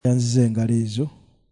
yanzize engalo ezo.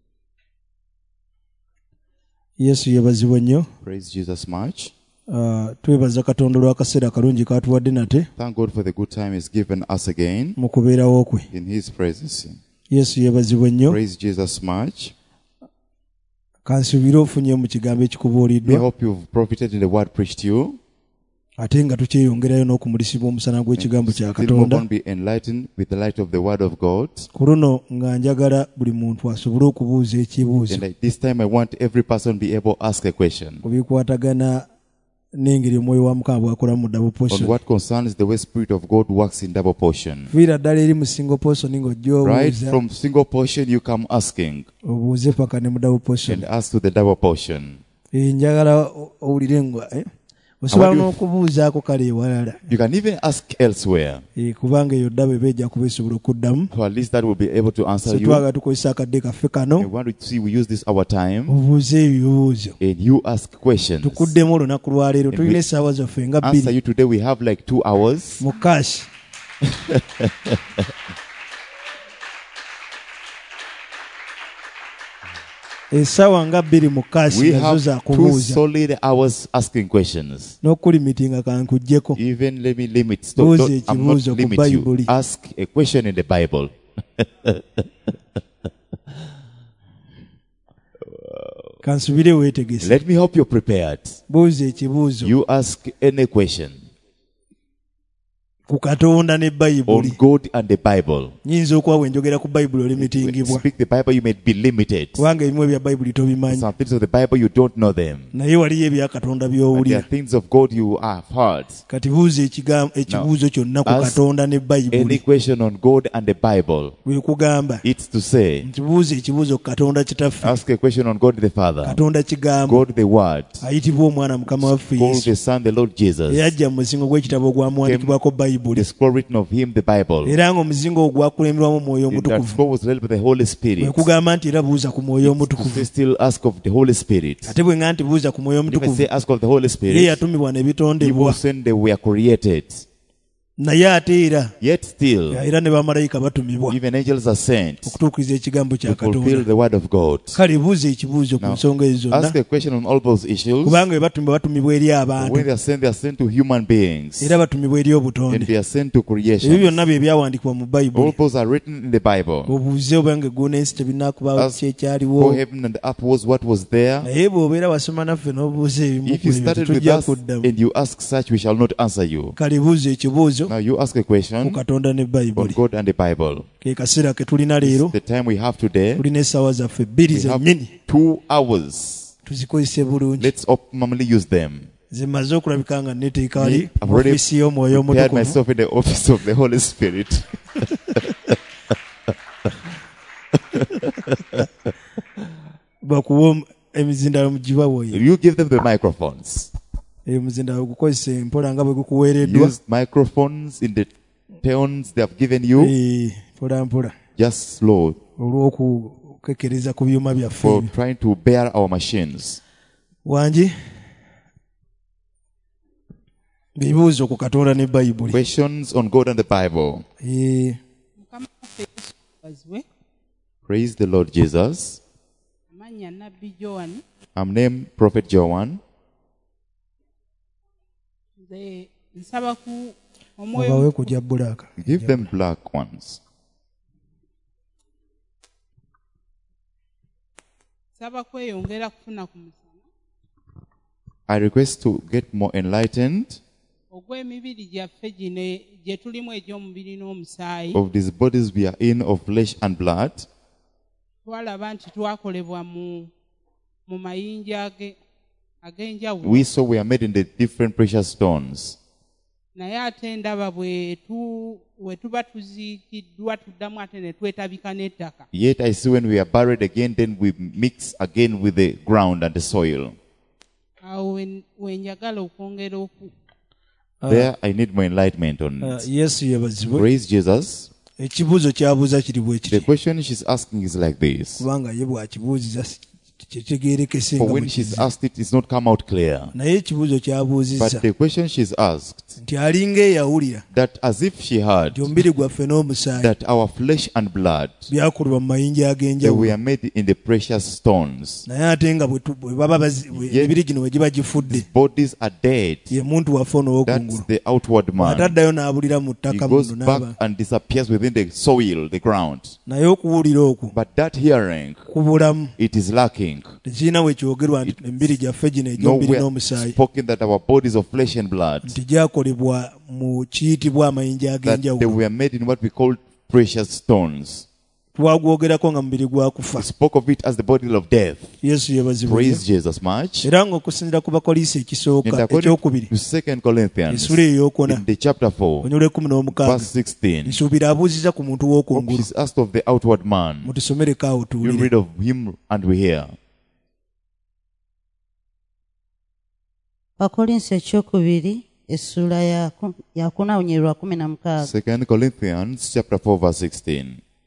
Yesu yebazibwe nnyo. Praise Jesus much. Twebaza Katonda olw'akaseera akalungi k'atuwadde nate. Thank God for the good time He's given us again mu kubeerawo kwe. in His presence. Yesu yebazibwe nnyo. Praise Jesus much. Kansuubire ofunye mu kigambo We ekikubuuliddwa. hope you've profited in the word preached to you. Ate nga tukyeyongerayo n'okumulisibwa omusana gw'ekigambo kya Still more Katonda. going to be enlightened with the light of the word of God. Ku luno nga njagala buli muntu asobole okubuuza ekibuuzo And at this time I want every person to be able to ask a question ku bikwatagana n'engeri omwoyo wa Mukama bw'akola mu double on portion. what concerns the way Spirit of God works in double portion. Fiira ddala eri mu single portion ng'ojja Right obuuza from single portion you come asking obuuze paka ne mu double portion. and ask to the double portion. Njagala owulire nga osobola n'okubuuzaako kale ewalala. You can even ask elsewhere. Kubanga eyo ddaba eba ejja kuba esobola okuddamu. So at least that will be able to answer you. Twagala tukozesa akadde kaffe We kano want to see we use this our time obuuze ebibuuzo. and you ask questions. Tukuddemu olunaku lwaleero tulina essaawa zaffe nga Answer bbiri you today. We have like 2 hours. mu kaasi. Essaawa nga bbiri mu kaasi We nazo have za 2 kubuuza solid hours asking questions. n'okulimitinga kankuggyeko. Even let me limit. Buuza I'm not ekibuuzo ku limit Bayibuli. you. Ask a question in the Bible. Kansubire weetegese. Let me hope you're prepared. Buuza ekibuuzo You ask any question ku Katonda ne on Bayibuli. God and the Bible. Nyinza okuba bwe njogera ku Bayibuli When you olimitingibwa speak the Bible, you may be limited. kubanga ebimu ebya Bayibuli tobimanyi, Some things of the Bible, you don't know them. naye waliyo ebya Katonda But there are by'owulira. things of God you have heard. Kati buuza ekibuuzo kyonna ku ask Katonda ne Any Bayibuli. question on God and the Bible, Bwe kugamba it's to say, nti buuza ekibuuzo ku Katonda kitaffe, ask a question on God the Father, Katonda kigambo, God the Word, ayitibwa Omwana Mukama waffe God Yesu, the Son, the Lord Jesus, eyajja mu muzingo gw'ekitabo ogwamuwandiikibwako Bayibuli, the scroll written of Him, the Bible. era ng'omuzingo ogwo gwakulemberwamu Omwoyo That Omutukuvu. scroll was led by the Holy Spirit. Bwe kugamba nti era buuza ku Mwoyo To Omutukuvu. say still ask of the Holy Spirit. Ate bwe nga nti buuza ku Mwoyo If I say Omutukuvu, ask of the Holy ye Spirit, yatumibwa ne He bitondebwa, was saying they were created. naye ate era Yet still, era ne bamalayika batumibwa even angels are sent okutuukiriza ekigambo kya to fulfill Katonda. the word of God. Kale buuza ekibuuzo ku Now, nsonga ezo ask zonna, a question on all those issues. kubanga bwe batumibwa eri When abantu they are sent to human beings, era batumibwa eri and obutonde. they are sent to Ebyo creation. byonna bye byawandiikibwa mu All Bayibuli. those are written in the Bible. Obuuze obanga eggulu n'ensi tebinnaakubaawo Ask ki For ekyaliwo. heaven and earth was what was there. Naye bw'obeera wasoma naffe n'obuuza ebimu If ku you ebyo started with tetujja us kuddamu. and you ask such, we shall not answer you. Kale buuza ekibuuzo Now you ask a ku question Katonda ne on Bayibuli. God and the Bible. Ke kaseera ke tulina leero, The time we have today, tulina essaawa zaffe bbiri we have zennyini, 2 hours. tuzikozese bulungi. Let's optimally use them. Ze maze okulabika nga neteeka wali I've already ofiisi y'Omwoyo prepared Omutukuvu. myself in the office of the Holy Spirit. Bakuwa emizindalo mugibawoye. You give them the microphones. Emizindalo gukozesa empola nga bwe gukuweereddwa. Use microphones in the tones they have given you. Mpola mpola. Just slow Olw'okukekereza ku byuma byaffe for ebyo. trying to bear our machines. Wangi bibuuzo ku Katonda ne Bayibuli. Questions on God and the Bible. Mukama waffe Yesu abazwe. Praise the Lord Jesus. Amannya Nabbi Joan. I'm named Prophet Joan. Nze nsaba ku Obawe omwoyo kujja bbulaaka. Give them black ones. nsaba kweyongera kufuna ku musana I request to get more enlightened ogw'emibiri gyaffe gino gye tulimu egy'omubiri n'omusaayi. of these bodies we are in of flesh and blood. Twalaba nti twakolebwa mu mayinja ag'enjawulo. We saw we are made in the different precious stones. Naye ate ndaba bwe tuba tuziikiddwa tuddamu ate ne twetabika n'ettaka. Yet I see when we are buried again, then we mix again with the ground and the soil. Awo we njagala okwongera There I need more enlightenment on it. Yesu yebazibwe. Praise Jesus. Ekibuuzo ky'abuuza kiri bwe The kiti. question she's asking is like this. Kubanga ye bw'akibuuziza kitegeerekese For nga when bwe she's kizze. asked it, it's not come out clear. Naye ekibuuzo But ky'abuuzizza the question she's asked, nti alinga eyawulira that as if she heard nti omubiri gwaffe n'omusaayi that our flesh and blood, byakolebwa mu mayinja they ag'enjawulo, were made in the precious stones. naye ate nga bwe baba emibiri gino bwe giba gifudde, Bodies are dead. ye muntu waffe ono That's w'okungulu the outward man. ataddayo n'abulira mu He ttaka goes muno back n'aba. and disappears within the soil, the ground. Naye okuwulira okwo But that hearing, kubulamu, it is lacking. tekirina bwe kyogerwa nti emibiri gyaffe gino egy'omubiri Nowhere n'omusaayi spoken that our bodies of flesh and blood, nti gyakolebwa mu kiyitibwa amayinja that they ag'enjawulo. were made in what we call precious stones. Twagwogerako nga mubiri gwa We kufa. spoke of it as the body of death. Yesu yeebazibwe. Praise Jesus much. Era ng'okusinziira ku Bakolinso And ekisooka according ekyokubiri to 2 Corinthians, essula ey'okuna in the chapter 4, onyolo 16 verse 16, nsuubira abuuziza ku muntu w'okungulu. she's asked of the outward man. Mutusomereko awo You tuwulire. Mm. read of him and we hear. Bakolinso ekyokubiri essula ya kuna onyerwa 16. 2 Corinthians chapter 4, verse 16.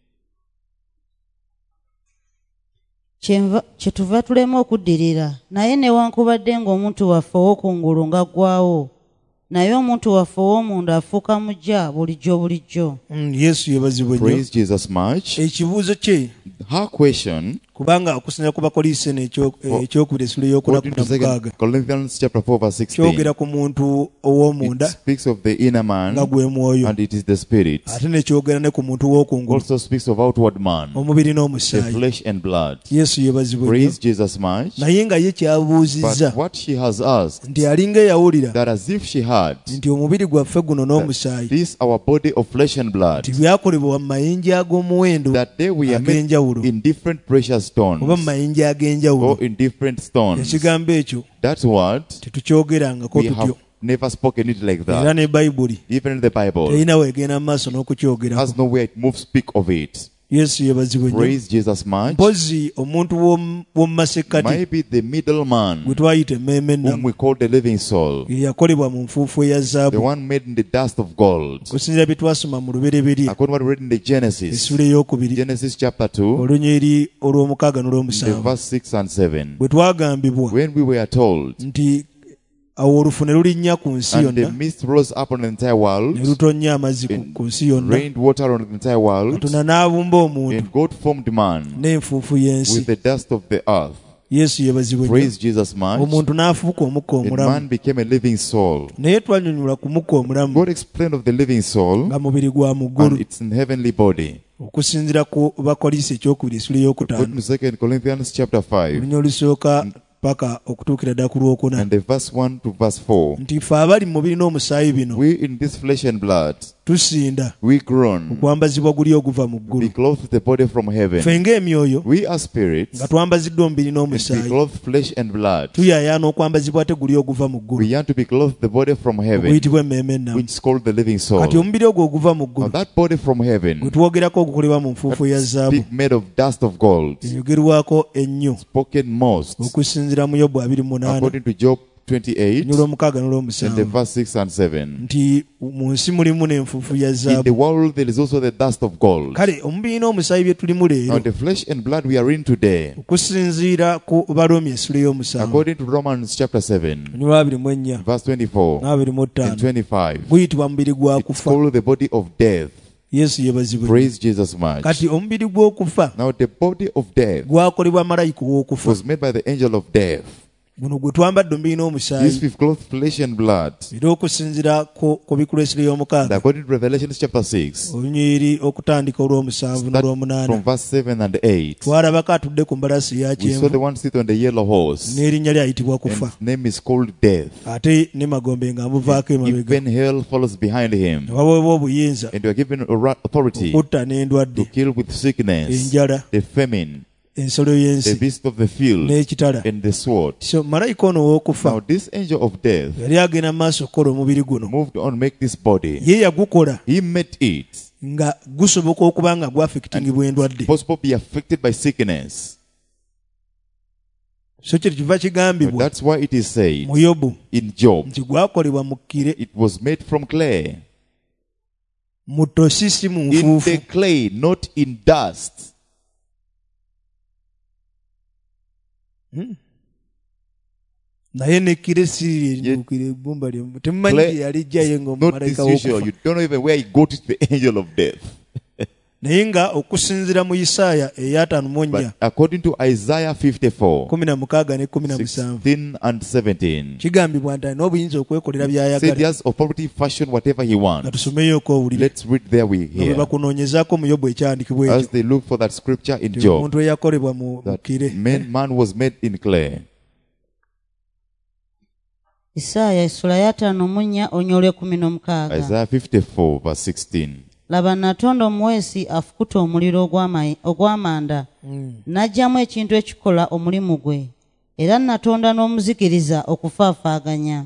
Kyetuva tulema okuddirira, naye newankubadde ng'omuntu waffe ow'okungulu ng'aggwaawo, naye omuntu waffe ow'omunda afuuka mujja bulijjo. Yesu yeebazibwe nnyo. Praise Jesus much. Ekibuuzo kye Her question, kubanga okusinziira ku Bakolinso ekyokubiri essula ey'okuna according to 2 Corinthians chapter 4, verse 16, kyogera ku muntu it ow'omunda speaks of the inner man nga gwe mwoyo, and it is the spirit. ate ne kyogera ne ku muntu w'okungulu, Also speaks of outward man, omubiri the n'omusaayi. flesh and blood. Yesu yeebazibwe nnyo. Praise Jesus much. Naye nga ye kyabuuzizza But what she has asked, nti alinga eyawulira that as if she had nti omubiri gwaffe guno n'omusaayi this our body of flesh and blood, nti byakolebwa mu mayinja ag'omuwendo that they were made ag'enjawulo in different precious oba mu stones mayinja ag'enjawulo, or in different stones. ekigambo ekyo That word, tetukyogerangako we have tutyo, never spoken it like era that. ne Bayibuli Even the Bible terina weegenda mu maaso n'okukyogerako. has nowhere it moves speak of it. Yesu yeebazibwe nnyo. Praise Jesus much. Mpozi omuntu w'omu masekkati Maybe the middleman gwe twayita emmeeme whom ennamu we call the living soul, ye yakolebwa mu nfuufu eya the zaabu. one made in the dust of gold. Okusinziira bye twasoma mu lubereberye According to what we read in the Genesis, essula ey'okubiri Genesis chapter 2, olunyiri olw'omukaaga in the n'olw'omusanvu, verse 6 and 7, bwe twagambibwa when we were told, nti awo olufu ne lulinnya ku nsi and the yonna mist rose up on the entire world, ne lutonnya amazzi ku nsi yonna, rained water on the entire world, Katonda n'abumba omuntu and God formed man n'enfuufu y'ensi. with the dust of the earth. Yesu yeebazibwe nnyo. Praise Jesus much. Omuntu n'afuuka omukka And omulamu, man became a living soul. naye twanyonnyola ku mukka omulamu God explained of the living soul nga mubiri gwa mu ggulu, and its heavenly body. okusinziira ku Bakolinso ekyokubiri essula ey'okutaano According to 2 Corinthians chapter 5, olunya olusooka paka okutuukira ddala ku lwokuna, and the verse 1 to verse 4, nti ffe abali mu mubiri n'omusaayi bino we in this flesh and blood, tusinda we groan, okwambazibwa guli oguva mu be ggulu. clothed with the body from heaven. Ffe ng'emyoyo We are spirits, nga twambaziddwa omubiri and be n'omusaayi, clothed flesh and blood. tuyaayaana okwambazibwa ate guli oguva mu We ggulu, yearn to be clothed the body from heaven, oguyitibwa emmeeme ennamu. which is called the living soul. Kati omubiri ogwo oguva mu Now ggulu that body from gwe heaven, twogerako ogukolebwa mu nfuufu ya zaabu, speak made of dust of gold, eyogerwako ennyo spoken most, okusinziira mu Yobu 28 according to Job 28, n'olw'omukaaga and the n'olw'omusanvu, verse 6 and 7. nti mu nsi mulimu n'enfuufu ya In zaabu. the world there is also the dust of gold. Kale omubiri n'omusaayi bye tulimu Now leero, the flesh and blood we are in today, okusinziira ku Balomi essula ey'omusanvu according to Romans chapter 7, olunywa 24 verse 24 and 25 25, guyitibwa mubiri gwa it's kufa. called the body of death. Yesu yeebazibwe. Praise Jesus much. Kati omubiri gw'okufa Now the body of death gwakolebwa malayika w'okufa, was made by the angel of death. guno gwe twambadde omubiri This n'omusaayi, with clothed flesh and blood. era okusinziira ku bikulu essula And ey'omukaaga according to Revelation chapter 6, olunyiri okutandika olw'omusanvu start n'olw'omunaana, from verse 7 and 8, twalabako atudde ku mbalasi ya we saw kyenvu the one sit on the yellow horse, n'erinnya lye ayitibwa and kufa, his name is called death. ate ne magombe nga amuvaako emabega, Even hell follows behind him. ne waweebwa obuyinza And you are given authority okutta n'endwadde, to kill with sickness, enjala, the famine, ensolo the y'ensi beast of the field, n'ekitala. and the sword. So malayika ono ow'okufa Now this angel of death yali agenda mu maaso okukola omubiri guno, moved on make this body. ye yagukola He made it nga gusoboka okuba nga gwafekitingibwa endwadde. possible to be affected by sickness. So kye kiva But kigambibwa that's why it is said mu Yobu in Job, nti gwakolebwa mu kkire, it was made from clay. mu ttosi si mu In nfuufu. the clay, not in dust. naye ne kiresi erinukira ebbumba lyombo temumanyi gye yalijjayo Not ng'omumalayika this usual. w'okufa You don't know even where he got it, the angel of death. naye nga okusinziira mu Isaaya ey'ataano mu But nnya according to Isaiah 54, 16 ne 17 16 and 17, kigambibwa nti alina obuyinza okwekolera said he by'ayagala has authority to fashion whatever he nga wants. tusomeyoko owulire Let's read there we nga bwe hear. bakunoonyezaako mu Yobu ekyandikibwa As ekyo they look for that scripture in nti Job, omuntu eyakolebwa mu that kire man was made in clay. Isaaya essula ya 5 onyole 16. Isaiah 54 verse 16. Laba natonda omuweesi afukuta omuliro ogw'amanda n'aggyamu ekintu ekikola omulimu gwe era natonda n'omuzikiriza okufaafaaganya.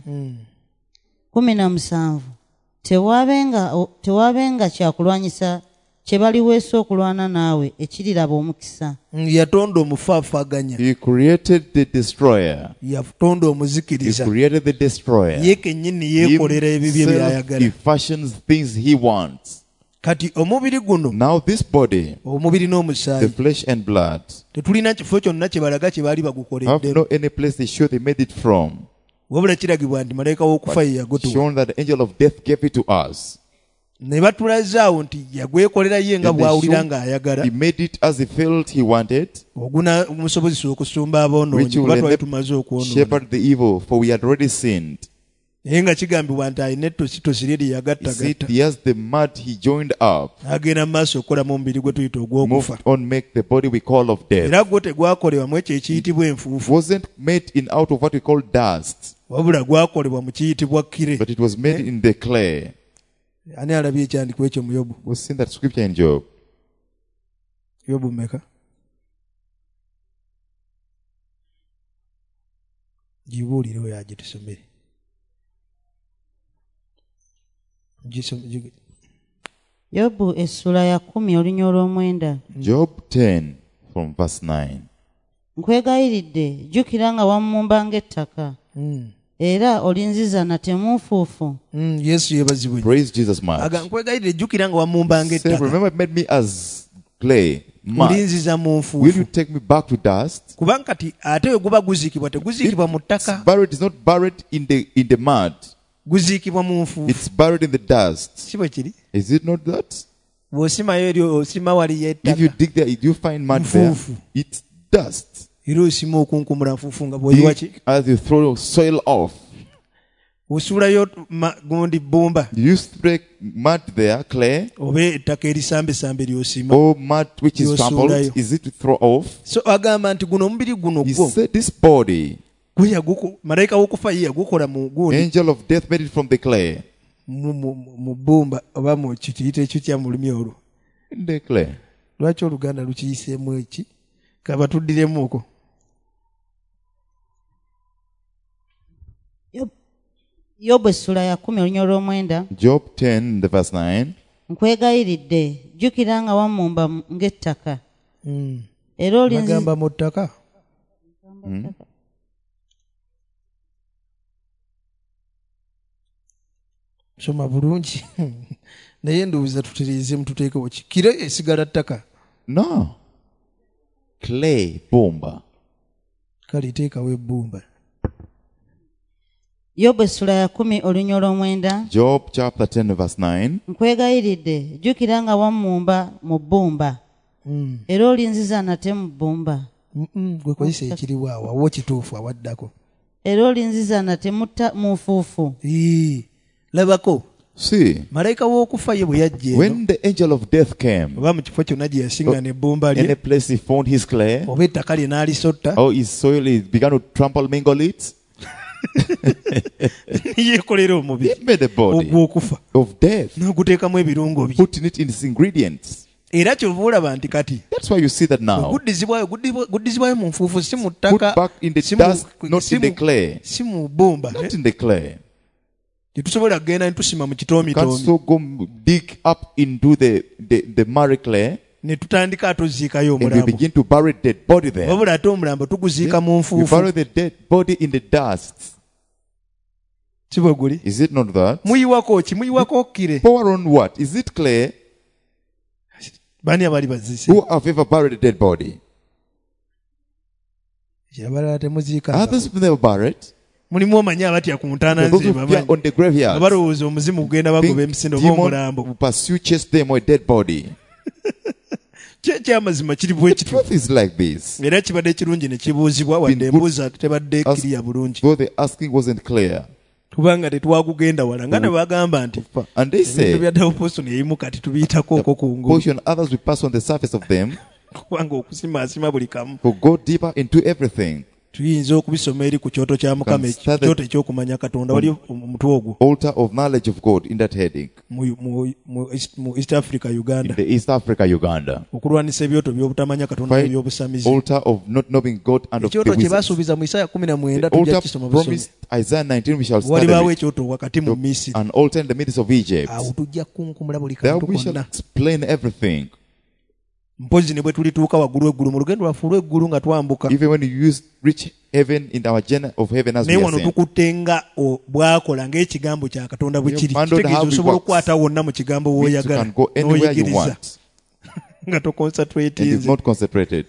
17 tewaabenga kyakulwanyisa kye baliweesa okulwana naawe ekiriraba omukisa. yatonda omufaafaaganya He created the destroyer. yatonda He omuzikiriza created the destroyer. ye kennyini yeekolera ebibye Himself, by'ayagala he fashions things he wants. kati omubiri guno Now this body, omubiri the n'omusaayi flesh and blood, tetulina kifo kyonna kye balaga kye baali have bagukoledde no any place they show they made it from. wabula kiragibwa nti malayika w'okufa ye yagutuwa Shown that the angel of death gave it to us. ne batulazaawo nti yagwekolera ye nga And they bw'awulira show ng'ayagala He made it as he felt he wanted. oguna omusobozesa okusumba aboonoonyi Which will kuba twali enable tumaze okwonoona shepherd the evil, for we had already sinned. naye nga kigambibwa nti alina ettositosi lye He said lyagattagatta he has the mud he joined up, agenda mu maaso okukolamu omubiri gwe tuyita ogw'okufa moved on, make the body we call of death. era gwo tegwakolebwamu ekyo ekiyitibwa enfuufu Wasn't made in out of what we call dust, wabula gwakolebwa mu kiyitibwa kire but it was made in the clay. ani alabye ekyandiko ekyo mu Yobu We've seen that scripture in Job. Yobu meka gibuulire oyo agitusomere Yobu essula ya 10 olunya olw'omwenda. Job 10 from verse 9. Nkwegayiridde jjukira nga wammumba ng'ettaka era olinziza nate munfuufu. yesu yeebazibwe Praise Jesus much. nkwegayirira ejjukira nga wammumba Say, ng'ettaka remember, made me as clay, mud. olinziza mu Will you nfuufu take me back to dust? kubanga kati ate we guba guziikibwa teguziikibwa mu ttaka Buried is not buried in the mud. guziikibwa mu nfuufu It's buried in the dust. si bwe kiri Is it not that? bw'osimayo eri osima wali If you yettaka dig there, you find mud there. Mfuufu. It's dust. era osima okunkumula nfuufu nga bw'oliwa ki Dig as you throw soil off. osuulayo gundi bbumba You spread mud there, clay, oba ettaka erisambesambe lyosima or mud which is Yosuulayo. trampled. Is it to throw off? so agamba nti guno omubiri guno He gwo said, this body, malayika w'okufa ye yagukola mu gundi angel of death made it from the clay. mu bbumba oba mu kiyita ekitya mu lumi olwo In the clay. lwaki oluganda lukiyiseemu eki kaba tuddiremuuko Yobu essula ya 10 olunya olw'omwenda. Job 10, the verse 9. Nkwegayiridde jjukira nga wammumba ng'ettaka era olinziza bagamba mu ttaka soma bulungi naye ndowooza tutereeze mututeekewo ki kire esigala ttaka No. Clay, bomba. kale teekawo ebbumba Yobu essula ya 10 olunya olw'omwenda. Job chapter 10, verse 9. Nkwegayiridde jjukira nga wammumba mu bbumba era olinziza nate mu bbumba gwe kozesa ekiriwo awo awo kituufu awaddako era olinziza nate mu nfuufu. labako See, malayika w'okufa ye bwe yajja eno when the angel of death came, oba mu kifo kyonna gye yasingana ebbumba in a lye place he found his clay, oba ettaka lye n'alisotta or his soil, he began to trample, mingle it. yeekolera omubiri He made a body ogw'okufa of death, n'oguteekamu ebirungo bye putting it in its ingredients. era kyova olaba nti kati That's why you see that now. guddizibwayo mu nfuufu si mu Put ttaka back in the si mu- dust, not si in the mu- clay. si mu bbumba Not in the clay. tetusobola kugenda netusima mu You can't kitoomitoomi so go dig up into the murray clay ne tutandika atuziikayo and we omulambo begin to bury the dead body there. wabula ate omulambo tuguziika mu We nfuufu bury the dead body in the dust. si bwe guli Is it not that? muyiwako ki muyiwako kire Pour on what? Is it clay? bani abali bazise Who have ever buried a dead body? abalala temuziika Others never buried. mulimu omanyi abatya ku ntaana Those who nze fear on the graveyard. balowooza omuzimu kugenda bagoba emisinde oba Demon omulambo will pursue, chase them or a dead body. kyamazima kiri bwe The kityo truth is like this. era kibadde kirungi ne kibuuzibwa wadde embuuza tebadde kiriya bulungi Though the asking wasn't clear. kubanga tetwagugenda wala nga ne bagamba nti And they ebintu say, bya double portion eyimu kati tubiyitako okwo ku ngulu portion others will pass on the surface of them. kubanga okusimaasima buli kamu For go deeper into everything. tuyinza okubisoma eri ku kyoto kya mukama Can start ekyoto ekyokumanya katonda wali omutwe ogwo Altar of knowledge of God in that heading. mu East Africa In Uganda the East Africa, Uganda. okulwanisa ebyoto by'obutamanya katonda Fight n'ebyobusamizi altar of not knowing God and of the ekyoto kye wizards. baasuubiza mu Isaya 19 The tujja altar kisoma busomi promised Isaiah 19 we shall study walibaawo it. ekyoto wakati mu Misiri An altar in the midst of Egypt. awo tujja kunkumula buli There kantu we shall konna explain everything. mpozi ne bwe tulituuka waggulu eggulu mu lugendo lwaffe olw'eggulu nga twambuka Even when you reach heaven in our journey of heaven as we naye are wano saying. tukutte nga bwakola ng'ekigambo kya katonda bwe kiri Handled how kitegeeza it osobola works. okukwata wonna mu kigambo Means you w'oyagala can go anywhere you n'oyigiriza want. nga toconcentrate And it's nze not concentrated.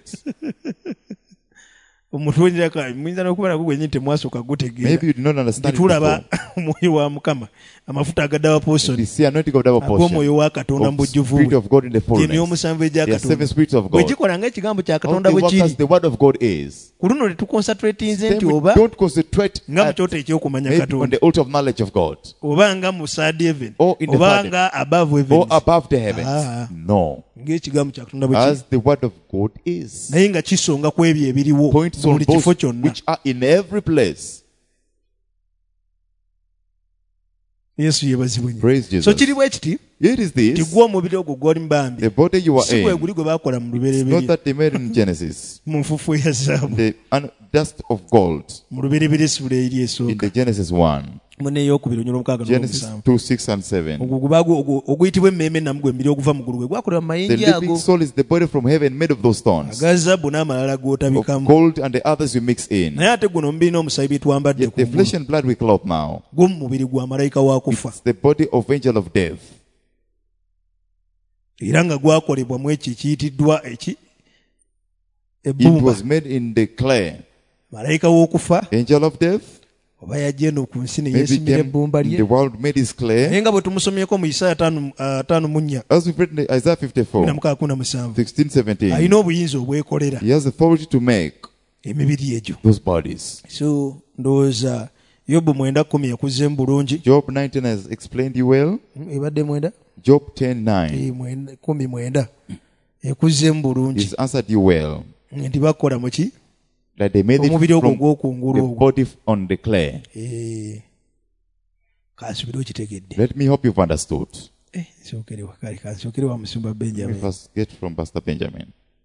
omutwenjeraka muyinza n'okuba nagwo gwennyini temwasooka gutegeera Maybe you did not understand it tulaba before. omwoyo wa mukama amafuta agaddawa You posoni see anointing of double portion. ag'omwoyo wa katonda mu Of bujjuvu Spirit bwe of God in the gye fullness. n'omusanvu There are egyakatonda 7 spirits of bwe God. gikola ng'ekigambo kya How katonda they bwe work kiri as the word of God is. ku luno tetuconcentratinze Then nti we oba don't concentrate nga mu at kyoto ekyokumanya maybe on katonda the altar of knowledge of God. oba nga mu third heaven Or in the oba third nga above Or heavens above the heavens. Ah. No. ng'ekigambo kya katonda bwe kiri As the word of God is. naye nga kisonga ku ebyo ebiriwo Points mu on buli those kifo kyonna which are in every place. yesu yeebazibwe nnyo Praise so Jesus. kiri bwe kiti It is ti this. gwe omubiri ogwo gw'oli mbambi The body you si are gwe in. guli gwe baakola mu Not lubereberye that they made in Genesis. mu nfufu eya zaabu The dust of gold mu lubereberye esibula eri in esooka the Genesis 1. mune ey'okubiri onyola omukaaga Genesis n'omusanvu 2, 6 and 7. ogwo oguyitibwa emmeeme namu gwe emibiri oguva mu ggulu gwe gwakolebwa mu The mayinja living ago soul is the body from heaven made of those stones. aga zaabu n'amalala Of g'otabikamu gold and the others you mix in. naye ate guno omubiri n'omusayi bye twambadde Yet ku the ngulu flesh and blood we clothe now. gwo mu mubiri gwa malayika wa kufa It's the body of angel of death. era nga gwakolebwa mu ekyo ekiyitiddwa eki It ebbumba was made in the clay. malayika w'okufa Angel of death. oba yajja eno ku nsi ne Maybe yeesimira came ebbumba in lye the world made his clay. naye nga bwe tumusomyeko mu Isaya 5:4 As we've read in Isaiah 54, 16:17 16, 17. alina obuyinza obwekolera He has authority to make emibiri egyo those bodies. so ndowooza yobu 9:10 yakuzzeemu bulungi Job 19 has explained you well. ebadde 9 Job 10:9 19 ekuzzeemu bulungi is answered you well. nti bakola muki That they made omubiri it ogwo from gw'okungulu the ogwo body on the clay. kansubire okitegedde Let me hope you've understood. nsookerewa kale kansookere wa musumba Let me benjamin first get from Pastor Benjamin.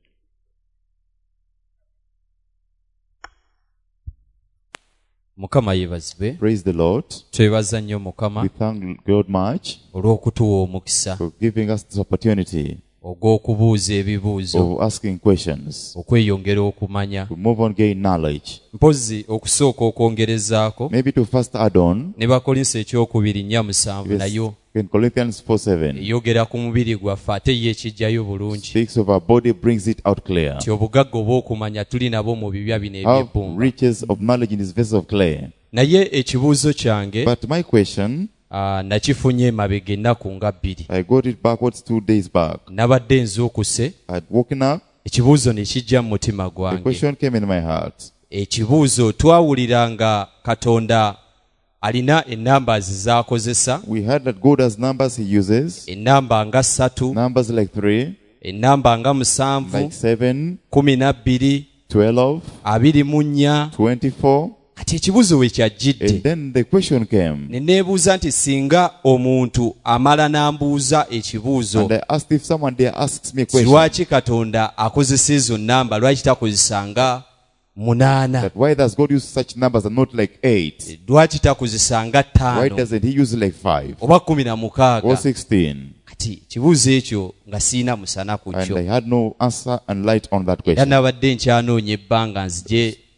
mukama yeebazibwe Praise the Lord. twebaza nnyo mukama We thank God much olw'okutuwa omukisa for giving us this opportunity ogw'okubuuza ebibuuzo of asking questions. okweyongera okumanya To move on, gain knowledge. mpozi okusooka okwongerezaako Maybe to first add on, ne bakolinso ekyokubiri 4:7 nayo in Corinthians 4:7, eyogera ku mubiri gwaffe ate ye ekijjayo bulungi speaks of our body, brings it out clear. nti obugagga obw'okumanya tuli nabo mu bibya bino Have eby'ebbumba riches of knowledge in his vessel of clay. naye ekibuuzo kyange But my question, nakifunye emabega ennaku nga 2 I got it backwards 2 days back. nabadde nzuukuse I'd woken up, ekibuuzo ne kijja mu mutima the gwange question came in my heart. ekibuuzo twawulira nga katonda alina enambaazi z'akozesa We heard that God has numbers he uses, ennamba nga 3 numbers like 3, ennamba nga 7 like 7, 12 12, 24 24. kati ekibuuzo we kyajjidde And then the question came. ne neebuuza nti singa omuntu amala n'ambuuza ekibuuzo And I asked if someone there asks me a question, lwaki katonda akozesa ezo nnamba lwaki takozesanga 8 that why does God use such numbers and not like 8? lwaki takozesanga Why 5 doesn't he use like 5 oba or 16 16? kati ekibuuzo ekyo nga siina musana ku And kyo I had no answer and light on that era question. nabadde nkyanoonya ebbanga nzije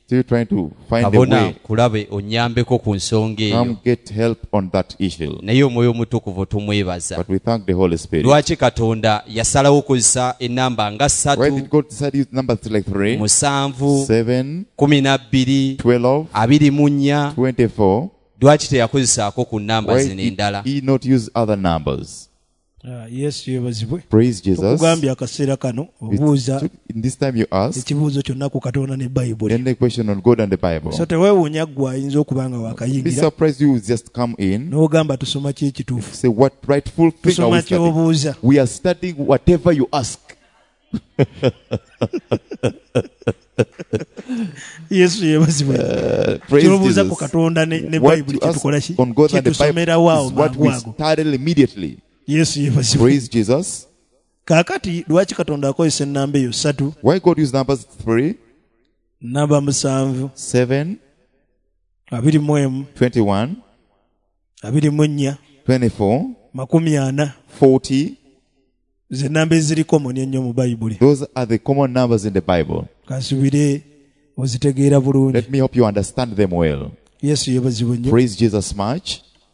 Still trying to find a kabona way. kulabe onyambeko ku nsonga eyo Come get help on that issue. naye omwoyo omutukuvu tumwebaza But we thank the Holy Spirit. lwaki katonda yasalawo okozesa ennamba nga Why did 3 God decide to use numbers like 3, 7 7, 12 12, 24 24? lwaki teyakozesaako ku nnamba Why zino did endala he not use other numbers? yesu yebazibwe Praise Jesus. tukugambye akaseera kano obuuza In this time you ask, ekibuuzo kyonna ku katonda ne bayibuli any question on God and the Bible. so teweewuunya ggwe ayinza okuba nga Be wakayingira surprised you will just come in. n'ogamba tusoma ki ekituufu Say what rightful thing are tusoma we studying? kyobuuza We are studying whatever you ask. yesu yebazibwe Praise kyobuuza ku Jesus. katonda ne What bayibuli you ask kyetukola ki on God and the Bible kyetusomerawo awo is what we mangu ago study immediately. yesu yebazibwe Praise Jesus. kaakati lwaki katonda akozesa ennamba eyo 3 Why God used numbers 3, namba 7 7, 21 21, 24 24, 40 40. ze namba eziri komoni ennyo mu bayibuli Those are the common numbers in the Bible. kansubire ozitegeera bulungi Let me help you understand them well. yesu yebazibwe nnyo Praise Jesus much.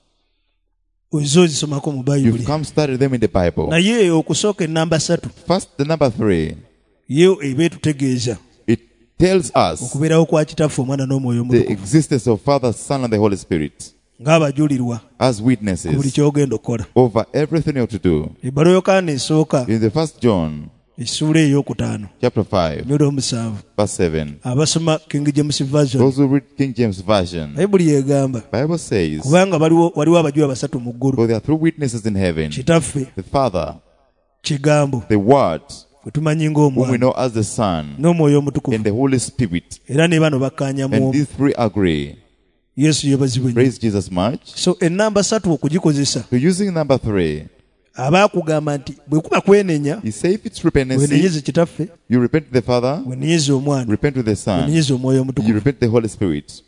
ozo ozisomako mu bayibuli You've come study them in the Bible. naye okusooka ennamba 3 First, the number 3. yo eba etutegeeza It tells us okubeerawo kwa kitaffe omwana n'omwoyo the omutukuvu existence of Father, Son, and the Holy Spirit ng'abajulirwa as ku buli witnesses kyogenda okukola over everything you have to do. ebbaluwa yokaana esooka In the first John essuula ey'okutaano chapter 5, nyola omusanvu verse 7. abasoma king james version Those who read King James Version, bayibuli yegamba Bible says, kubanga waliwo abajula basatu mu ggulu for there are 3 witnesses in heaven, kitaffe the Father, kigambo the Word, gwe tumanyi whom we ng'omwana know as the Son, n'omwoyo and omutukuvu the Holy Spirit. era ne bano bakkaanya mu And omu these 3 agree. yesu yebazibwe nnyo Praise Jesus much. so ennamba 3 okugikozesa So using number 3, abaakugamba nti bwe kuba kwenenya he says if it's repentance, wenenyeze kitaffe you repent to the Father, wenenyeze omwana repent to the Son, wenenyeze omwoyo you omutukuvu repent to the Holy Spirit.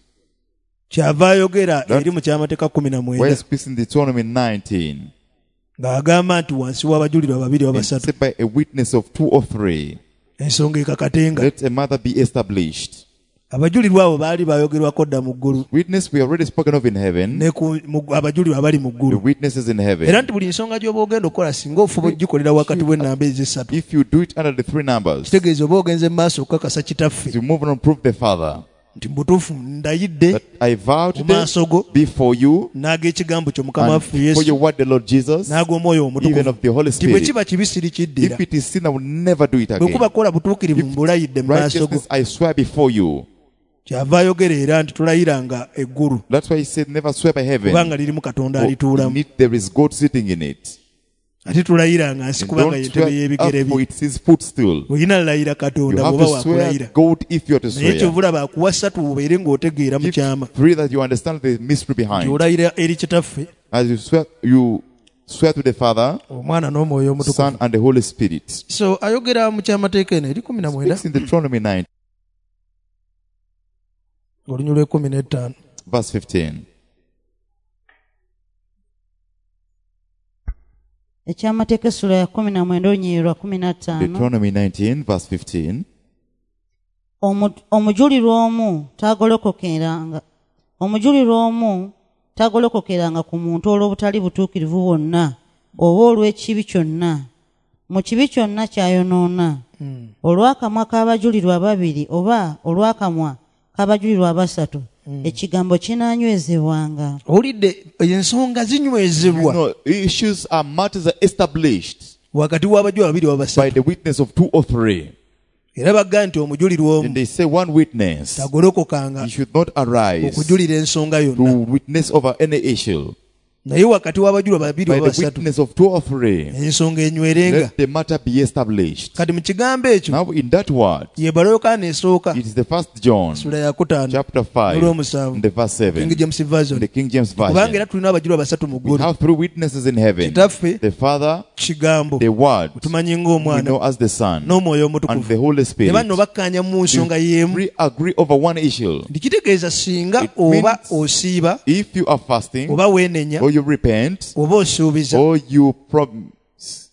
kyava ayogera That- eri mu kyamateeka Why 19 is speaks in Deuteronomy 19? ng'agamba nti wansi w'abajulirwa babiri oba And basatu said by a witness of 2 or 3, ensonga ekakatenga let a matter be established. abajulirwa abo baali bayogerwako dda mu ggulu Witness we already spoken of in heaven, ne abajulirwa abali mu the ggulu witnesses in era heaven. nti buli nsonga gy'oba ogenda okukola singa ofuba ogikolera wakati w'ennamba ez'essatu If you do it under the 3 numbers, kitegeeza oba ogenze mu maaso okukakasa kitaffe you move on and prove the Father, nti mutuufu ndayidde that I vow mu today maaso go before you n'ag'ekigambo kyo mukama and waffe for yesu your word, the Lord Jesus, n'ag'omwoyo even omutukuvu of the Holy nti bwe Spirit. kiba kibi sirikiddira If it is sin, I will never do it bwe again. kuba kola butuukirivu mbulayidde mu maaso go Righteousness, I swear before you. kyava ayogera era nti tulayiranga eggulu That's why he said, never swear by heaven. kubanga lirimu katonda For in alituulamu it there is God sitting in it. ate tulayiranga nsi And kubanga don't yentebe swear y'ebigere up for bye it's his footstool. olina lalayira You katonda have bw'oba to swear waakulayira God if you are to naye swear. kyovulaba akuwa ssatu obeere ng'otegeera mu If kyama 3 that you understand the mystery behind. olayira eri kitaffe As you swear to the Father, omwana n'omwoyo omutukuvu Son, and the Holy Spirit. so ayogera mu kyamateeka eno eri 19 Speaks in Deuteronomy 9, olunyulu 15 verse 15. ekyamateeka essula ya 19 olunyiriri lwa 15 Deuteronomy 19, verse 15. omujulirwa omu tagolokokeranga ku muntu olw'obutali butuukirivu bwonna oba olw'ekibi kyonna mu kibi kyonna kyayonoona olw'akamwa k'abajulirwa babiri oba olw'akamwa k'abajulirwa abasatu ekigambo kinaanywezebwanga owulidde ensonga zinywezebwa No, issues are matters are established wakati w'abajulirwa babiri oba by basatu the witness of 2 or 3. era bagamba nti omujulirwa And omu they say one witness. tagolokokanga He should not arise okujulira ensonga to yonna witness over any issue. naye wakati w'abajulirwa babiri By oba the basatu witness of 2 or 3, ensonga enywerenga let the matter be established. kati mu kigambo ekyo Now in that word, yebala yokaana esooka it is the first John, sula ya 5 chapter 5, olw'omusanvu and the verse 7, king james in version the King James kubanga era Version. tulina abajulirwa basatu mu We ggulu have 3 witnesses in heaven. kitaffe The Father, kigambo the Word, tumanyi we ng'omwana know as the Son, n'omwoyo and the omutukuvu Holy ne Spirit. banno bakkaanya mu nsonga y'emu We agree over one issue. nti kitegeeza singa It oba means- osiiba If you are fasting, oba weenenya or you repent, oba osuubiza or you promise,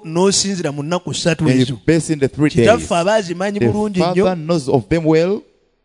n'osinzira mu nnaku ssatu and ezo you base in the 3 days, kitaffe aba azimanyi the bulungi nnyo Father knows of them well.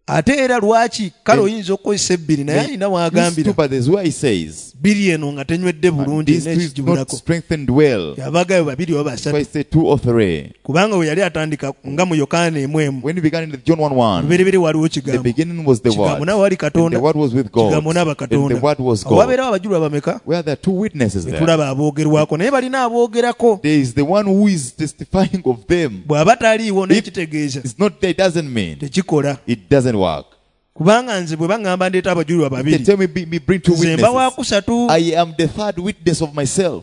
ate era lwaki kale oyinza okukozesa ebbiri naye alina These two, wagambira but there's where he says, bbiri eno nga tenywedde and bulungi these two is not n'ekigibulako strengthened well. yabagayo babiri oba That's why he basatu said 2 or 3. kubanga we yali atandika nga mu yokaana emu emu When he began in John 1:1, luberebere waliwo the kigambo beginning was the kigambo Word, nawe wali and the katonda Word was with God, kigambo n'aba and the katonda Word was God. wabeerawo abajulwa bameka Where there are 2 witnesses there. tulaba aboogerwako naye balina aboogerako There is the one who is testifying of them. bw'aba taliiwo n'ekitegeeza It's not there, it doesn't mean. tekikola It doesn't work. kubanga nze bwe baŋŋamba ndeeta abajulwa They babiri tell me, bring 2 nze mba witnesses. wakusatu I am the 3rd witness of myself.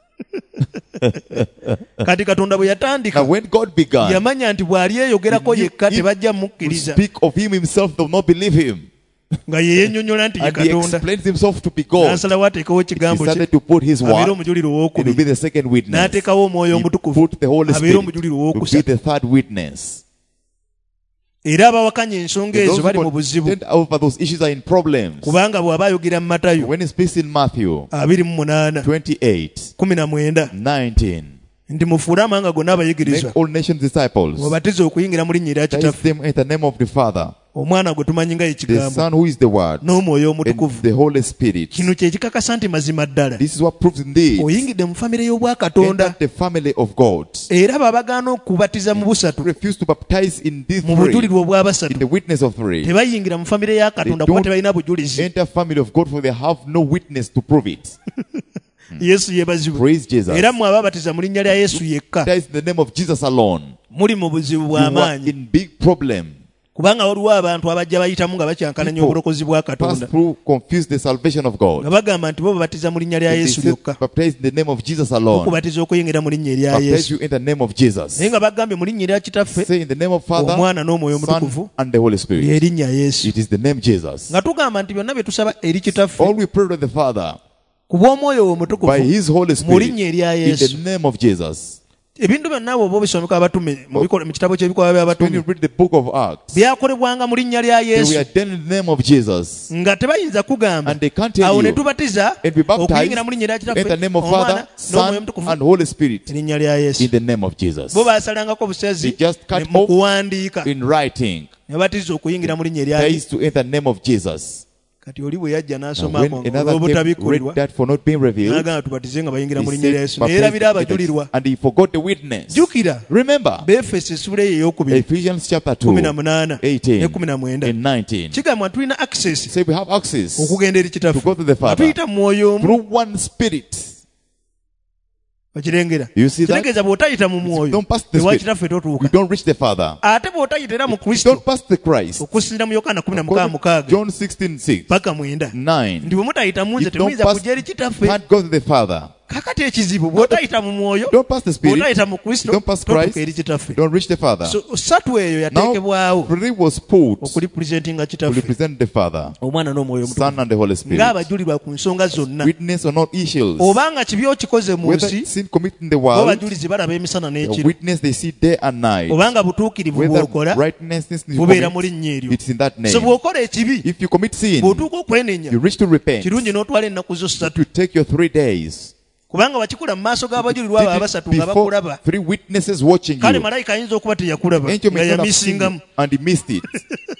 kati katonda bwe Now yatandika when God began, yamanya nti bw'ali eyogerako yekka if tebajja to mukkiriza speak of him himself, they will not believe him. nga ye yennyonnyola nti ye And he katonda explains himself to be God. n'asalawo ateekawo He ekigambo kye started to put his abeere word. omujulire It will be owookubiri the 2nd witness. n'ateekawo omwoyo He omutukuvu put the Holy abeere Spirit omujulire to be owookusatu the 3rd witness. era abawakanya ensonga And ezo those bali mu who buzibu contend over those issues are in problems. kubanga bw'aba ayogera mu matayo When he speaks in Matthew 28 28, 19 19, nti mufuule amawanga gonna make abayigirizwa all nations disciples. mubatize okuyingira mu linnya erya Baptize kitaffe them in the name of the Father, omwana gwe tumanyi nga ye the kigambo Son who is the Word, n'omwoyo and omutukuvu the Holy Spirit. kino kye kikakasa nti mazima ddala This is what proves indeed oyingidde mu famire y'obwakatonda enter the family of God. era babagaana okubatiza mu busatu Refuse to baptize in these mu 3, bujulirwa in obw'abasatu the witness of 3. tebayingira mu famire ya katonda They kuba don't tebalina bujulizi Enter family of God, for they have no witness to prove it. yesu yeebazibwe Praise Jesus. era mmwe ababatiza mu linnya lya yesu yekka Baptize in the name of Jesus alone. muli mu buzibu You are bw'amaanyi in big problem. kubanga waliwo abantu abajja bayitamu nga bakyankananya obulokozi bwa Pass katonda through, confuse the salvation of nga God. bagamba nti bo babatiza mu linnya lya And they yesu say, lyokka baptize in the name of Jesus alone. okubatiza okuyingira mu linnya erya Baptize yesu you in the name of Jesus. naye nga bagambye mu linnya erya kitaffe Say in the name of Father, omwana n'omwoyo Son, omutukuvu and the Holy Spirit. lye linnya yesu It is the name Jesus. nga tugamba nti byonna bye tusaba eri kitaffe All we pray to the Father ku bw'omwoyo we by omutukuvu His Holy mu Spirit linnya erya in yesu the name of Jesus. ebintu byonna abo oba obisomeka abatume mu kitabo ky'ebikolwa When you by'abatume read the book of Acts, byakolebwanga mu linnya lya they yesu were done in the name of Jesus. nga tebayinza kugamba And they can't tell awo ne you. tubatiza And we baptize okuyingira mu linnya erya in the kitaffe name of omwana Father, n'omwoyo Son, omutukuvu and Holy Spirit erinnya lya yesu in the name of Jesus. bo basalangako obusezi They just cut mu off kuwandiika in writing. ne batiriza okuyingira mu linnya erya Baptize to in the name of Jesus. kati oli bwe yajja Now, n'asomako when another came, olw'obutabikkulirwa read that for not being revealed, n'agamba tubatize nga bayingira mu he linnya erya said, yesu baptize neerabira in the- abajulirwa and he forgot the witness. jjukira Remember, beefeso essula eyo ey'okubiri Ephesians chapter 2, 18 18 ne 19 and 19. kigamba tulina access Say we have access okugenda eri to kitaffe go to the Father atuyita mu mwoyo omu through one Spirit. okirengera You see that? kitegeeza bw'otayita mu mwoyo Don't pass the ewa Spirit. kitaffe You totuuka don't reach the Father. ate bw'otayita era mu You kristo don't pass the Christ. okusinzira mu yokaana 16:6 John 16:6, paka 9 9. ndi bwe mutayita mu nze You don't temuyinza pass, kujja eri kitaffe can't go to the Father. kakati ekizibu bw'otayita mu mwoyo Don't pass the Spirit. bw'otayita mu kristo Don't pass totuuka Christ. eri kitaffe Don't reach the Father. So, ssatu eyo Now, yateekebwawo 3 was put to okulipuresentinga kitaffe represent the Father, omwana n'omwoyo omutukuvu Son, and the Holy Spirit. ng'abajulirwa ku nsonga zonna Witness on all issues. obanga kibi okikoze mu Whether nsi sin committed in the bo world, bajulizi balaba emisana the n'ekiro witness they see day and night. obanga butuukirivu Whether bw'okola righteousness is bubeera mu commit, linnya eryo it's in that so name. bw'okola ekibi If you commit sin, bw'otuuka okwenenya you reach to repent. kirungi n'otwala ennaku zo ssatu To take your 3 days. kubanga wakikola mu maaso g'abajulirwa abo Did it abasatu nga before bakulaba 3 witnesses watching kale you. malayika ayinza okuba teyakulaba Angel nga may not have seen yamisingamu you and he missed it.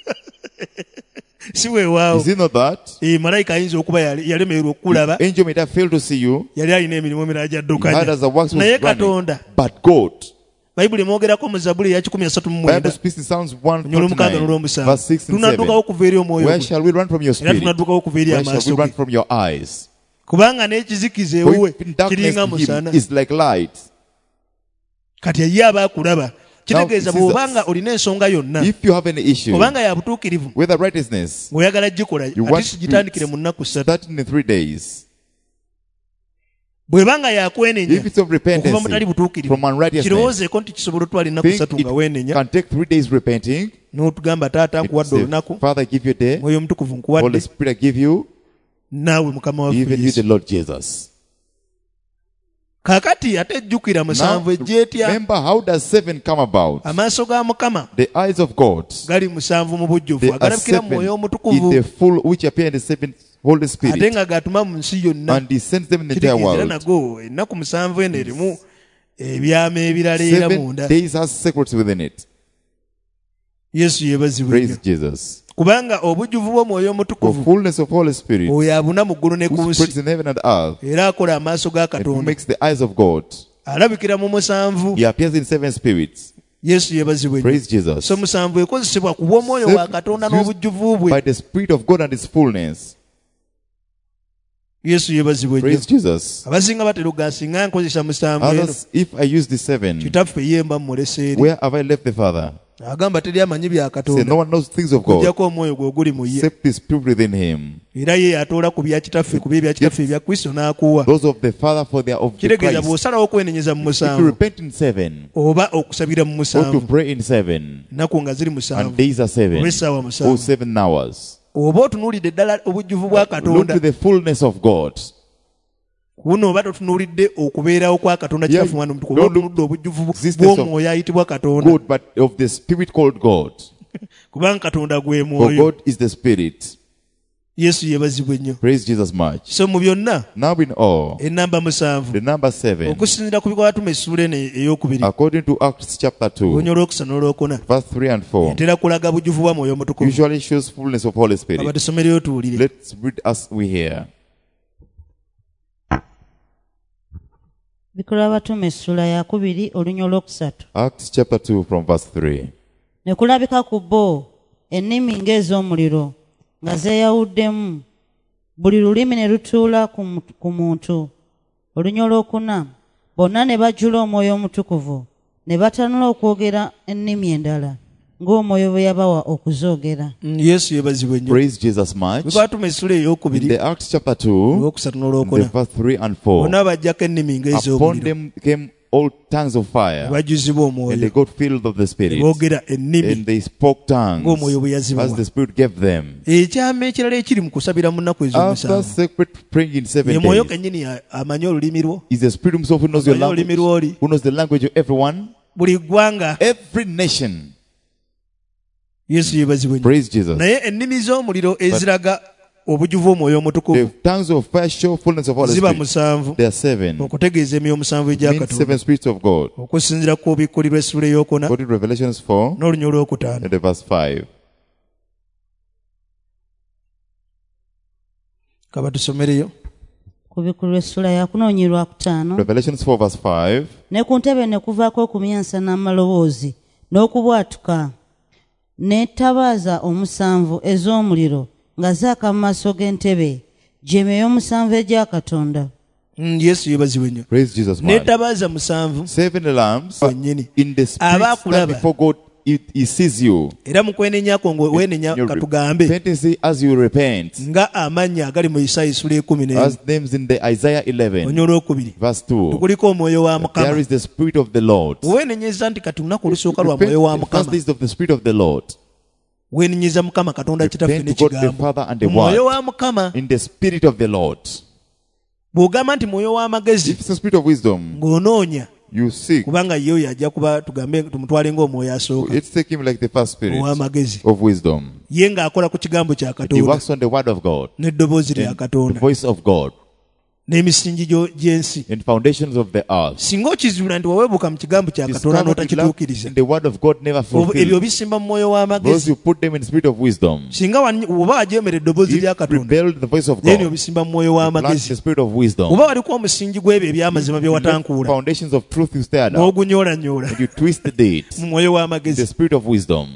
si weewaawo Is it not that? malayika ayinza okuba yalemererwa okukulaba Angel may have failed to see you. yali alina emirimu emirala He had gyaddukanya as the works was naye running. katonda But God. bayibuli emwogerako mu zabbuli eya 19 Bible speaks in Psalms onyolo 149, mukaaga n'olwomusanvu verse 6 and tunaddukawo 7. okuva eri omwoyo Where gwe shall we run from your era spirit? tunaddukawo okuva eri Where shall amaaso we run ge from your eyes? kubanga n'ekizikiza For ewuwe in darkness kiringa to him musana is like light. kati ye aba akulaba kitegeeza this is bw'obanga olina ensonga yonna If you have any issue, obanga ya butuukirivu whether righteousness, ng'oyagala gikola you want ati sigitandikire mu nnaku ssatu start in 3 days. bw'ebanga yakwenenya If it's of repentance okuva mu tali butuukirivu from unrighteousness, kirowoozeeko nti kisobola otwala ennaku think ssatu nga weenenya it can take 3 days repenting. n'otugamba taata nkuwadde Say, olunaku Father, I give you a day. mwoyo omutukuvu Holy nkuwadde Spirit, I give you. naawe mukama waffe Even you, Yesu. the Lord Jesus. kaakati ate ejjukira Now, musanvu ejjeetya remember, how does 7 come about? amaaso ga mukama The eyes of God, gali musanvu mu bujjuvu they are agalabikira mu 7 mwoyo in omutukuvu the full, which appear in the 7th Holy ate Spirit. nga gatuma mu nsi yonna And he sends them in the entire kitegeeza world. nago ennaku musanvu eno erimu ebyama ebirala era 7 munda days has secrets within it. yesu yeebazibwe Praise nnyo. Jesus. Kubanga obujjuvu bw'omwoyo For omutukuvu fullness of Holy Spirit, oyo abuna mu ggulu ne ku who nsi spreads in heaven and earth, era akola amaaso ga and who Katonda, makes the eyes of God. alabikira mu musanvu. He appears in 7 spirits. yesu yeebazibwe nnyo. Praise Jesus. so musanvu ekozesebwa ku bw'omwoyo wa Katonda n'obujjuvu By bwe. the Spirit of God and His fullness. yesu yeebazibwe nnyo. Praise Jesus. abasinga batero gasinga nkozesa musanvu eno Others, if I use the 7, kitaffe yemba mmulese eri. where have I left the Father? agamba teri amanyi bya Say, Katonda no one knows things of God okuggyako omwoyo gwe oguli mu ye, except the Spirit within Him. era ye atoola ku bya kitaffe ku bye kitaffe ebya Kristo n'akuwa. Those of the Father, for they are of the kitegeeza Christ. bw'osalawo okwenenyeza mu If you musanvu repent in 7, oba okusabira mu or to musanvu, pray in 7, ennaku nga ziri and musanvu days are 7, oba essaawa or musanvu, 7 hours, oba otunuulidde ddala obujjuvu bwa look Katonda to the fullness of God. kuno oba totunuulidde okubeerawo kwa Katonda Yeah, kitaffe mwana omutukuvu, oba don't look otunudde obujjuvu existence of bw'omwoyo ayitibwa Katonda, Good, but of the Spirit called God. kubanga Katonda gwe For mwoyo. God is the Spirit. yesu yeebazibwe nnyo. Praise Jesus much. so mu byonna Now in all, ennamba musanvu the number 7, okusinziira ku bikolwa tume essuula eno ey'okubiri according to Acts chapter 2, onya olwokusana olwokuna verse 3 and 4, etera kulaga bujjuvu bwa mwoyo omutukuvu. usually shows fullness of Holy aba Spirit. tusomereyo tuwulire. Let's read as we hear. bikolwa abatume essula ya 2 olunya olwokusatu. Acts chapter 2 from verse 3. ne kulabika ku bo ennimi ng'ez'omuliro nga zeeyawuddemu, buli lulimi ne lutuula ku muntu. olunya olwokuna bonna ne bajjula omwoyo omutukuvu ne batanula okwogera ennimi endala ng'omwoyo bwe yabawa okuzoogera. yesu yeebazibwe nnyo. Praise Jesus much. bikolwa tume essuula In ey'okubiri the Acts chapter 2, olwokusatu the n'olwokuna verse 3 and 4, bonna bajjako ennimi upon ng'ez'omuliro them came all tongues of fire, bajjuzibwa and they omwoyo got filled of the Spirit, boogera ennimi and they spoke tongues ng'omwoyo bwe as yazibawa. the Spirit gave them. ekyama ekirala ekiri mu kusabira mu nnaku After ez'omusanvu separate praying in 7 ye mwoyo days, kennyini amanyi olulimi lwo, is the Spirit Himself who knows your amanyi olulimi language, lw'oli. who knows the language of everyone, buli ggwanga. every nation. yesu yeebazibwe nnyo. Praise Jesus. naye ennimi z'omuliro eziraga obujjuvu omwoyo The omutukuvu tongues of fire show fullness of Holy ziba Spirit. musanvu, There are 7. okutegeeza emyoyo musanvu egya Means Katonda 7 spirits of God. okusinziira ku bikkulirwa essula ey'okuna According to Revelations 4 n'olunya olwokutaano. and the verse 5. kaba tusomereyo. ku bikolwa essula ya 4 Revelations 4 verse 5. ne ku ntebe ne kuvaako okumyansa n'amaloboozi n'okubwatuka n'ettabaaza omusanvu ez'omuliro nga zaaka mu maaso g'entebe, gy'emyoyo ey'omusanvu egya Katonda. yesu yeebazibwe nnyo. Praise Jesus much. n'ettabaaza musanvu 7 lamps wennyini in the spirit Abakulaba. stand before God. He sees you. era mu kwenenyako ng'oweenenya Your katugambe repentance as you repent. nga amannya agali mu Isaaya essula ekumi As names in the Isaiah 11 onya olwokubiri verse 2. tukuliko omwoyo wa There Mukama. is the Spirit of the Lord. weenenyeza nti kati lunaku olusooka lwa Repent mwoyo wa in the first Mukama. days of the Spirit of the Lord. weenenyeza Mukama Katonda kitaffe Repent to God the n'ekigambo. Father and the mwoyo Word. wa Mukama In the Spirit of the Lord. bw'ogamba nti mwoyo w'amagezi If it's the Spirit of wisdom, ng'onoonya you seek. kubanga ye oyo ajja kuba tugambe tumutwale ng'omwoyo asooka Let's take him like the first spirit ow'amagezi, of wisdom. ye ng'akola ku kigambo kya He Katonda works on the word of God, n'eddoboozi lya the Katonda voice of God, n'emisingi gy'ensi. and foundations of the earth. singa okizuula nti waweebuka mu kigambo kya Katonda Discover to love n'otakituukiriza, in the word of God never ebyo fulfilled. bisimba mu mwoyo Those w'amagezi. who put them in spirit of wisdom, singa oba wajeemera eddoboozi lya if Katonda rebelled the voice of then God, obisimba mu mwoyo plant the w'amagezi. spirit of wisdom, oba waliko omusingi gw'ebyo eby'amazima bye watankuula foundations of truth you stirred up, n'ogunyoolanyola and you twisted it, mu mwoyo the w'amagezi. spirit of wisdom,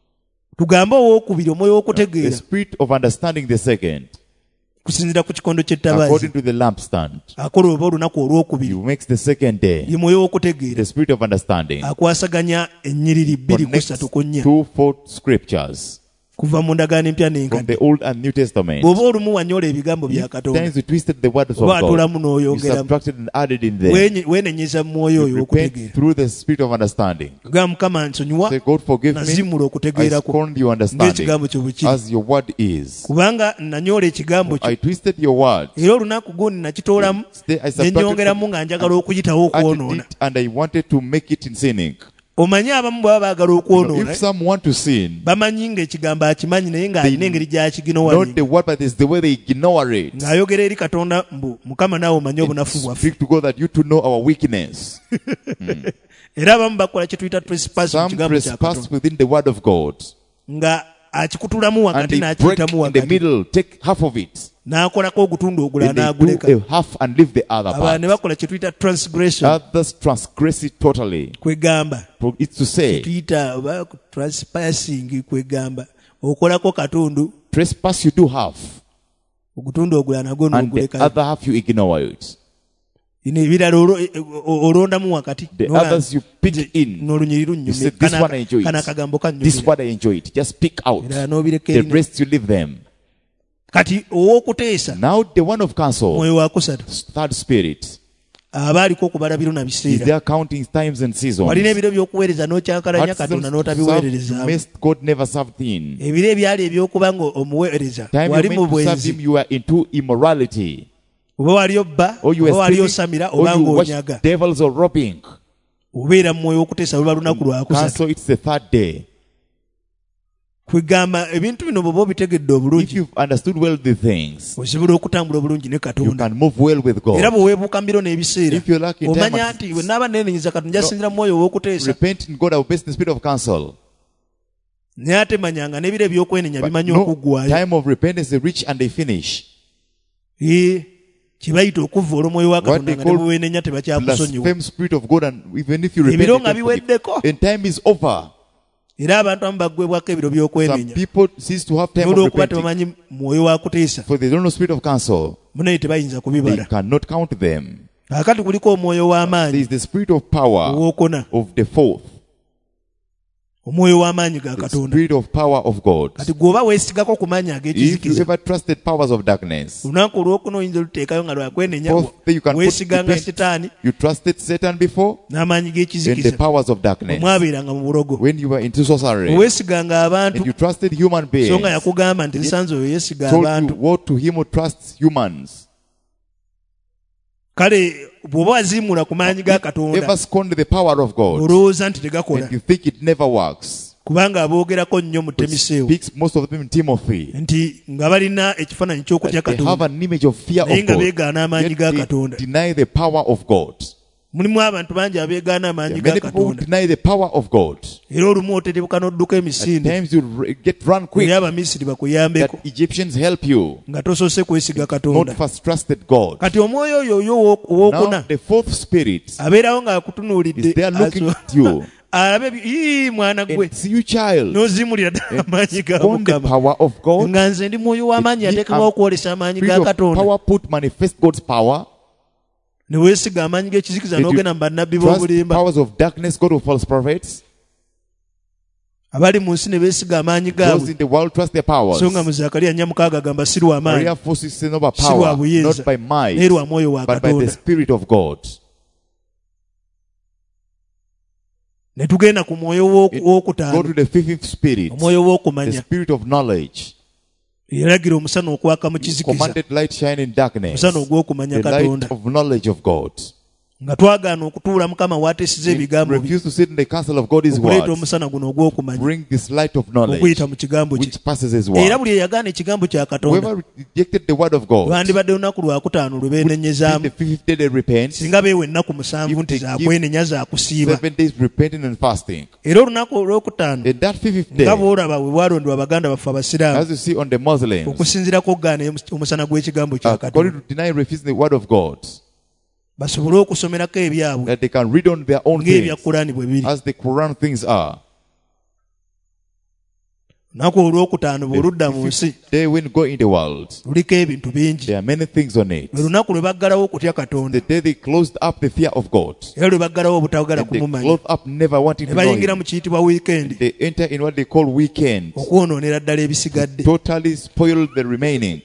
tugambe owookubiri omwoyo the w'okutegeera spirit of understanding the second, kusinziira ku kikondo ky'ettabaazi according to the lampstand. akola oba olunaku olwokubiri He makes the second day ye mwoyo w'okutegeera the spirit of understanding. akwasaganya ennyiriri 2 ku Connects 3 ku 4 two four scriptures kuva mu ndagaano empya from n'enkadde. the Old and New Testament. bw'oba olumu wanyola ebigambo bya Katonda Times you twisted the words of oba God. atulamu You n'oyongeramu, subtracted and added in there. weenenyeza mu mwoyo oyo You repent w'okutegeera. through the spirit of understanding. gamba Mukama nsonyiwa Say, God forgive me. nazimula I okutegeera kwo scorned your understanding ng'ekigambo kyo bwe kiri, as your word is. kubanga nanyola ekigambo kyo I twisted your word. era olunaku gundi nakitoolamu Today I ne subtracted nyongeramu nga njagala okuyitawo added okwonoona. it and I wanted to make it in sinning. Omanyi abamu bw'aba baagala okwonoona If some want to sin, bamanyi ng'ekigambo akimanyi naye ng'alina engeri not gy'akiginowamu the word, but it's the way they ignore it. ng'ayogera eri Katonda mbu Mukama naawe omanyi obunafu bwaffe. Speak to God that you to know our weakness. Era abamu bakola kye tuyita trespass mu Some kigambo kya trespass Katonda. within the word of God. nga akikutulamu and wakati they break n'akiyitamu in the wakati middle, take half of it. n'akolako ogutundu ogula Then they n'aguleka do a half and leave the other aba ne part. bakola kye tuyita transgression Others transgress it totally. kwegamba It's to say, tuyita oba transpassing kwegamba okolako katundu trespass you do half, ogutundu ogula nagwo and the n'oguleka other half you ignore it. ebirala olondamu wakati The others you pick in. n'olunyiri You say, this one I enjoy kana it. akagambo This kannyumira one I enjoy it. Just pick out. ebirala n'obireka The erina rest you leave them. kati ow'okuteesa Now the one of counsel, mwoyo wa kusatu third spirit, aba aliko okubala biro na is biseera there counting times and seasons. walina ebiro by'okuweereza n'okyankalanya Hearts katonda served, n'otabiweerereza missed God never served in. ebiro ebyali ebyokuba nga omuweereza Time wali you mu meant to serve him, bwenzi you were into immorality. oba wali obba Or you oba wali were osamira stealing, or oba you ng'onyaga watched devils or robbing. obeera mu mwoyo w'okuteesa luba lunaku lwakusatu Cancel, it's the third day. kwegamba ebintu bino bw'oba obitegedde If obulungi you've understood well the things, osobola okutambula obulungi ne you katonda can move well with era God. bwe weebuuka mbiro n'ebiseera If you're lucky in time omanya and- nti bwe naaba neenenyiza katonda jasinzira mu mwoyo ow'okuteesa Repent in God, I will best in the spirit of counsel. naye ate manyanga n'ebiro ebyokwenenya But bimanyi no, okuggwayo time of repentance, they reach and they finish. kye bayita okuvvoola omwoyo wa What katonda they nga ne call bwewenenya tebakyakusonyiwa blaspheme spirit of God, and even if you ebiro repent, nga you can forgive. biweddeko And time is over. era abantu abamu baggwebwako ebiro Some by'okwenenya people cease to have time of olw'okuba repenting, tebamanyi mwoyo wa kuteesa for they don't know spirit of counsel. munaye tebayinza They kubibala cannot count them. kakati kuliko omwoyo There w'amaanyi is the spirit of power owokuna of the fourth, omwoyo w'amaanyi ga the katonda spirit of power of God. kati gweoba weesigako ku maanyi If you ag'ekizikiza ever trusted powers of darkness, olunaku olwokuna oyinza oluteekayo nga lwakwenenya fourth day you can put weesiganga repent. sitaani You trusted Satan before n'amaanyi and the g'ekizikiza powers of darkness. omwabeeranga mu bulogo When you were into sorcery oweesiganga abantu and you trusted human beings, so nga yakugamba nti lisanze oyo yeesiga told you abantu what to him who trusts humans. kale bw'oba waziimula ku maanyi ga Ever katonda scorned the power of God olowooza nti tegakola and you think it never works. kubanga aboogerako nnyo mu temiseewo Speaks most of them in Timothy. nti nga balina ekifaananyi ky'okutya They have katonda an image of fear naye of nga God. beegaana amaanyi Yet ga they katonda deny the power of God. mulimu abantu bangi abeegaana amaanyi There ga are many people who katonda deny the power of God. era olumu oterebuka n'odduka At emisinde times you get run quick naye abamisiri bakuyambeko that Egyptians help you, nga tosoose kwesiga not katonda first trusted God. kati omwoyo oyo oyo Now owokuna the fourth spirit abeerawo ng'akutunuulidde is there looking at you alabe mwana gwe and see you, child, n'ozimulira ddala amaanyi ga on the mukama power of God. nga nze ndi mwoyo w'amaanyi It- yateekebwaho okwolesa amaanyi Spirit ga of katonda power put manifest God's power. ne weesiga amaanyi g'ekizikiza If you n'ogenda mu bannabbi trust b'obulimba powers of darkness, God of false prophets. abali mu nsi ne beesiga amaanyi Those gaabwe in the world trust their powers. so nga mu zakaliya 4:6 agamba si lwa maanyi Maria forces sin over si lwa power, buyinza not by might, naye lwa mwoyo wa but by the katonda Spirit of God. ne tugenda ku mwoyo Go to w'okutaano the fifth spirit, omwoyo the w'okumanya spirit of knowledge. yalagira omusana okwaka mu kizikiza Commanded light shine in darkness. omusana ogw'okumanya The light katonda of knowledge of God. nga twagaana okutuula mukama w'ateesiza ebigambo bye Refuse to sit in the counsel of God, His okuleeta word. omusana guno ogw'okumanya Bring this light of knowledge, okuyita mu kigambo kye which passes His era word. buli eyagaana ekigambo kya katonda Whoever rejected the word of God, lwandibadde lunaku lwakutaano lwe in beenenyezaamu the fifth day they repent, singa beewa ennaku musanvu nti zakwenenya zakusiiba 7 days repenting and fasting. era olunaku olwokutaano In that fifth nga day, bw'olaba bwe bwalondebwa baganda baffe abasiraamu as you see on the Muslims, okusinziirako okugaana omusana gw'ekigambo kya according katonda to deny refusing the word of God, basobole okusomerako ebyabwe that they can read on their own ng'ebya things, kulaani bwe biri as the Quran things are. olunaku olwokutaano bw'oludda mu nsi The day when you go in the world, luliko ebintu bingi there are many things on it. lwe lunaku lwe baggalawo okutya katonda The day they closed up the fear of God, era lwe baggalawo obutagala and they kumumanya closed up never wanting ne to know bayingira Him. mu kiyitibwa wiikendi They enter in what they call weekend, okwonoonera ddala ebisigadde totally spoiled the remaining,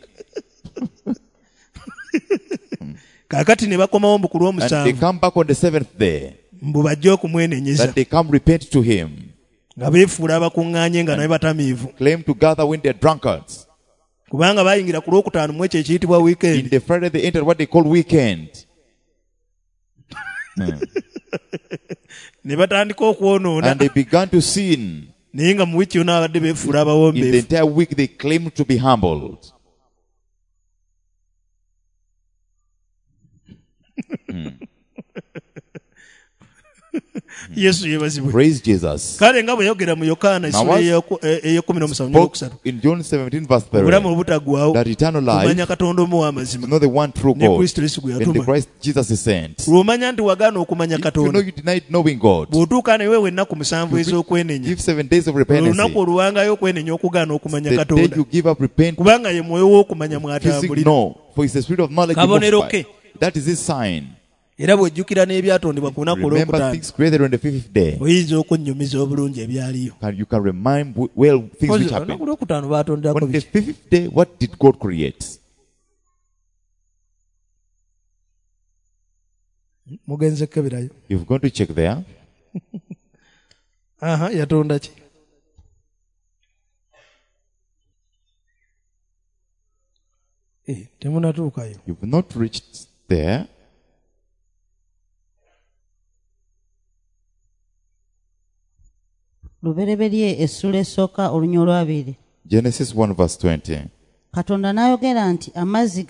kaakati ne bakomawo mbu ku and they lw'omusanvu come back on the seventh day, mbu bajje okumwenenyeza that they come repent to Him, nga beefuula abakuŋŋaanye nga naye batamiivu claim to gather when they're drunkards. kubanga bayingira ku lwokutaano mu ekyo ekiyitibwa In wiikendi the Friday they entered what they call weekend, ne batandika okwonoona and they began to sin. naye nga mu wiiki yonna babadde beefuula In the abawombeefu entire week they claimed to be humbled. Yesu yebazibwe. Praise Jesus. Kale nga bwe yogera mu Yokaana Now, essula as ey'eyokumin'omusanvu in John 17 verse 3, obulamu obutaggwaawo that eternal kumanya life Katonda omu is w'amazima not the one true ne God, Kristo Yesu gwe and the yatuma. Christ Jesus is sent. Lw'omanya nti wagaana okumanya If you know Katonda you denied knowing God, bw'otuuka ne weewe ennaku musanvu ez'okwenenya give 7 days of repentance. olunaku oluwangayo okwenenya okugaana okumanya The day Katonda you give up repent, kubanga ye mwoyo w'okumanya choosing mw'atambulira. no, for it's the spirit of knowledge you Kabonero must ke. fight. That is his sign. Era bw'ojjukira n'ebyatondebwa ku lunaku Remember olwokutaano things created on the 5th day. oyinza okunnyumiza obulungi ebyaliyo. You can remind well things which Olunaku happened. lwokutaano baatonderako On the biki? 5th day, what did God create? Mugenze keberayo. You've gone to check there. Yatonda ki? Temunatuukayo. You've not reached there. Lubereberye essula esooka olunya olwabiri. Genesis 1 verse 20. Katonda n'ayogera nti amazzi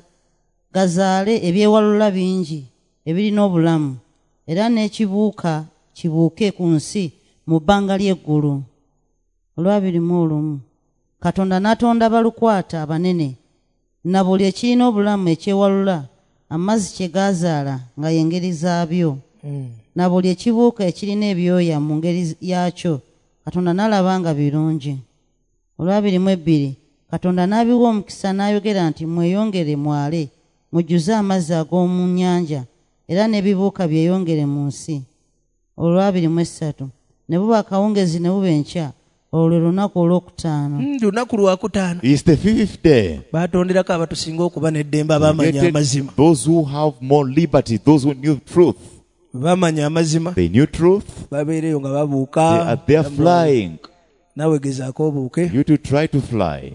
gazaale ebyewalula bingi ebirina obulamu, era n'ekibuuka kibuuke ku nsi mu bbanga ly'eggulu. Olwabiri mu olumu. Katonda n'atonda balukwata abanene, na buli ekirina obulamu ekyewalula, amazzi kye gaazaala nga y'engeri zaabyo. Na buli ekibuuka ekirina ebyoya mu ngeri yakyo, Katonda n'alaba nga birungi. Olwabiri mu ebbiri. Katonda n'abiwa omukisa n'ayogera nti mweyongere mwale, mujjuze amazzi ag'omu nnyanja, era n'ebibuuka byeyongere mu nsi. Olwabiri mu essatu. Ne buba akawungezi ne buba enkya, olwo lwe lunaku olwokutaano. Lunaku lwakutaano. It's the 5th day. Baatonderako abatusinga okuba n'eddembe abamanya Created amazima. those who have more liberty, those who knew truth. Bamanya amazima. They knew truth. Babeereyo nga They babuuka. are there flying. Nawe gezaako obuuke. You to try to fly.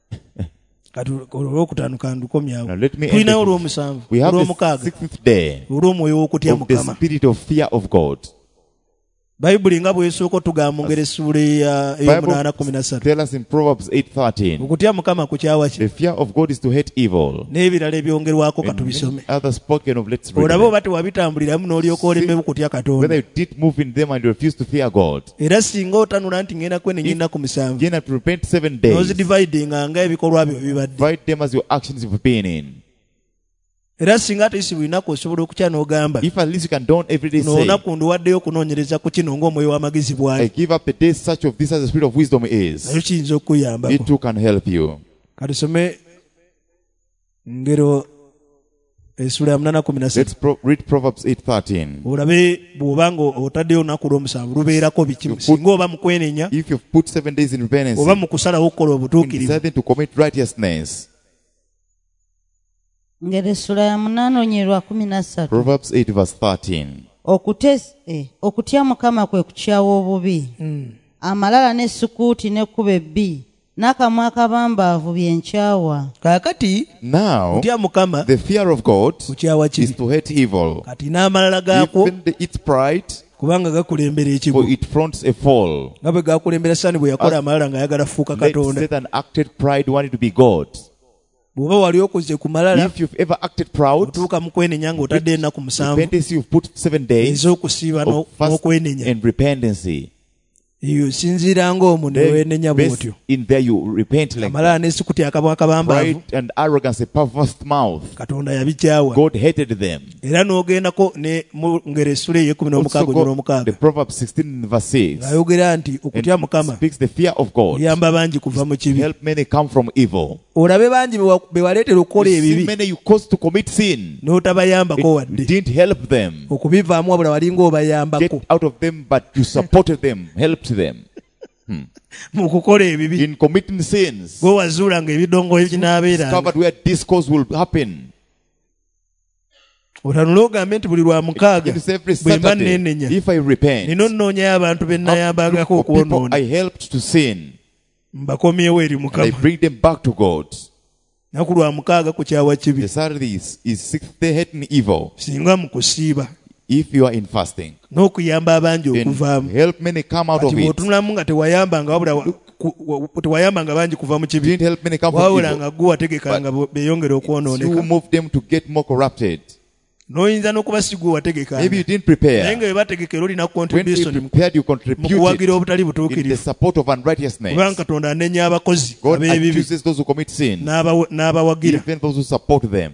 Olwokutaano kandukomyawo. Now let me end Tulinayo it. olw'omusanvu. We have the Olw'omukaaga. 6th day Olw'omwoyo w'okutya of the Mukama. spirit of fear of God. Bayibuli nga bw'esooka otugamba mu ngeri essula ey'omunaana 13. Tell us in Proverbs 8:13. Okutya Mukama kukyawa ki? The fear of God is to hate evil. N'ebirala ebyongerwako And katubisome. many others spoken of, let's read Olabe them. oba tewabitambuliramu n'olyoka olembe kutya Whether Katonda. you did move in them and you refuse to fear God. Era singa otanula nti ngenda kwenenya ennaku musanvu. Again, have to repent 7 days. N'ozidividinga nga ebikolwa byo bibadde. Fight them as your actions you've been in. Era singa ate si bulinaku osobola okutya n'ogamba. If at least you can don't every day say, N'olunaku nduwaddeyo okunoonyereza ku kino ng'omwoyo w'amagezi I bw'ali. give up the day such of this as the spirit of wisdom is. Nayo kiyinza okukuyambako. It too can help you. Katusome ngero essula ya 8:17. Let's read Proverbs 8:13. Olabe bw'obanga otaddeyo olunaku lw'omusanvu lubeerako biki. Singa oba mu kwenenya If you've put 7 days in repentance oba mu kusalawo okukola and obutuukirivu. deciding to commit righteousness. Ngero essula ya 8 olunya lwa 13. Proverbs 8 verse 13. Okutya Mukama kwe kukyawa obubi. Amalala n'essukuuti n'ekkuba ebbi, n'akamwa akabambaavu byenkyawa. Kaakati Now, kutya Mukama the fear of God kukyawa is kibi. to hate evil. Kati n'amalala gaako Even its pride, kubanga gakulembera for ekigo. it fronts a fall. Nga bwe gakulembera Sani bwe yakola amalala ng'ayagala kufuuka Let Katonda. Satan acted pride wanted to be God. Bw'oba wali okoze ku malala If you've ever acted proud, otuuka mu kwenenya ng'otadde ennaku musanvu repentance you've put 7 days ez'okusiiba of fast n'okwenenya. and repentance. Eyo sinziira ng'omu ne weenenya Best bw'otyo. in there you repent like Amalala n'essukuti akamwa akabambaavu pride and arrogance, a perverse mouth. Katonda yabikyawa. God hated them. Era n'ogendako ne mu ngero essula ey'ekumi Also go, n'omukaaga the Proverbs 16 verse 6 ayogera nti okutya and Mukama speaks the fear of God. kuyamba bangi kuva mu kibi. Help many come from evil. Olabe bangi be waleetera okukola You see ebibi many you caused to commit sin. n'otabayambako You wadde didn't help them. okubivaamu wabula wali ng'obayambako Get out of them, but you supported them, helped them. mu kukola ebibi. In committing sins, Gwe wazuula ng'ebidongo ekinaabeeranga. discovered where discourse will happen. Otanule ogambe nti buli lwa mukaaga It is every bwe mba Saturday. neenenya If I repent, nina onnoonyayo abantu be nayambangako of people okwonoona I helped to sin, mbakomyewo eri and I Mukama. bring them back to God. Naku lwa mukaaga ku kyawa kibi The Saturday is 6th day hating evil. singa mu kusiiba If you are in fasting, n'okuyamba abangi then okuvaamu. help many come out Kati of it. bw'otunulamu nga tewayambanga wabula tewayambanga bangi kuva mu kibi Didn't help many come from wabula evil. nga gwe wategekanga beeyongere You okwonooneka. move them to get more corrupted. n'oyinza n'okuba si gwe wategeka Maybe you didn't naye prepare. nga bwe bategekera olina When you contribution prepared, you mu contributed kuwagira obutali in the butuukirivu support of unrighteousness. kubanga katonda anenya abakozi God ab'ebibi accuses those who commit sin, n'abawagira even those who support them.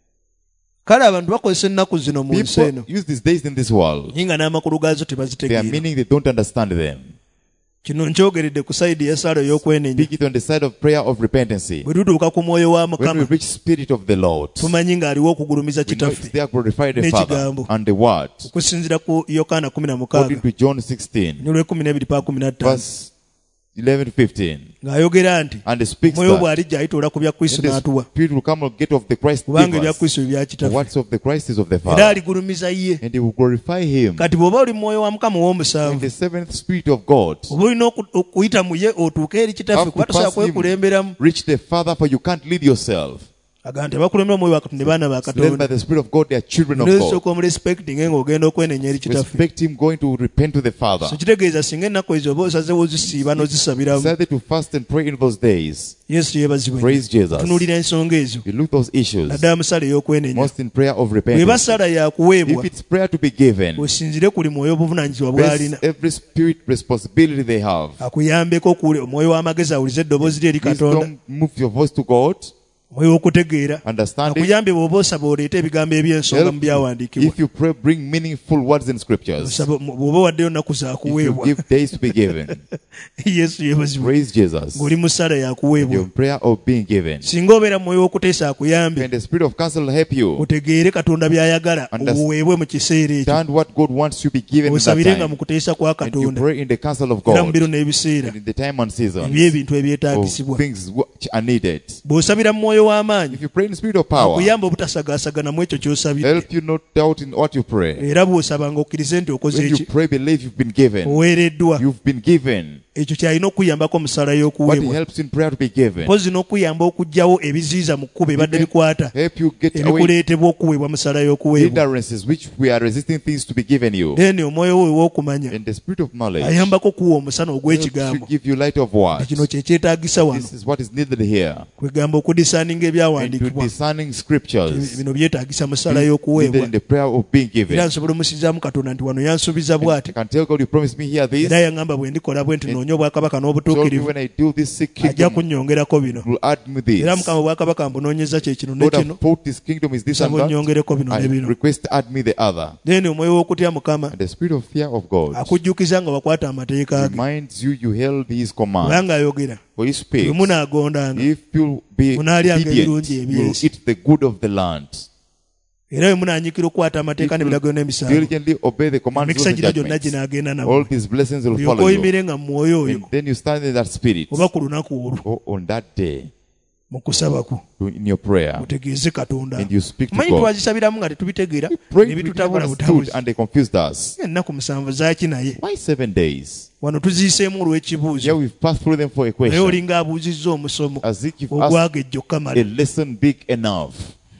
kale abantu bakozesa ennaku zino mu nsi eno People use these days in this world. naye nga n'amakulu gaazo They are tebazitegeera meaning they don't understand them. kino nkyogeredde ku sayidi y'essaala ey'okwenenya Speak it on the side of prayer of repentance. bwe tutuuka ku mwoyo wa When we mukama reach Spirit of the Lord, tumanyi ng'aliwo okugulumiza we know it's kitaffe there glorify the Father n'ekigambo and the Word. okusinziira ku yokaana According 16 to John 16, olw'e12-15 verse 11 to 15. ng'ayogera nti And it speaks omwoyo that bw'alijja ayitoola ku bya kristo then the n'atuwa Spirit will come and get of the Christ kubanga ebya give us. kristo ebya The kitaffe words of the Christ is of the era Father. aligulumiza ye And he will glorify him. kati bw'oba oli mu mwoyo wa mukama In ow'omusanvu the seventh Spirit of God, oba olina okuyita mu ye otuuke eri kitaffe have kuba to tosobola pass him, kwekulemberamu reach the Father, for you can't lead yourself. agamba nti abakulembera omwoyo wa katonda baana ba Led by katonda the Spirit of God, they are children of God. nosooka omurespectinge ng'ogenda okwenenya eri kitaffe Respect him going to repent to the Father. so kitegeeza singa ennaku ezo oba osazewo ozisiiba n'ozisabiramu Decided to fast and pray in those days. yesu yeebazibwe Praise Jesus. tunuulira ensonga ezo You look those issues, naddala mu ssala ey'okwenenya most in prayer of bw'eba repentance. ssala yakuweebwa If it's prayer to be given, osinzire kuli mwoyo obuvunaanyizibwa bw'alina every spirit responsibility they have. akuyambeko omwoyo w'amagezi awulize eddoboozi lye eri katonda Wisdom, move your voice to God. omwoyo w'okutegeera Understanding. akuyambe bw'oba osaba oleete ebigambo eby'ensonga mu Help byawandiikibwa if you pray, bring meaningful words in scriptures. Osaba- bw'oba waddeyo nnaku If you zaakuweebwa give days to be given, yesu yeebazibwe praise Jesus. ng'oli mu ssala yakuweebwa Your prayer of being given. singa obeera mu mwoyo w'okuteesa akuyambe And the spirit of counsel will help you. otegeere katonda by'ayagala Understand- obuweebwe mu kiseera ekyo Understand what God wants you to be given in that osabirenga mu time. kuteesa kwa And you katonda pray in the counsel of era mu God. biro n'ebiseera And in the time and season eby'ebintu of ebyetaagisibwa things which are needed. bw'osabira mu mwoyo w'amaanyi If you pray in the spirit of power, akuyamba obutasagaasagana mu ekyo ky'osabidde help you not doubt in what you pray. era bw'osabanga okkirize nti okoze When you eki pray, believe you've been given. oweereddwa You've been given. ekyo kyalina okuyambako mu ssala What y'okuweebwa helps in prayer to be given. mpozi n'okuyamba okuggyawo ebiziiza mu kkuba ebadde bikwata Help you get away ebikuleetebwa okuweebwa mu ssala y'okuweebwa hindrances which we are resisting things to be given you. then omwoyo we w'okumanya And the spirit of knowledge ayambako okuwa omusana helps ogw'ekigambo to give you light of words. kino kye kyetaagisa wano This is what is needed here. kwegamba okudisaaninga And to ebyawandiikibwa discerning scriptures. bino byetaagisa mu ssala Needed y'okuweebwa in the prayer of being era given. nsobola omusizaamu katonda nti wano yansuubiza I bw'ati can tell God you promised me here this. era yaŋŋamba bwe ndikola bwe nti noonya obwakabaka Told me n'obutuukirivu when I do this sick ajja kingdom, kunnyongerako bino will add me this. era mukama obwakabaka mbunoonyeza kye kino ne God have kino thought this kingdom is this and nsaba that. onnyongereko bino ne I bino request to add me the other. then omwoyo w'okutya mukama And the spirit of fear of God akujjukiza nga wakwata amateeka ge reminds you you held his command. kubanga ayogera For he speaks. bwe munaagondanga If you'll be Munaalyanga obedient, ebirungi you will eby'ensi. eat the good of the land. era bwe munanyikira okukwata amateeka n'ebiragiro n'emisango Diligently obey the commands emikisa of gino the gyonna judgments. ginaagenda All nabo these blessings will olyoka follow you. oyimire nga mu mwoyo oyo And then you stand in that spirit. oba ku lunaku olwo Or on that day, mu kusaba kwo in your prayer, mutegeeze katonda and you speak to manyi God. twazisabiramu nga tetubitegeera Pray ne we never bitutabula understood butabuzi and they confused us. ennaku musanvu zaaki naye Why 7 days? wano tuziyiseemu Here olw'ekibuuzo we've passed through them for a naye question. olinga abuuzizza omusomo As if you've asked ogwagejja okamala a lesson big enough.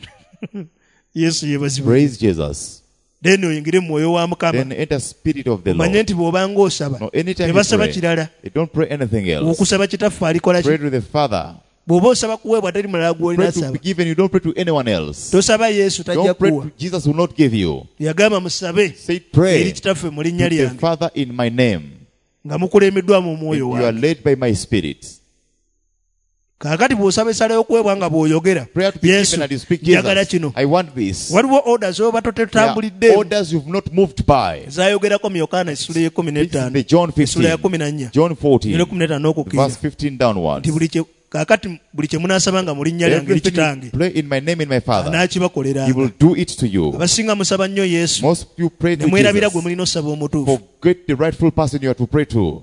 yesu yeebazibwe Praise Jesus. then oyingire mu mwoyo wa mukama Then enter spirit of the omanye Lord. nti bw'obanga osaba No, anytime you tebasaba pray, kirala you don't pray anything else. okusaba kitaffe alikola Pray ki to the Father. bw'oba osaba kuweebwa teri mulala gw'olina Pray to be asaba given. You don't pray to anyone else. tosaba yesu tajja Don't pray kuwa to Jesus will not give you. yagamba musabe Say eri pray kitaffe mu linnya to the lyange Father in my name. nga mukulembeddwamu And omwoyo you are wange led by my spirit. kaakati bw'osaba essala y'okuweebwa nga bw'oyogera Prayer to be yesu given and you speak njagala Jesus. kino I want this. waliwo orders oba There totetambulidde are orders you've not moved by. zayogerako mu yokaana essula y'ekumi This is n'ettaano the John essula ya 15. kumi na nnya John 14. ekumi n'ettaano okukirira Verse 15 downwards. nti kaakati buli kye munaasabanga mu linnya lyange eri Everything kitange you pray in my name in my Father, He anaakibakoleranga will do it to you. abasinga musaba nnyo yesu Most of you pray ne to mwerabira gwe Jesus. mulina osaba omutuufu Forget the rightful person you are to pray to.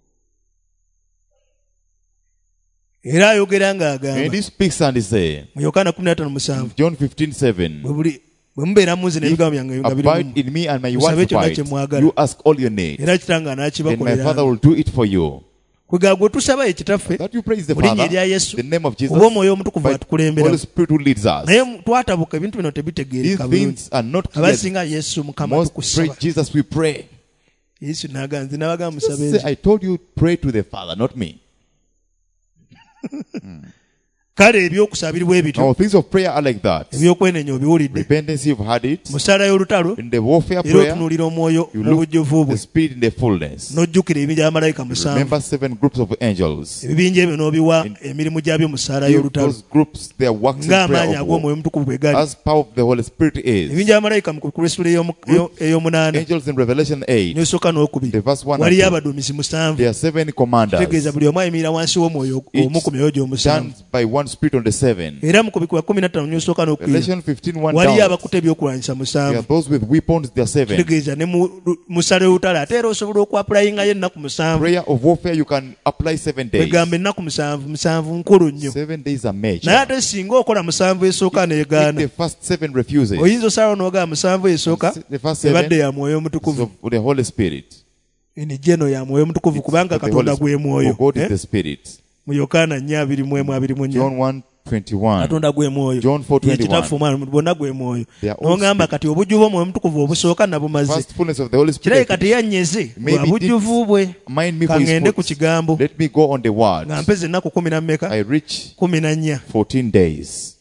era ayogera And ng'agamba he speaks and he says, mu yokaana 15:7 John 15:7, bwe mubeera munzi n'ebigambo byange nga biri abide mu in me and my Musabe words kyonna abide. kye mwagala. You ask all your need, era kitange and my Father anaakibakoleranga will do it for you. kwegaba gwe tusaba ekitaffe That you praise the mu linnya Father, erya yesu the name of Jesus, oba omwoyo omutukuvu by atukulembera Holy Spirit who leads us. naye twatabuka ebintu bino These tebitegeereka bulungi things are not clear. abasinga yesu mukama Most pray tukusaba Jesus, we pray. yesu n'agamba nze n'abagamba Just musabe say, nti I told you, pray to the Father, not me. kale ebyokusabirwa ebityo Now, things of prayer are like that. ebyokwenenya obiwulidde Repentance, you've had it. mu ssaala y'olutalo In the warfare era prayer, otunuulira omwoyo you mu look bujjuvu at bwe the Spirit in the fullness. n'ojjukira ebibinja by'amalayika musanvu Remember 7 groups of angels. ebibinja ebyo n'obiwa emirimu gyabyo mu ssaala Give y'olutalo those groups their works in ng'amaanyi prayer of ag'omwoyo war. omutukuvu bwe gali As power of the Holy Spirit is. ebibinja by'amalayika mu kulesitula ey'omunaana Angels in Revelation 8, n'esooka n'okubiri the verse 1 and waliyo 2. abaduumizi musanvu There are 7 commanders. tegeeza buli omu ayimirira wansi w'omwoyo omu ku myoyo gy'omusanvu Stand by one Spirit on the 7. era mu kubikula 15 n'osooka n'okubiri Revelation 15:1 waliyo down. abakuta ebyokulwanyisa There musanvu are those with weapons, they are 7. kitegeeza ne mu ssala y'olutalo ate era osobola okwapulayingayo ennaku musanvu Prayer of warfare, you can apply 7 days. egamba ennaku musanvu nkulu nnyo 7 days are naye major. ate singa okola musanvu esooka If neegaana the first 7 refuses, oyinza osalawo n'ogamba musanvu esooka the first ebadde 7 ya mwoyo is omutukuvu of the Holy Spirit. enijeno ya mwoyo omutukuvu kubanga Of the katonda Holy gwe Spirit. mwoyo For God is the Spirit. mu yokaana 4:21 John 1:21. katonda gwe mwoyo John 4:21. yekitaffe omwana bonna gwe mwoyo They are all n'ogamba spirit. kati obujjuvu bw'omwoyo omutukuvu obusooka nabumaze First fullness of the Holy kiraye Spirit. kati yannyeze Maybe lwa bujjuvu bwe Mind me for his kaŋŋende ku words. kigambo Let me go on the word. nga mpeza ennaku 10 na mmeka I reach 14 14 days.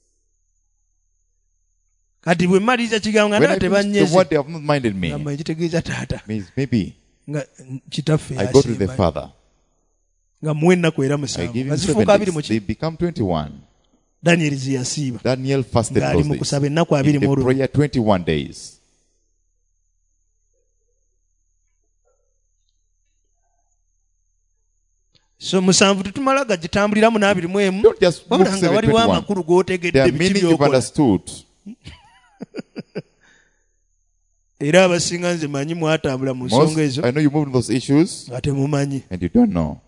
kati bwe mmaliriza kigambo nga When I ndaba preach the tebannyeze word, they have not minded me. ngamba ekitegeeza taata Means maybe nga kitaffe I go to the yasemba Father. nga muwe ennaku era I musanvu give nga him zifuuka 7 abiri mu days. They become 21. danyeri ziyasiiba Daniel fasted ng'ali those mu days. kusaba ennaku In 20 the mu lumu prayer 21 days. so musanvu tetumala gagitambuliramu n'abiri mu emu Don't just move wabula nga waliwo 7:21. amakulu g'otegedde Their biki meaning you've by'okola understood. era abasinga nze manyi mwatambula mu nsonga Most, ezo I know you moved in those issues nga temumanyi and you don't know.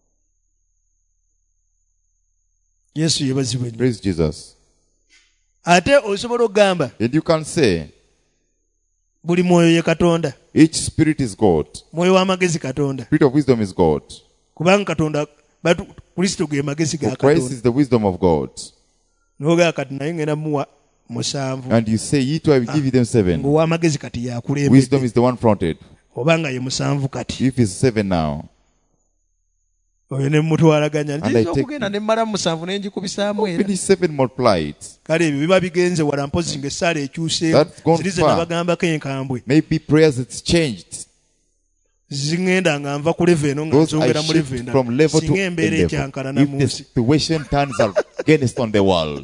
yesu yebazibwe nnyo Praise Jesus. ate osobola okugamba And you can say, buli mwoyo ye katonda each spirit is God. mwoyo w'amagezi katonda Spirit of wisdom is God. kubanga katonda kristo ge magezi ga For Christ katonda is the wisdom of God. nogaa kati naye ngenda muwa musanvu And you say, ye too, I will give you them 7. ng'ow'amagezi kati Wisdom yakulembedde is the one fronted. obanga ye musanvu kati If it's 7 now, oyo ne mutwalaganya And I ntiza take- okugenda ne mmala musanvu ne ngikubisaamu era finish 7 multiplied. kale ebyo biba bigenze wala mpozi ng'essaala ekyuseemu That's gone ziri ze far. nabagambako enkambwe Maybe prayers it's changed. zingenda nga nva ku leve eno nga Those I nzongera mu leve shift endala from level to singa embeera level. ekyankalana If mu the nsi situation turns against on the world.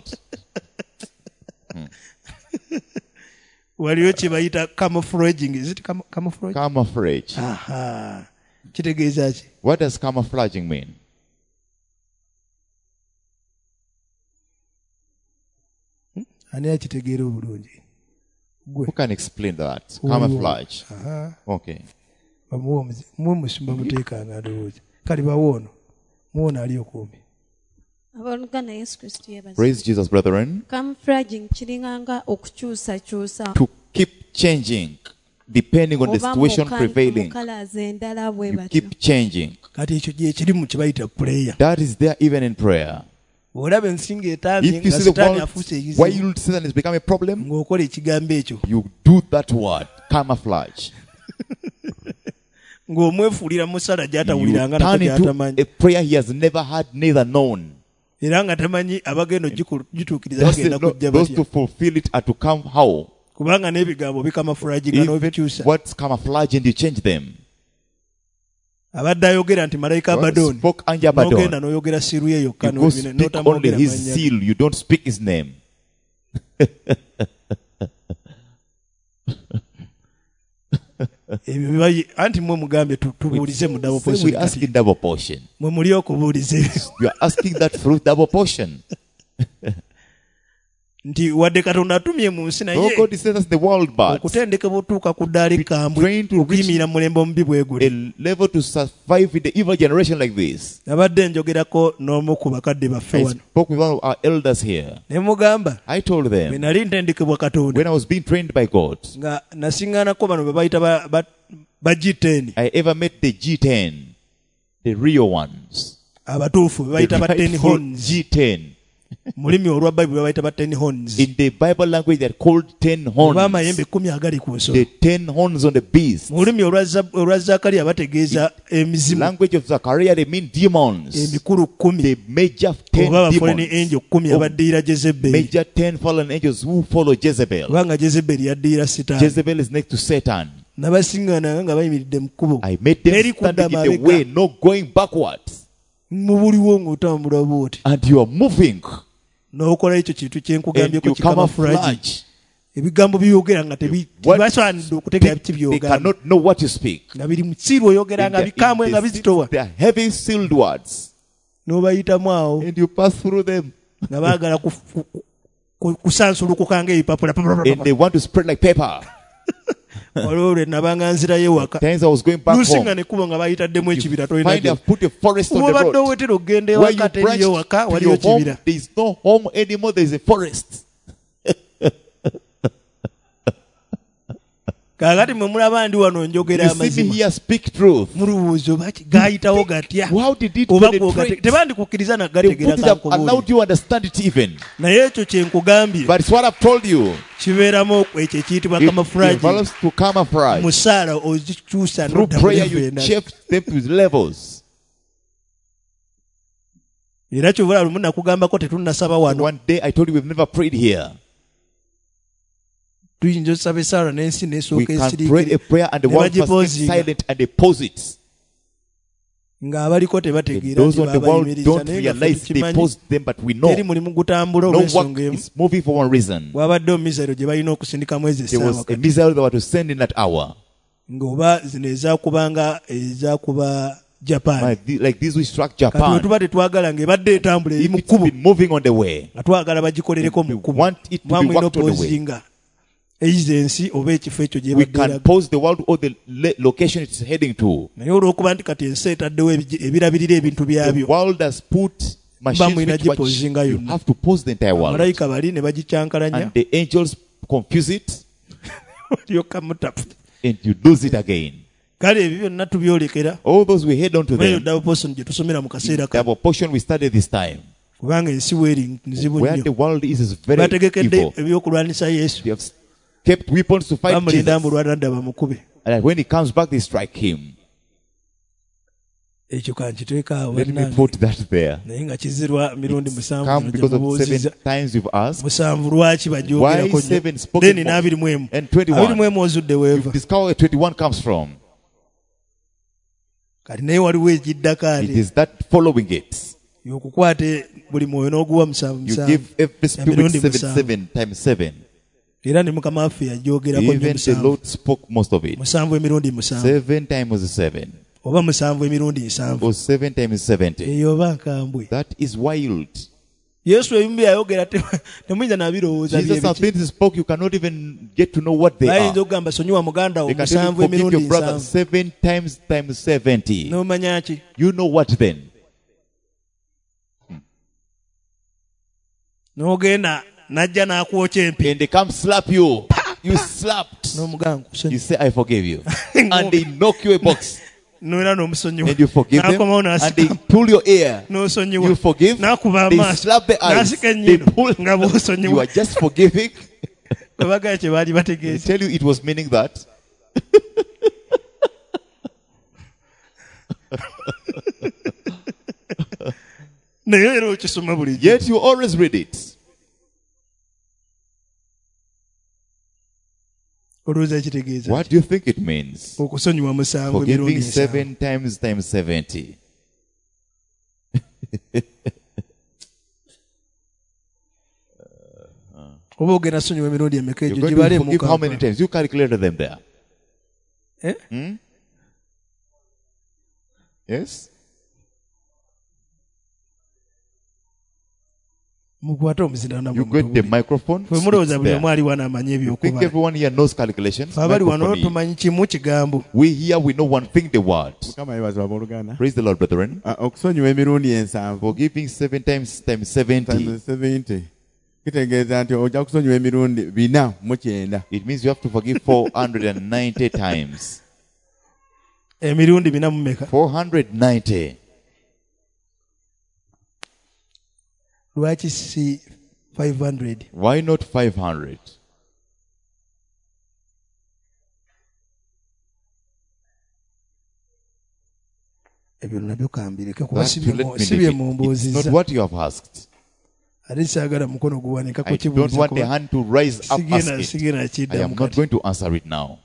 waliwo kye bayita camouflaging is it camouflage Camouflage. aha kitegeeza ki What does camouflaging mean? ani akitegeera obulungi gwe Who can explain that? Oyo. Camouflage. aha Okay. bamuwe muwe musumba muteekanga ndowooza kale bawoono muwono ali okumbi abooluganda yesu kristo yebaza Praise Jesus, brethren. camouflaging kiringanga okukyusakyusa To keep changing depending on the oba situation mu prevailing. kalazi endala bwe You batyo keep changing. kati ekyo gye kiri mu kye bayita puleya That is there even in prayer. olaba ensinga etambye If you nga see the sitaani world, afuuse why ekizibu you Satan has become a problem, ng'okola ekigambo ekyo you do that word, camouflage. ng'omwefuulira mu ssala You gy'atawuliranga nako turn into gy'atamanyi a prayer he has never had, neither known. era nga tamanyi abagenda ogituukiriza Those, bagenda kujja those to batya fulfill it are to come how? kubanga n'ebigambo bikamafulaginga If n'obikyusa what's camouflage and you change them. abadde ayogera nti malayika God abadoni spoke Anja n'ogenda Badon. n'oyogera siru ye yokka You go speak only n'otamwogera his mannya seal, you don't speak his name. ebyo biba anti mwe mugambe tubuulize mu double Say we portion ask kati. in double portion. mwe muli okubuulize You are asking that through double portion. nti wadde katonda atumye mu nsi Oh, naye God is sent us the world, but okutendekebwa otuuka ku ddaala ekkambwe trained to reach okuyimirira mu mulembe omubi bwe guli a level to survive in the evil generation like this. nabadde njogerako n'omu ku bakadde baffe I wano spoke with one of our elders here. ne mugamba I told bwe them, nali ntendekebwa katonda when I was being trained by God, nga nasiŋŋaanako bano be bayita ba G10 I ever met the G10, the real ones. abatuufu be The bayita ba 10 rightful horns G10. mulimi olwa Bible babayita ba 10 horns. In the Bible language, they're called 10 Oba horns. amayembe 10 agali ku nsolo. The 10 horns on the beast. Mulimi olwa Zakariya bategeeza emizimu Language of Zachariah, they mean demons. emikulu 10. The major Oba 10 fallen demons. angel 10 abaddiira Jezebeli. Major 10 fallen angels who follow Jezebel. Kubanga Jezebeli yaddiira Sitaani. Jezebel is next to Satan. Nabasiŋŋaana nga bayimiridde mu kkubo. I made them Eri stand in kudda the mabega. way, no going backwards. Mubuliwo ng'otambula bw'oti. And you are moving. N'okola ekyo kintu kye And nkugambyeko you kikamufulagi. camouflage. Ebigambo by'oyogera nga tebasaanidde okutegeera biki They by'ogamba. cannot know what you speak. Nga biri mu kiseera oyogera nga bikambwe nga bizitowa. They are heavy sealed words. N'obayitamu awo And you pass through them. nga baagala kusansulukuka ng'ebipapula. And they want to spread like paper. Waliwo lwe nabanga nzirayo waka. Times I was going back Lusinga home. nekkubo nga bayitaddemu ekibira tolina Find gye. I've put a forest on the Bw'obadde road. owetera okgenda Where ewaka you teriyo branch waka to waliyo your home, ekibira. there is no home anymore. There is a forest. Kaakati mwe mulaba ndi wano njogera You see me amazima. here speak truth. Mulowooza oba gayitawo gatya. How did it Oba penetrate? tebandikukkiriza They nagategeera wouldn't have kankubuulire. allowed you to understand it even. Naye ekyo kye nkugambye But it's what I've told you. kibeeramu ekyo ekiyitibwa It kamafulagi. involves to camouflage. Musaala ozikyusa Through n'odda prayer, mu you level shift them to levels. era kyovula lumu nakugambako tetunnasaba wano. One day I told you we've never prayed here. Tuyinza osaba esaala n'ensi We n'esooka can pray a esiriikiri prayer and the Ne world first bagipoozinga. gets silent and they pause it. ng'abaliko tebategeera Those nti on the world baabayimiriza don't naye nga ffe realize they tukimanyi pause them, but we know teri mulimu gutambula no olw'ensonga work emu. is moving for one reason. Wabaddewo misero gye balina okusindikamu ezo There was essaawa a missile they were to send in that hour. ng'oba zino ezakubanga ezakuba Japan. Like these we struck Kati bwe Japan. tuba tetwagala ng'ebadde etambula eri If mu it's kkubo been moving on the way, nga twagala bagikolereko mu we kkubo want it to be mwamulina worked on the way. opoozinga eyiza ensi oba ekifo ekyo We gyebadde can eraga. pose the world or the location it's heading to. naye olw'okuba nti kati ensi etaddewo ebirabirira ebintu The byabyo world has put machines mulina which watch. gipoozinga You yonna. have to pose the entire world. malayika bali ne bagicyankalanya And the angels confuse it olyoka mutapu. and you lose it again. Kale ebyo byonna tubyolekera All those we head on to eyo them. double portion gye tusomera mu kaseera The kano portion we studied this time. kubanga ensi weeri nzibu Where the nnyo. world is very bategekedde evil. ebyokulwanisa Yesu They have kept weapons to fight bamulinda Jesus. mbulwanda bamukube. And when he comes back, they strike him. Ekyo kankiteeka awo Let me bannange. put that there. naye nga kizirwa mirundi musanvu Come gino gye because of mubuuzizza. 7 times you've asked. Musanvu lwaki Why bajoogerako 7 spoken then more? n'abiri mu emu And 21. abiri mu emu ozudde weeva Discover where 21 comes from. kati naye waliwo egiddako It ate is that following it. okukwata buli mwoyo n'oguwa musanvu You musanvu give every spirit Emirundi 7 musanvu. 7 times 7. era ne mukama waffe yajoogerako nnyo Even the musanvu Lord spoke most of it. musanvu emirundi musanvu 7 times 7. oba musanvu emirundi nsanvu Or 7 times 70. eyo oba nkambwe. That is wild. Yesu ebimu byayogera temuyinza nabirowooza Jesus has bye biki. things he spoke, you cannot even get to know what they bayinza are. okugamba sonyiwa muganda wo They can tell you musanvu forgive emirundi your brother nsanvu 7 times 70. n'omanya ki You know what then? n'ogenda n'ajja n'akwokya empi And they come slap you. You slapped. n'omugamba You nkusonyiwa say, I forgive you. And they knock you a box. n'era n'omusonyiwa And you forgive them. n'akomawo And they n'asika pull your ear. n'osonyiwa You forgive. n'akuba They amaaso slap the eyes. n'asika They ennyindo pull. nga You bw'osonyiwa are just forgiving. bwe bagala kye baali They bategeeza tell you it was meaning that. naye era okisoma bulijjo Yet you always read it. olowooza ekitegeeza What do you think it means? okusonyiwa musanvu emirundi Forgiving nsanvu 7 times 70. oba ogenda sonyiwa emirundi emeka You're egyo going gibale to mu forgive how many Kampala. times? You calculated them there. Eh? Yes? mukwate omuzindano You get the microphone. fwe mulowooza it's buli there. omu ali wano amanyi You think ebyokubala everyone here knows calculations? fe abali wano Microphone. tumanyi kimu kigambo We here, we know one thing, the word. Mukama yebaza abooluganda. Praise the Lord, brethren. Okusonyiwa emirundi ensanvu Forgiving 7 times 70. times 70 kitegeeza nti ojja kusonyiwa emirundi 409. It means you have to forgive 490 times. emirundi bina mu meka 490. lwaki si 500? Why not 500? Ebyo nabyo kambireke kuba That you let me si bye leave it. It's mumbuuzizza. not what you have asked. Ate saagala mukono guwanika I don't want the hand to rise up. Ask it. sigenda I kiddamu am not kati. going to answer it now.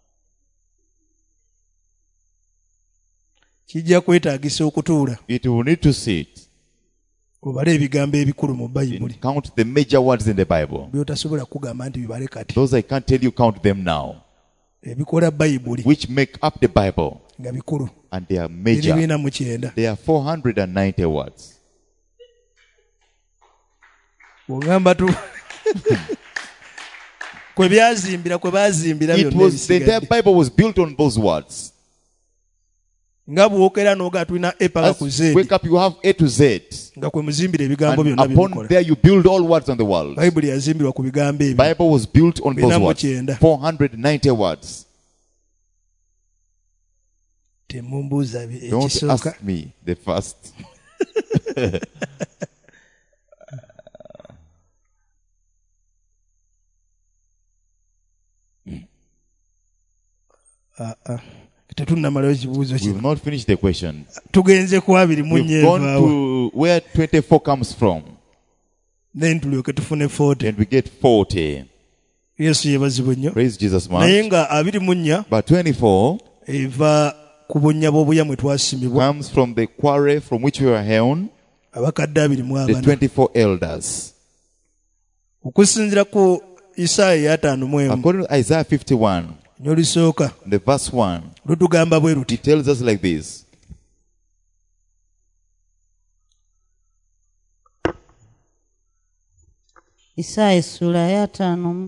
Kijja kwetaagisa okutuula It will need to sit obale ebigambo ebikulu mu and bayibuli count the major words in the Bible. byotasobola kugamba nti bibale kati, Those I can't tell you, count them now, ebikola bayibuli which make up the Bible, nga bikulu and they are biri major. 49. They are 490 words. Bw'ogamba tu kwe baazimbira It byonna was the entire ebisigadde. Bible was built on those words. Nga bw'okera n'oga tulina epaka ku As zeedi wake up, you have A to Z, nga kwe muzimbira ebigambo and byonna upon byemukola. there you build all words on the world. Bayibuli yazimbirwa ku bigambo ebyo. Bible was built on those words. 49. 490 words. Temumbuuza Don't ekisooka. ask me the first. Tetunnamalayo ekibuuzo We've kino. not finished the question. Tugenze ku 2 mu We've gone nnyevaawo. to where 24 comes from. Then tulyoke tufune 40. And we get 40. Yesu yeebazibwe nnyo. Praise Jesus Naye much. nga 24 But 24 eva ku bunnya bw'obuya mwe twasimibwa comes from the quarry from which we were hewn, abakadde 24. the 24 elders. Okusinziira ku Isaaya 5:1 According to Isaiah 51, n'olusooka the verse 1, lutugamba bwe luti. it tells us like this. Isaaya essula ya 5.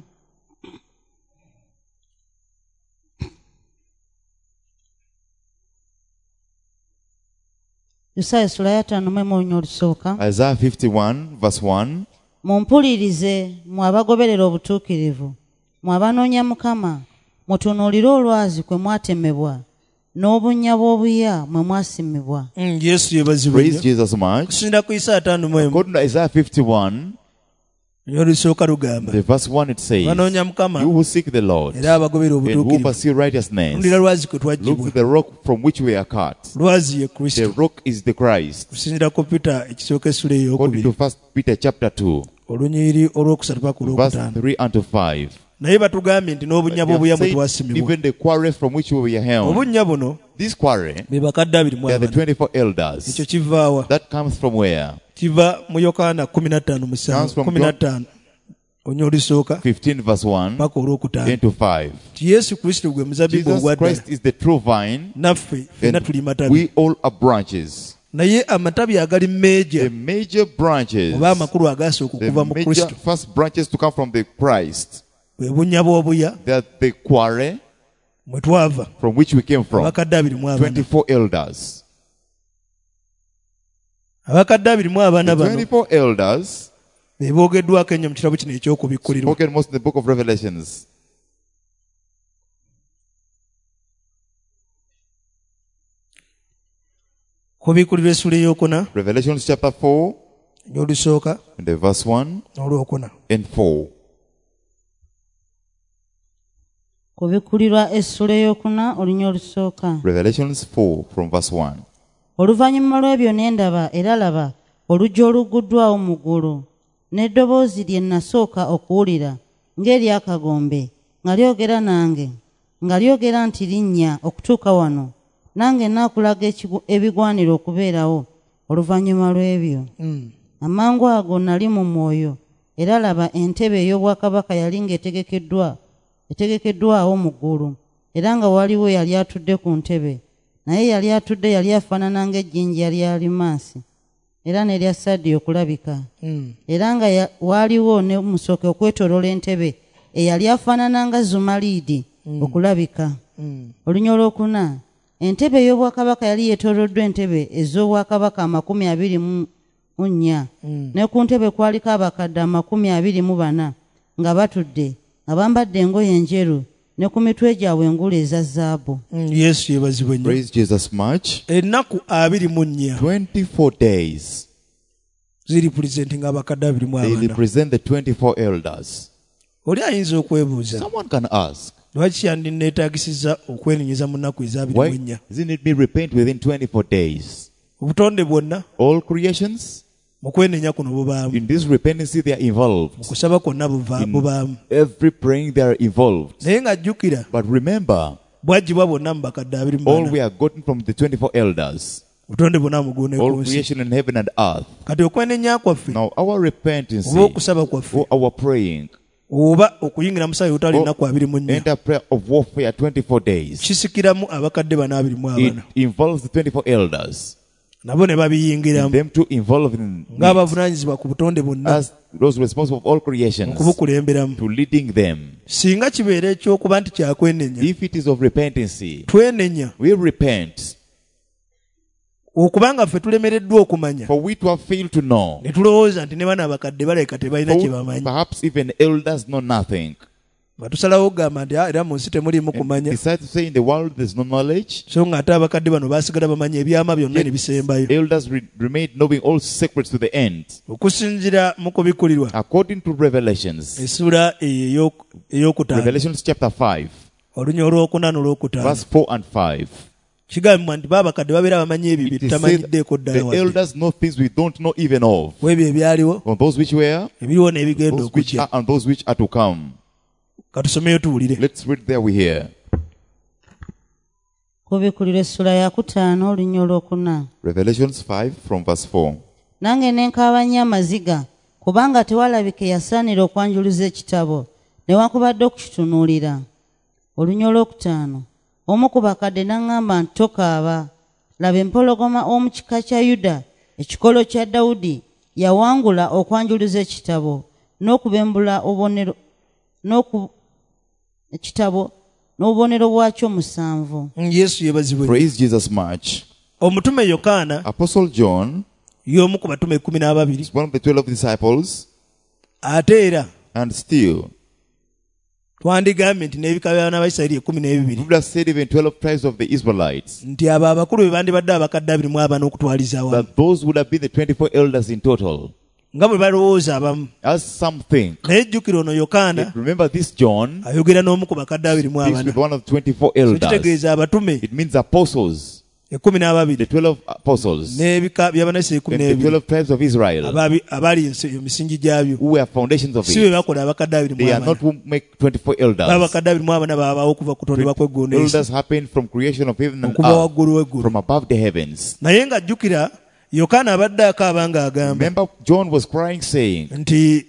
Isaaya essula ya 5 mu olusooka. Isaiah 51, verse 1. Mumpulirize mwe abagoberera obutuukirivu, mwe abanoonya Mukama, mutunuulire olwazi kwe mwatemebwa, n'obunnya bw'obuya mwe mwasimibwa. Yesu yeebazibwe Praise nnyo. Jesus much. Okusinziira ku Isaaya 5:1 According to Isaiah 51, n'olusooka lugamba the verse 1, it says, banoonya Mukama you who seek the Lord era abagobera and who obutuukirivu. pursue righteousness, Tulira lwazi kwe look twaggyibwa. to the rock from which we are cut. Lwazi ye The Kristo. rock is the Christ. Okusinziira ku Peter ekisooka essula According to ey'okubiri 1 Peter chapter 2, olunyiri olwokusatu paka verse olwokutaano. 3 unto 5. Naye batugambye nti n'obunnya They have bw'obuya mwe said, twasimibwa. even the quarry from which we were hewn. Obunnya buno This quarry, be bakadde 24. they are the 24 Ekyo elders. kivaawa? That comes from where? Kiva mu Yokaana 15:7. Comes from 15 onyo olusooka 15 verse 1 paka olwokutaano. into 5. Ti Yesu Kristo gwe muzabibu Jesus ogwa ddala. Christ is the true vine, Naffe ffenna and tuli matabi. we all are branches. Naye amatabi agali The meeja major branches, oba amakulu agasooka the okuva mu major Kristo first branches to come from the Christ, bwe bunnya bw'obuya they are the quarry mwe twava from which we came from. abakadde 24. 24 elders. Abakadde 24 The bano 24 elders, be boogeddwako ennyo mu kitabo kino eky'okubikkulirwa. spoken most in the book of Revelations. Kubikkulirwa essula ey'okuna Revelations chapter 4, n'olusooka and the verse 1 n'olwokuna. and 4. Kubikkulirwa essula ey'okuna olunya olusooka. Revelations 4 from verse 1. Oluvannyuma lw'ebyo ne ndaba era laba oluggi olugguddwawo mu ggulu, n'eddoboozi lye nasooka okuwulira ng'ery'akagombe nga lyogera nange, nga lyogera nti linnya okutuuka wano, nange naakulaga ebigwanira okubeerawo oluvannyuma lw'ebyo. Amangu ago nali mu mwoyo, era laba entebe ey'obwakabaka yali ng'etegekeddwawo mu ggulu, era nga waliwo yali atudde ku ntebe. Naye yali atudde yali afaanana ng'ejjinja lya limaasi, era n'erya saddi okulabika. Era nga waaliwo ne musoke okwetooloola entebe eyali afaanana nga zumaliidi okulabika. Olunya olwokuna, entebe ey'obwakabaka yali yeetooloddwa entebe ez'obwakabaka 24, ne ku ntebe kwaliko abakadde 24 nga batudde nga bambadde engoye enjeru, ne ku mitwe gyabwe engule eza zaabu. Yesu yeebazibwe nnyo. Praise Jesus much. Ennaku 24 24 days. ziri presenting abakadde 24. They represent the 24 elders. Oli ayinza okwebuuza Someone can ask, lwaki yandinneetaagisiza okwenenyeza mu nnaku eza why 24? doesn't it be repent within 24 days? Obutonde bwonna All creations, mu kwenenya kuno bubaamu, in this repentancy they are mu involved. kusaba kwonna bubaamu. Every praying they are involved. Naye ng'ajjukira But remember, bwagibwa bonna mu bakadde all 24. we are gotten from the 24 elders. Obutonde bwonna muguune ku All nsi. creation in heaven and earth. Kati okwenenya kwaffe Now our repentance, oba okusaba kwaffe or our praying, oba okuyingira mu ssaawa otali nnaku 24 enter prayer of warfare 24 days. kisikiramu abakadde bana 24. It involves the 24 elders. Nabo ne babiyingiramu Them to involve in ng'abavunaanyizibwa ku butonde bwonna as those responsible for all creations, okubukulemberamu. to leading them. Singa kibeera ekyokuba nti kyakwenenya, If it is of repentance, twenenya we repent. okubanga ffe tulemereddwa okumanya For we to have failed to know. ne tulowooza nti ne bana abakadde baleka tebalina kye bamanyi. Perhaps even elders know nothing. batusalawo okugamba nti era mu nsi temuliimu And kumanya, decide to say in the world there's no knowledge. so nga ate abakadde bano baasigala bamanya ebyama byonna ne bisembayo. Elders remain knowing all secrets to the end. Okusinziira mu kubikulirwa According to Revelations, essula eyo ey'okutaano Revelations chapter 5, olunya olwokuna n'olwokutaano verse 4 and 5. kigambibwa nti baabakadde babeera bamanyi ebyo bye It is said tutamanyiddeeko ddala the wadde. elders know things we don't know even of. Ku ebyo ebyaliwo, On those which were, ebiriwo n'ebigenda those which okujja. are, and those which are to come. Katusomeyo tuwulire. Let's read there we hear. kubikulira essula ya 5 olunya olwokuna. Revelations 5 from verse 4. Nange ne nkaabanya amaziga kubanga tewalabika yasaanira okwanjuluza ekitabo newankubadde okukitunuulira. Olunya olwokutaano omu ku bakadde n'aŋŋamba nti tokaaba, laba empologoma omu kika kya Yuda ekikolo kya Dawudi yawangula okwanjuluza ekitabo n'okubembula obubonero ekitabo n'obubonero bwakyo 7. Yesu yeebazibwe. Praise Jesus much. Omutume Yokaana Apostle John y'omu ku batume 12, is one of the 12 disciples, ate era and still, twandigambye nti n'ebika by'abaana ba Isirayiri 12, we would have said even 12 tribes of the Israelites, nti abo abakulu be bandibadde abakadde 24 okutwaliza awamu. that those would have been the 24 elders in total. Nga bwe balowooza abamu. As some think, Naye jjukira ono Yokaana remember this John ayogera n'omu ku bakadde speaks with 24. one of the 24 So elders. kitegeeza abatume It means apostles, 12 the 12 apostles, n'ebika by'abanasi and the 12 12 tribes of Israel, abaali emisingi gyabyo, who were foundations of si be it. bakola abakadde They are not 24. who make 24 elders. Abakadde 24 babaawo okuva ku tondebwa kw'eggulu n'ensi, Elders happened from creation of heaven and okuva earth, waggulu w'eggulu. from above the heavens. Naye nga jjukira Yokaana abadde akaaba ng'agamba Remember, John was crying, saying, nti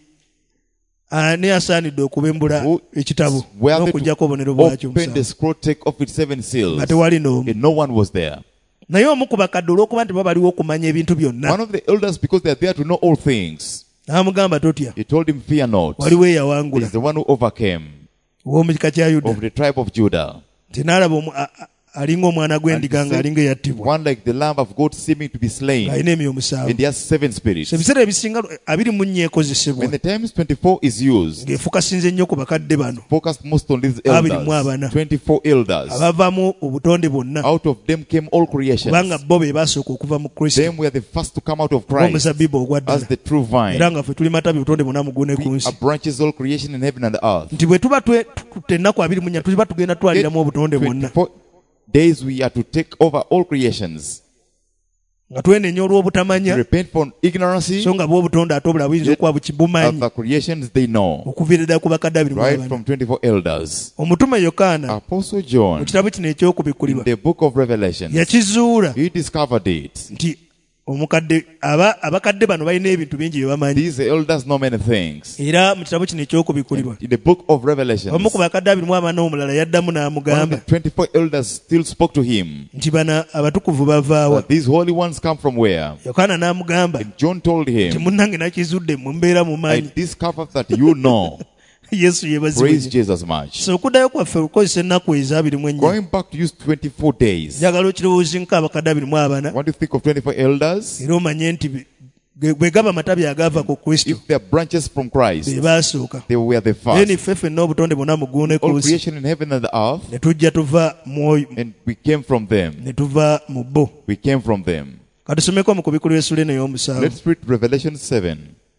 ani asaanidde okubembula Who ekitabo were they n'okuggyako obubonero to bwakyo open the 7, scroll, take off its 7 seals? nga tewali n'omu. And no one was there. Naye omu ku bakadde olw'okuba nti babaliwo okumanya ebintu byonna, One of the elders, because they are there to know all things, n'amugamba totya, he told him, fear not. waliwo He eyawangula is the one who overcame, ow'omu kika kya Yuda. of the tribe of Judah. Nti n'alaba alinga omwana gw'endiga ng'alinga eyattibwa, One like the lamb of God seeming to be slain. ng'alina emyoyo 7. And he has 7 spirits. Ebiseera ebisinga 24 ekozesebwa When the times 24 is used, ng'efukasinze nnyo ku bakadde bano focused most on these Abiri elders. mu abana. 24 elders. abavamu obutonde bwonna, Out of them came all creations. kubanga bo be baasooka okuva mu Kristo Them were the first to come out of Christ ng'omuzabbibu ogwa as ddala. the true vine. Era nga ffe tuli matabi butonde bwonna mugune ku We nsi. are branches, all creation in heaven and earth. Nti bwe tuba tutte ennaku 24 tuba tugenda twaliramu obutonde bwonna, 24 days we are to take over all creations. nga twenenya olw'obutamanya, Repent for ignorance. so nga bw'obutonde ate obulala buyinza okuba bukibumanyi Other creations they know. okuviira ddala ku bakadde Right 24. from 24 elders. Omutume Yokaana Apostle mu John, kitabo kino in eky'okubikulirwa, the book of Revelation, yakizuula he discovered it. nti abakadde bano balina ebintu bingi bye bamanyi. These elders know many things. Era mu kitabo kino ekyokubikulirwa, In the book of Revelation, omu ku bakadde 24 omulala yaddamu one of n'amugamba the 24 elders still spoke to him. nti bana abatukuvu bavaawa. But these holy ones come from where? Yokaana n'amugamba And John told nti him, munnange nakizudde mu mbeera I mumanyi. discovered that you know. Yesu Praise yeebazibwe. Jesus much. So okuddayo kwaffe okukozesa ennaku eza 24, Going back to use 24 days. njagala okirowoozi nk'abakadde 24, What do you think of 24 elders? era omanye nti bwe gaba amatabi agaava ku Kristo If they are branches from Christ, be baasooka. they were the Then first. ffe ffenna obutonde bwonna muguune ku All nsi, creation in heaven and the earth, ne tujja tuva mu oyo, and we came from them. ne tuva mu bo. We came from them. katusomeko mu Kubikulwa essula eno ey'omusanvu. Let's read Revelation 7.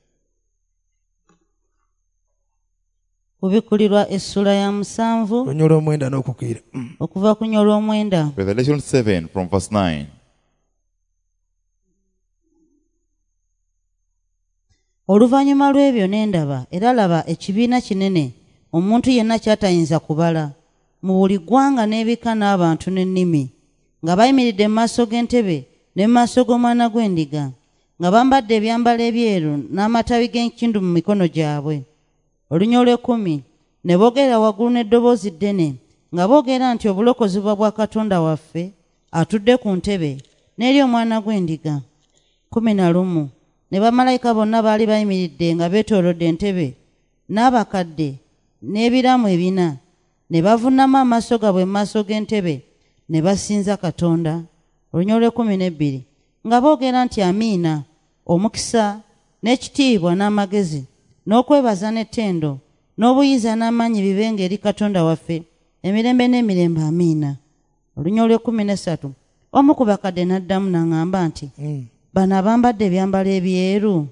Kubikulirwa essula ya 7 Olunya olw'omwenda n'okukiira. okuva ku nnyo olw'omwenda. Revelation 7 from verse 9. Oluvannyuma lw'ebyo ne ndaba era laba ekibiina kinene omuntu yenna ky'atayinza kubala mu buli ggwanga n'ebika n'abantu n'ennimi nga bayimiridde mu maaso g'entebe ne mu maaso g'Omwana gw'Endiga nga bambadde ebyambalo ebyeru n'amatabi g'enkindu mu mikono gyabwe. Olunya olw'ekkumi ne boogera waggulu n'eddoboozi ddene nga boogera nti obulokozi buba bwa Katonda waffe atudde ku ntebe n'eri Omwana gw'Endiga. 11 Ne bamalayika bonna baali bayimiridde nga beetoolodde entebe n'abakadde n'ebiramu ebina ne bavuunama amaaso gaabwe mu maaso g'entebe ne basinza Katonda. Olunya olw'ekkumi nga boogera nti amiina, omukisa n'ekitiibwa n'amagezi n'okwebaza n'ettendo n'obuyinza n'amaanyi bibenga eri Katonda waffe emirembe n'emirembe, amiina. Olunya olw'ekkumi omu ku bakadde n'addamu n'aŋŋamba nti bano abambadde ebyambalo ebyo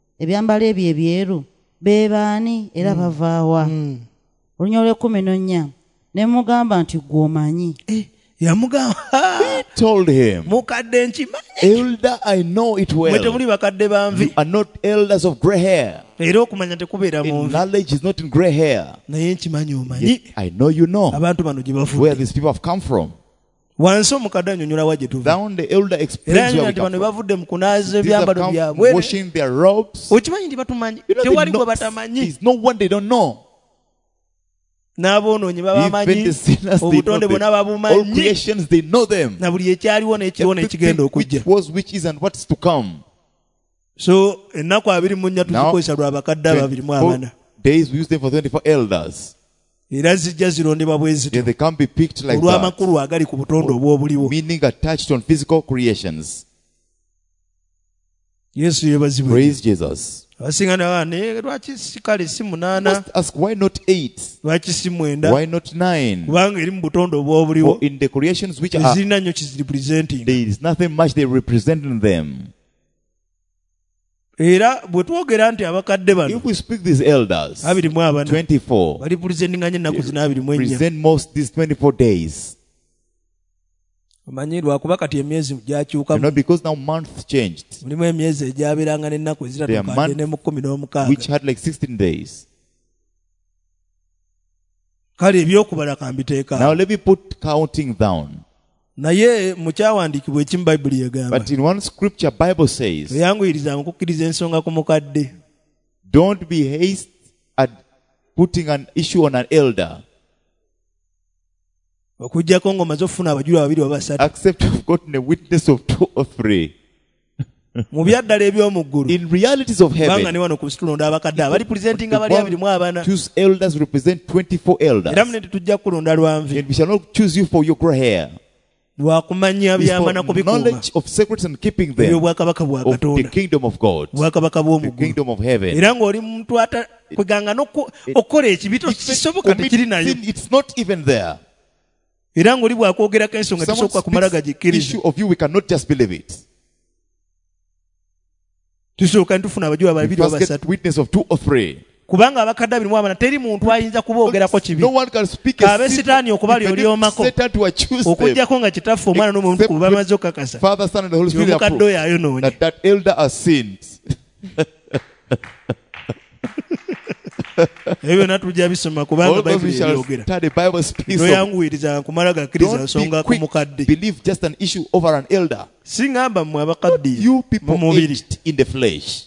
ebyeru be baani era bava wa? Olunya olw'ekkumi ne mugamba nti gw'omanyi. Yamugamba He told him, mukadde nkimanyi. Elder, I know it Mwe well. temuli bakadde ba You nvi. are not elders of gray hair. Era okumanya tekubeera mu In nvi. knowledge is not in gray hair. Naye nkimanyi omanyi. Yet I know you know Abantu bano gye where bavudde. these people have come from. Wansi omukadde annyonnyola wa gye tuva. Down the elder Era explains where annyonnyola we nti come bano from. bavudde mu kunaaza These have ebyambalo come byabwe. washing their robes. Okimanyi nti batumanyi. You know, Tewali they gwe know, batamanyi. there's no one they don't know. N'aboonoonyi Even babamanyi. the sinners, they know Obutonde bonna them. All babumanyi. creations, they know them. Na buli ekyaliwo n'ekiriwo n'ekigenda Everything okujja. which was, which is, and what's to come. So ennaku 24 Now, tuzikozesa lwa bakadde 24 24. days, we use them for 24 elders. Era zijja zirondebwa bwe zityo. Yeah, they can't be picked like that. Olw'amakulu agali ku butonde obw'obuliwo. Meaning attached on physical creations. Yesu yeebazibwe. Praise Jesus. Abasinga naye lwaki si kale si 8? Must ask, why not 8? Lwaki si 9? Why not 9? Kubanga eri mu butonde obw'obuliwo. For in the creations which are, Ezirina nnyo kiziripresenting. there is nothing much they represent in them. Era bwe twogera nti abakadde bano If we speak these elders, 24, balipresentinganya ennaku zina 24. present most these 24 days. Omanyi lwakuba kati emyezi You gyakyukamu. know, because now months changed, Mulimu emyezi egyabeeranga n'ennaku There are eziratuukadde ne mu which 16. had like 16 days. Kale ebyokubala kambiteeka. Now let me put counting down. Naye mu kyawandiikibwa ekimu Bayibuli egamba. But in one scripture, Bible says, Eyanguyirizanga kukkiriza ensonga ku mukadde. don't be hasty at putting an issue on an elder, Okuggyako ng'omaze okufuna abajulira 2 oba 3. except you've gotten a witness of 2 or 3. Mu byaddala eby'omu ggulu. In realities of Kubanga heaven, ne wano ku tulonda abakadde abalipresentinga bali 24. choose elders represent 24 elders. Era mune tetujja kulonda lwanvi. And we shall not choose you for your gray hair. Lwakumanya It's byamana for kubikuuma. knowledge of secrets and keeping them Ebyobwakabaka bwa of the Katonda. kingdom of God, Bwakabaka bw'omu the ggulu. kingdom of heaven. Era ng'oli muntu kweganga n'okukola ekibi kisoboka tekiri nayo. Sin, it's not even there. Era ng'oli bw'akwogerako ensonga Someone tesooka kumala speaks gagikkiriza. issue of you, we cannot just believe it. Tusooka ntufuna abajulira We 2 oba first get 3. witness of 2 or 3. Kubanga abakadde 24 teri muntu ayinza kuboogerako kibi. No one can speak Abe a sin. Sitaani okubali Even if olyomako. Satan to accuse them. Okuggyako nga kitaffe omwana n'omuntu Except ku bamaze okukakasa. Father, Son, and the Holy Spirit Omukadde approve oyo ayonoonye. that elder has sinned. Ebyo byonna tujja bisoma kubanga All those we Bayibuli shall ebyogera. study, Bible speaks of. Noyanguyirizanga kumala gakkiriza Don't nsonga be ku quick mukadde. believe just an issue over an elder. Si ngamba mmwe abakadde You people mu mubiri. aged in the flesh.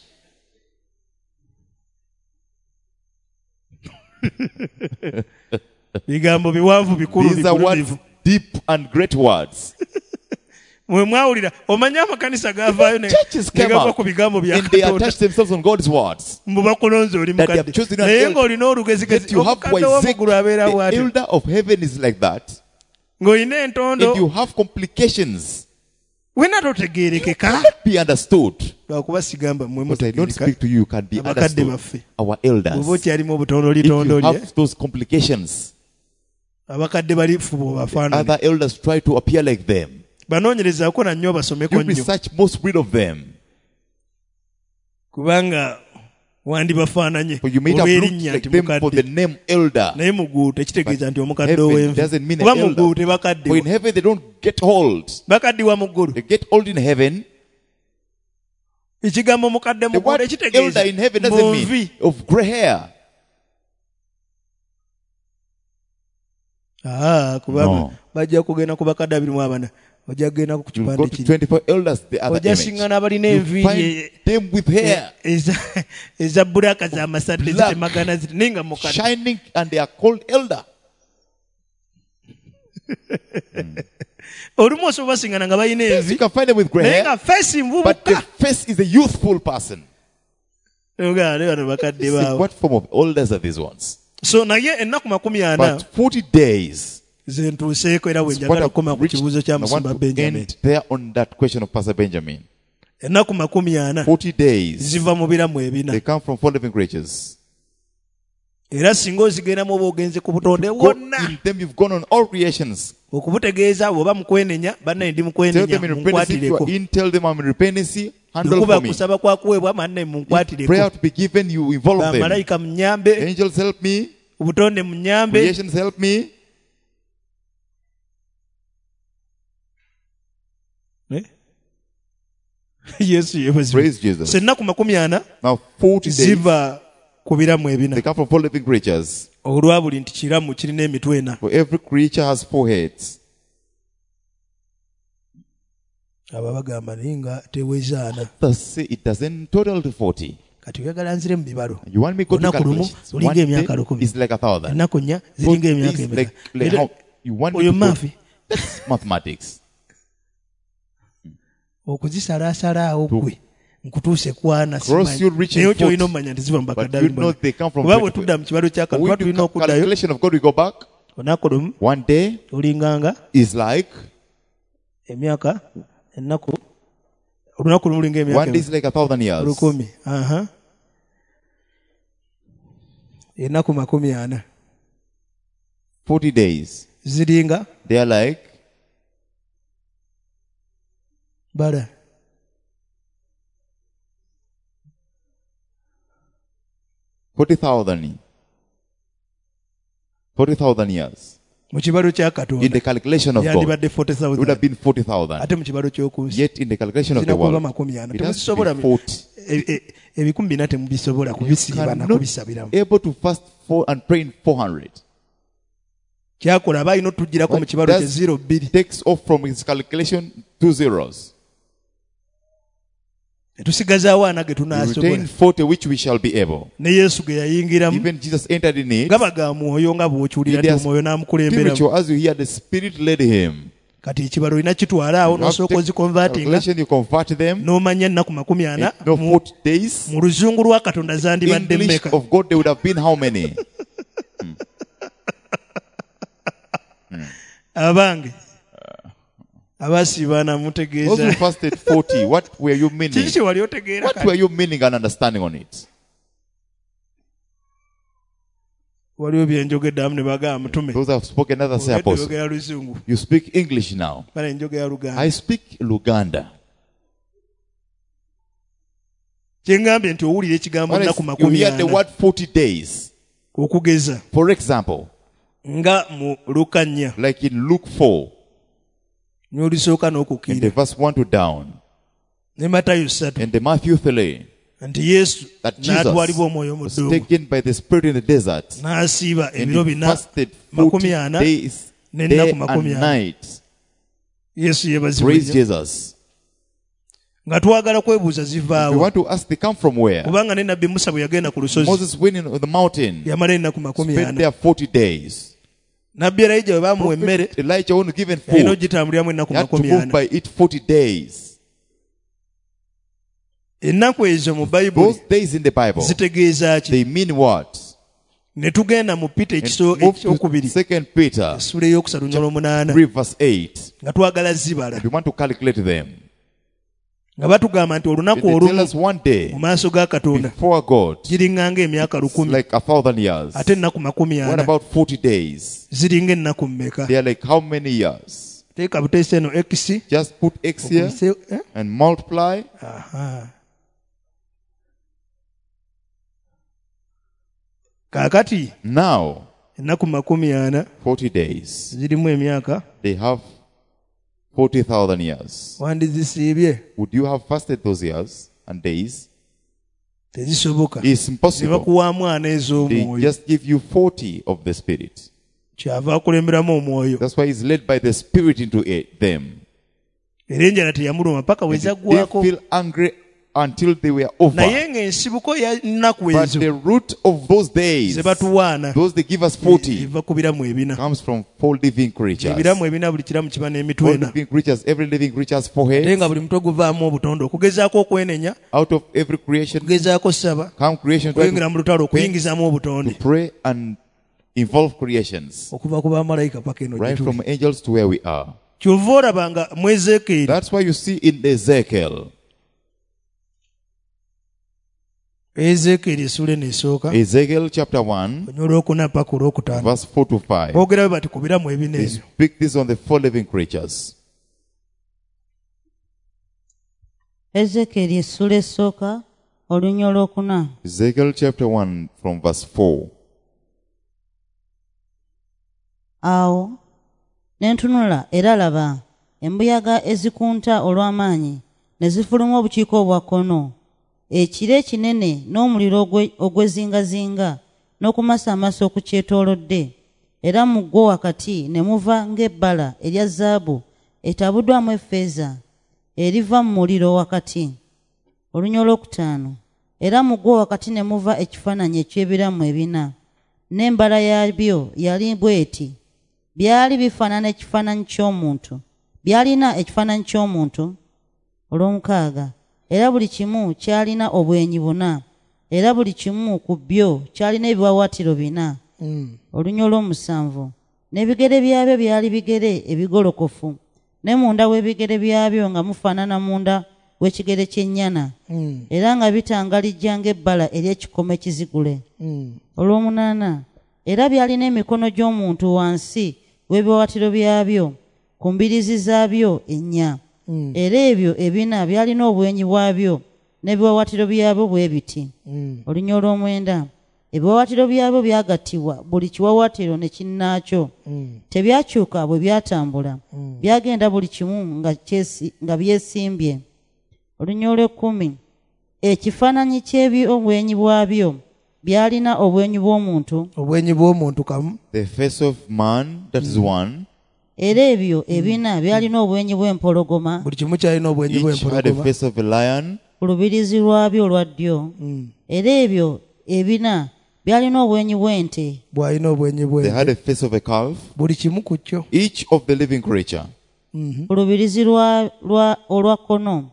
Bigambo biwanvu bikulu These are words bikulu. deep and great words. Mwe mwawulira omanyi amakanisa gavaayo ne Churches came gava out ku bigambo bya and they Katonda. attach themselves on God's words. Mbu bakulonze oli That they have mukadde. chosen an Naye elder. ng'olina olugezigezi. That you have Omukadde w'omuggulu abeera the bw'atyo. elder of heaven is like that. Ng'olina And entondo. you have complications. Wena totegeerekeka. Be understood. Lwakuba sigamba mmwe But I don't mutegeereka. speak to you, can be Abakadde understood. baffe. Our elders. Bw'oba okyalimu obutondoli If you tondoli. have those complications, Abakadde balifuba obafaanane. other elders try to appear like them. banoonyerezaako na nnyo basomeko You nnyo research most read of them. kubanga wandibafaananye For you may have olw'erinnya looked nti like them for the mukadde name elder. naye mugulu tekitegeeza nti omukadde Heaven ow'envi doesn't mean kuba an mugulu elder. For in tebakaddiwa heaven they don't get old. bakaddiwa mu ggulu They get old in heaven. ekigambo mukadde The mu ggulu word ekitegeeza elder in heaven mu doesn't nvi mean of gray hair. kubanga No. bajja kugenda ku bakadde 24 ojja kugenda ku You kipande go to kiri 24 elders, the other ojja image. singana abalina You enviiri find them with hair eza bulaka z'amasadde Black. zitemagana ziti naye nga mukadde shining, and they are called elder. olumu osobola basingana nga balina Yes, you envi can find them with gray naye hair, nga feesi but the nvubuka face is a youthful person. ogana ne bano bakadde See, baawo what form of elders are these ones? so naye ennaku 40 But 40 days. ze ntuuseeko era bwe What njagala I've okukoma ku reached, kibuuzo kya I want musumba to benjamin end there on that question of Pastor Benjamin. ennaku 40 40 days. ziva mu biramu ebina They come from 4 living creatures. era singa ozigendamu oba ogenze ku butonde Go wonna in them, you've gone on all creations. okubutegeeza bw'oba mukwenenya bannaye ndi Tell mukwenenya them in repentance. If you munkwatireko are in, tell them I'm in repentance. Handle kuba for me. kusaba kwakuweebwa bannaye Prayer munkwatireko to be given, you involve them. bamalayika munyambe Angels help me. obutonde munyambe Creations help me. yesu yebazibwe Praise Jesus. so ennaku 40 Now 40 days. ziva ku biramu ebina They come from 4 living creatures. olwa buli nti kiramu kirina emitwe ena For every creature has 4 heads. aba bagamba naye nga tewezaana Thus say it doesn't total to 40. kati oyagala nzire mu bibalo You want me to go to olunaku lumu calculations? lulinga One emyaka day 10 is like 1,000. ennaku nnya 4 ziringa emyaka days emeka like how you want me oyo to go. maafi That's mathematics. okuzisalaasala awo gwe nkutuuse kwana Cross you reach in naye kyolina 40. omanya nti ziva mu But bakadde you know they come from kuba bwe 24. tudda mu kibalo kya When katonda we tulina do okuddayo calculation of God, we go back. olunaku lumu One day olinganga is like, emyaka ennaku olunaku lumu lulinga emyaka one day is like 1,000 years. 1000 ennaku 40 40 days. ziringa They are like bala 40,000. 40,000 years. mu kibalo kya In katonda the calculation of God, yandibadde it would 40,000 have been 40,000. ate mu kibalo ky'okunsi Yet in the calculation of the zinakuba world, 40 it has to temusobola be 40. ebikumi bina temubisobola kubisiiba na Cannot kubisabiramu able to fast and pray in 400. kyakola aba alina otugirako mu What kibalo kye does 02 takes off from his calculation 2 zeros. netusigazaawo ana ge We tunaasobola retain 40 which we shall be able. ne yesu ge yayingiramu Even Jesus entered in it. gaba ga mwoyo nga bw'okiwulira nti omwoyo n'amukulemberamu Spiritual, as you hear, the Spirit led him. kati ekibalo olina kitwala awo You have n'osooka to take ozikonvatinga calculation, you convert them. n'omanya ennaku 40 No 40 days. mu luzungu lwa katonda zandibadde English mmeka of God, they would have been how many? abange abasiibaana Those who mutegeeza fasted 40, what were you kiki meaning? kye wali otegeera What were you meaning and understanding on it? waliwo byenjogedde amu ne bagamba mutume Those have spoken, others say apostle. oyogera luzungu You speak English now. bale njogera luganda I speak Luganda. kyengambye nti owulira ekigambo What nnaku is, you hear the 40 word 40 days. okugeza For example, nga mu luka 4 like in Luke 4, n'olisooka in the n'okukkirira verse 1 to down, ne matayo 3 and the Matthew 3, nti yesu that n'atwalibwa omwoyo mu Jesus was ddungu taken by the Spirit in the desert, n'asiiba and ebiro he bina fasted 40 40 days, n'ennaku day and 40 night. yesu yebazibwe Praise nnyo. Jesus. nga twagala kwebuuza We zivaawo want to ask, they come from where? kubanga ne nabbi musa bwe yagenda ku lusozi Moses went on the mountain, yamala ennaku spent 40 there 40 days. nabbi erayija bwe bamuwa emmere Prophet Elijah wasn't given yalina food. ogitambuliramu ennaku He had to move 40 by it 40 days. ennaku ezo mu bayibuli Those days in the Bible, zitegeeza ki they mean what? ne tugenda mu pita And move to ekyokubiri 2 Peter essula ey'okusatu nnyolo 8 3 verse 8. nga twagala zibala And we want to calculate them. nga batugamba nti olunaku They tell olumu us one day mu maaso ga katonda before God, giringanga emyaka it's 1,000 like 1,000 years. ate ennaku What 40 about 40 days? ziringa ennaku mmeka They are like how many years? teeka buteesi eno x Just put X here okubise, and multiply. aha. Kaakati Now, ennaku 40 40 days. zirimu emyaka They have 40,000 years. wandizisiibye Would you have fasted those years and days? tezisoboka. It's impossible. Nebakuwa mwana They ez'omwoyo just give you 40 of the Spirit. kyava akulemberamu omwoyo. That's why he's led by the Spirit into them. Era enjala teyamuluma paka They wezaggwako. feel angry until they were over. Naye ng'ensibuko ya nnaku But ezo the root of those days, ze batuwaana those they give us 40, eva ku biramu ebina. comes from 4 living creatures. Ebiramu ebina buli kiramu kiba 4 n'emitwe ena. living creatures, every living creature has 4 Ate heads. nga buli mutwe guvaamu obutonde okugezaako okwenenya, Out of every creation, okugezaako saba, come creation try okuyingira mu lutalo okuyingizaamu to obutonde. pray and involve creations. Okuva ku bamalayika paka eno Right gye from tuli. angels to where we are. Kyova olaba nga mu Ezeekeri That's why you see in Ezekiel, Ezeekeri essula eno esooka Ezekiel chapter 1, onyo olwokuna paka olwokutaano verse 4 to 5. boogerayo bati ku biramu ebina They ebyo. speak this on the 4 living creatures. Ezekieri essula esooka olunya olwokuna. Ezekiel chapter 1 from verse 4. Awo ne ntunula era laba embuyaga ezikunta olw'amaanyi ne zifuluma obukiiko obwa kkono, ekire ekinene n'omuliro ogwezingazinga n'okumasaamasa okukyetoolodde, era mu gwo wakati ne muva ng'ebbala erya zaabu etabuddwamu effeeza eriva mu muliro wakati. Olunya olwokutaano, era mu gwo wakati ne muva ekifaananyi eky'ebiramu ebina, n'embala yabyo yali bw'eti. Byali bifaanana ekifaananyi ky'omuntu, byalina ekifaananyi ky'omuntu. Olw'omukaaga, era buli kimu kyalina obwenyi 4, era buli kimu ku byo kyalina ebiwaawaatiro 4. Olunya olw'omusanvu, n'ebigere byabyo byali bigere ebigolokofu, ne munda w'ebigere byabyo nga mufaanana munda w'ekigere ky'ennyana, era nga bitangalijja ng'ebbala ery'ekikomo ekizigule. Olw'omunaana, era byalina emikono gy'omuntu wansi w'ebiwaawaatiro byabyo ku mbiriizi zaabyo 4, era ebyo ebina byalina obwenyi bwabyo n'ebiwaawaatiro byabyo bwe biti. Olunya olw'omwenda, ebiwaawaatiro byabyo byagattibwa buli kiwaawaatiro ne kinnaakyo, tebyakyuka bwe byatambula, byagenda buli kimu nga byesimbye. Olunya olw'ekkumi, ekifaananyi ky'ebyobwenyi bwabyo byalina obwenyi bw'omuntu, obwenyi bw'omuntu kamu, The face of man, that is one. era ebyo ebina byalina obwenyi bw'empologoma buli kimu kyalina obwenyi Each had a bw'empologoma face of a lion. ku lubirizi lwabyo olwa ddyo, era ebyo ebina byalina obwenyi bw'ente, bw'alina obwenyi They had bwe a face of a calf. buli kimu ku kyo. Each of the living creature. ku lubirizi olwa kkono,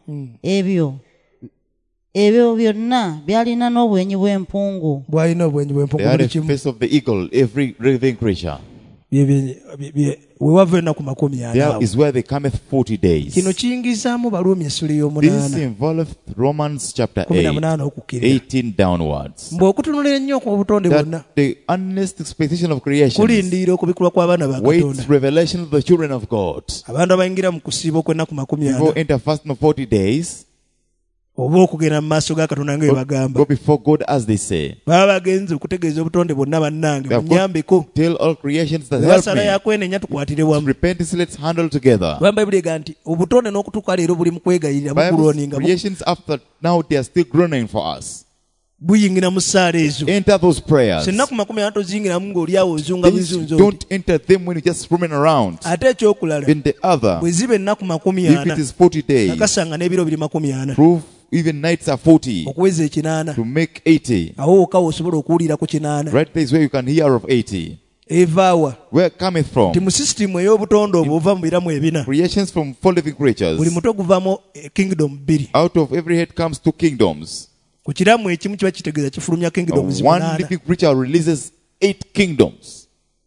ebyo byonna byalina n'obwenyi bw'empungu. Bw'alina obwenyi bw'empungu They had buli a kimu. face of the eagle. Every living creature. We wava ennaku 40 There awo. is where they cometh 40 days. Kino kiyingizaamu Baluumi essula This ey'omunaana involveth Romans chapter 8, 18 okukkirira. 18 downwards. Mbw'okutunula ennyo ku butonde bwonna That the earnest expectation of creation kulindiira okubikulwa kw'abaana ba waits Katonda. revelation of the children of God. Abantu abayingira mu kusiiba okw'ennaku 40 Before enter fasting of 40 days, oba okugenda mu maaso ga Katonda nga bwe bagamba. go before God as they say. Baba bagenze okutegeeza obutonde bwonna bannange They have munyambeko. Tell all creations that Bwe help basala me. yakwenenya tukwatire wamu. Repentance, let's handle together. Bamba Bayibuli ega nti obutonde n'okutuuka leero buli mu kwegayirira bukulooninga Creations after now they are still groaning for us. buyingira mu ssaala ezo. Enter those prayers. Ennaku 40 toziyingiramu ng'olyawo ozunga These bizunzo. don't enter them when you just roaming around. Ate ekyokulala In the other, bwe ziba ennaku if 40 it is 40 days, nakasanga n'ebiro biri 40 prove even nights are 40 okuweza ekinaana. to make 80. Awo okawo osobola okuwulira ku kinaana. Right there is where you can hear of 80. Evaawa Where cometh from? ti mu sisitimu ey'obutonde obwo buva mu biramu ebina. Creations from 4 living Buli creatures. muto guvamu kingdom 2. Out of every head comes 2 kingdoms. Ku kiramu ekimu kiba kitegeeza kifulumya kingdoms One 8. living creature releases 8 kingdoms.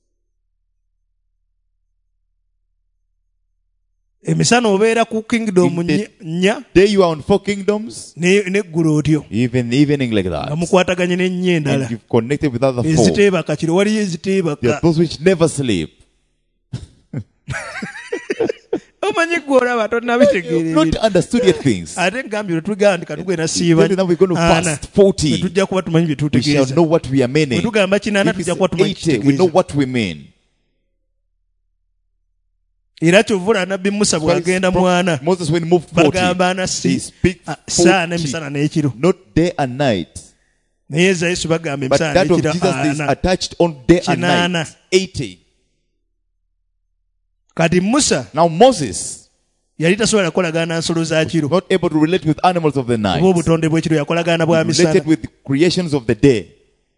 Emisana obeera ku kingdom In the- 4 There you are on 4 kingdoms. n'eggulu otyo Even evening like nga that. mukwataganye n'ennya endala. And you've connected with other 4. Eziteebaka kiro waliyo There are eziteebaka. those which never sleep. omanyi gwolaba tonabitegeerera Not understood yet things. ate ngambye lwetuganda katugenda siiba Then now we're going to fast 40. tujja kuba tumanyi bye We shall tutegeeza know what we are bwe meaning. tugamba 80 If tujja it's kuba tumanyi 80, we know kitegeeza what we mean. era kyovula nabbi musa bw'agenda mwana Moses, when he moved 40, bagamba he anasi speak saa 40, n'emisana n'ekiro not day and night. naye eza yesu bagamba But emisana that of n'ekiro Jesus is ana. attached on day and Kinana. night. 80. kati musa Now Moses yali tasobola kukolagana na nsolo za kiro not able to relate with animals of the night. oba obutonde bw'ekiro yakolagana bwa misana Related with the creations of the day.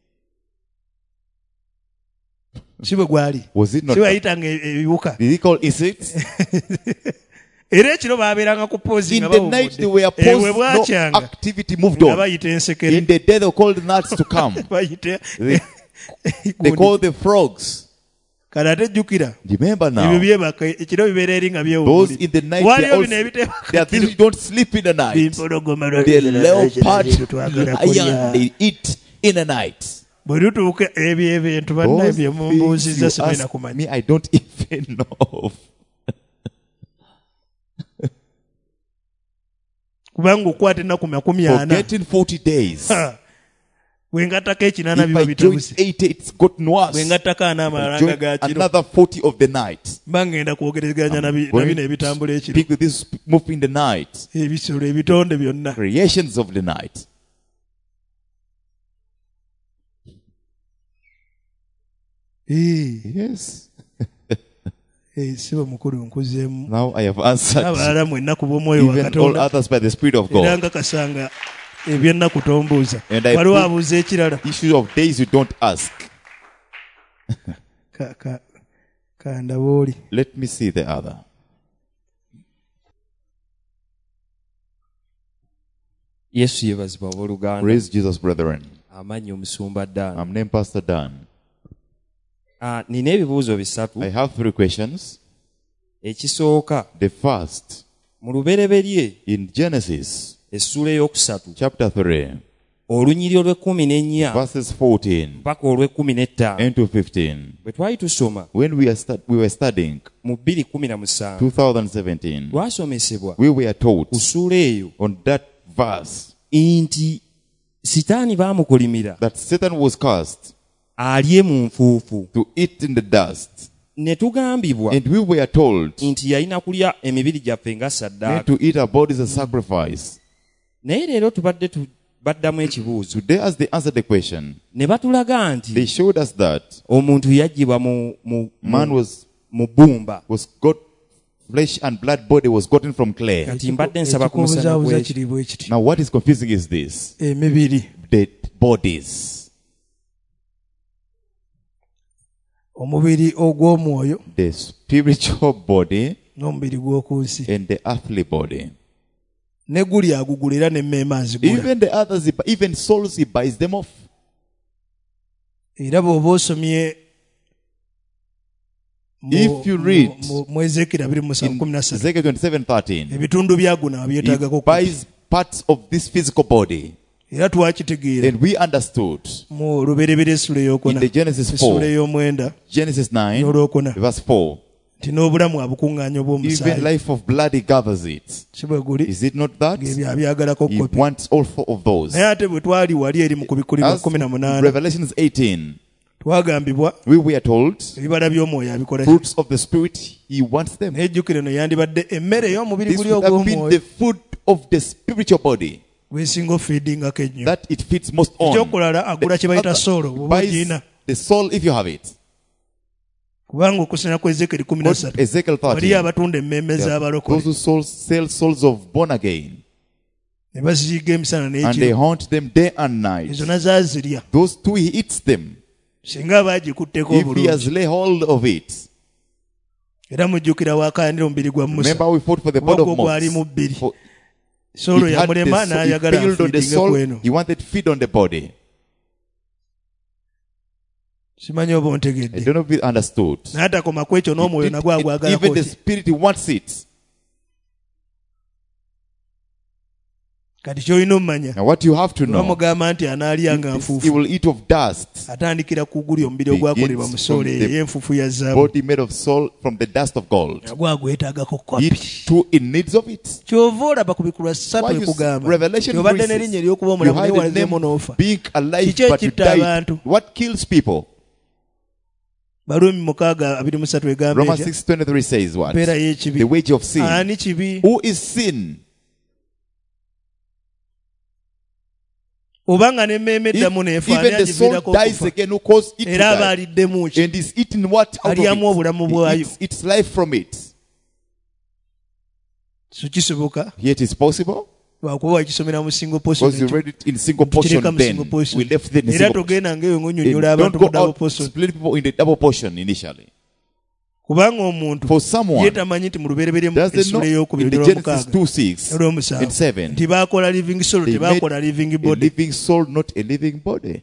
si bwe gwali Was it not? si wayitanga ebiwuka Did he call insects? era ekiro baabeeranga ku poozi In nga the night they were bwe paused, no bwakyanga activity moved nga on. bayita ensekere In the day they called gnats to come. bayita They called the frogs. kati ate jjukira Remember ebyo now, byebaka ekiro bibeera eri nga those in the night, waliyo bino there are ebiteebaka things you don't sleep in the night. bimpologoma The leopard, twagala lion, kulya they eat in the night. bwe lutuuka ebyo ebintu bannaye Those bye mumbuuzizza things you sibalina ask kumanya me, I don't even know. kubanga okwata ennaku 40 Forgetting 40 days. bwe ngattako ekinaana If biba I join bitabuse 80, it's gotten bwe worse. ngattako anaamalanga Join ga kiro another 40 of the night. mba ngenda kwogerezeganya na going bino ebitambula ekiro Speak with this move in the night. ebisolo ebitonde byonna Creations of the night. Yes. siba mukulu nkuzeemu Now I have answered abalala mwenna ku bw'omwoyo wa even all katonda others by the Spirit of era God. nga kasanga ebyennaku tombuuza And I waliwo put- abuuza ekirala Issue of days you don't ask. kandaba oli Let me see the other. yesu yeebazibwa abooluganda Praise Jesus, brethren. amannya omusumba ddaana I'm named Pastor Dan. nina ebibuuzo bisatu I have 3 questions. ekisooka The first, mu lubereberye in Genesis essula ey'okusatu chapter 3, olunyiri olw'e14 verses 14 paka olw'e15 into 15. bwe twali tusoma When we were studying mu 2017 2017, twasomesebwa we were taught ku ssuula eyo on that verse nti sitaani baamukolimira that Satan was cast alye mu nfuufu to eat in the dust. ne tugambibwa And we were told nti yalina kulya emibiri gyaffe nga not saddaaka to eat our bodies as sacrifice. naye leero tubadde baddamu ekibuuzo Today, as they answered the question, ne batulaga they nti showed us that omuntu yaggyibwa man mu bbumba flesh and blood body was gotten from clay. kati mbadde nsaba ku musana ekikubuzaabuza gw'ekyo kiri bwe kiti Now, what is confusing is this: emibiri dead bodies, omubiri ogw'omwoyo the spiritual body n'omubiri gw'oku nsi and the earthly body. ne guli agugula era n'emmeema azigula Even the others, even souls, he buys them off. era bw'oba osomye If you read mu ezekira In 27:13 Ezekiel 27:13, ebitundu byaguna he abyetaagako buys parts of this physical body. era twakitegeera And we understood mu lubereberye essula ey'okuna in the Genesis essula 4, ey'omwenda Genesis 9, n'olwokuna verse 4, nti n'obulamu abukuŋŋaanya even obw'omusaayi life of blood he gathers it. si bwe guli Is it not that? ng'ebyo abyagalako He kopi wants all 4 of those. naye ate bwe twali wali eri mu kubikulirwa As 18 Revelations 18, twagambibwa we were told ebibala by'omwoyo abikola ki? fruits of the Spirit, he wants them. naye ejjukire no yandibadde emmere ey'omubiri This guli would have been the ogw'omwoyo food of the spiritual body gwesinga ofiidingako ennyo that it feeds most on. ekyokulala agula kye bayita soolo bw'oba Buys ogiina the soul if you have it. kubanga okusanya ku ezekeri Go to 13 Ezekiel waliyo 13. abatunda emmeeme Those z'abalokole who sell souls of born again, ne baziyiga emisana and they n'ekiro haunt them day and night. ezo nazazirya Those two, he eats them singa aba agikutteko if he has obulungi laid hold of it. era mujjukira waakayanira omubiri gwa musa Remember, we fought for the body ogwo of gwali mu Moses. bbiri For soolo it had the yamulema soul, it n'ayagala failed on the afiidinge soul. kweno He wanted to feed on the body. simanyi oba I ontegedde don't know if it understood. naye atakoma ku ekyo n'omwoyo nagwo agwagalako Even the ki? spirit, he wants it. kati kyolina omumanya Now what you have to know, bamugamba nti anaalyanga he nfuufu will eat of dust, atandikira ku guli omubiri ogwakolebwa mu soolo eyo y'enfuufu ya zaabu body made of soul from the dust of gold. nagwo agwetaagako It kwapi too in needs of it. kyova olaba ku bikulwa 3 Why you ekugamba Revelation kyobadde 3 n'erinnya says, ery'okuba you omulamu naye have the walezeemu name n'ofa being alive Kiki but you ekitta died. abantu? What kills people? Baluumi 6:23 egamba Romans etya 6:23 says what? mpeera y'ekibi The wage of sin. ani kibi Who is sin? obanga n'emmeeme eddamu neefa ani Even the soul agiviirako dies okufa again who caused it to era aba die. aliddemu ki And is eating what out alyamu of obulamu it? bwayo He eats its life from it. so kisoboka Yet it's possible. lwakuba wakisomera mu single portion Because you read it in single Tukireka portion mu then. single portion. We left it in era single portion. togenda ngaeyo And ng'onyonnyola don't abantu go mu double out portion split people in the double portion initially. kubanga omuntu For someone ye tamanyi nti mu lubereberye mu doesn't know essula ey'okubiri in the Genesis 2:6 and olw'omusanvu 7 nti baakola living soul they tebaakola made living a body living soul, not a living body.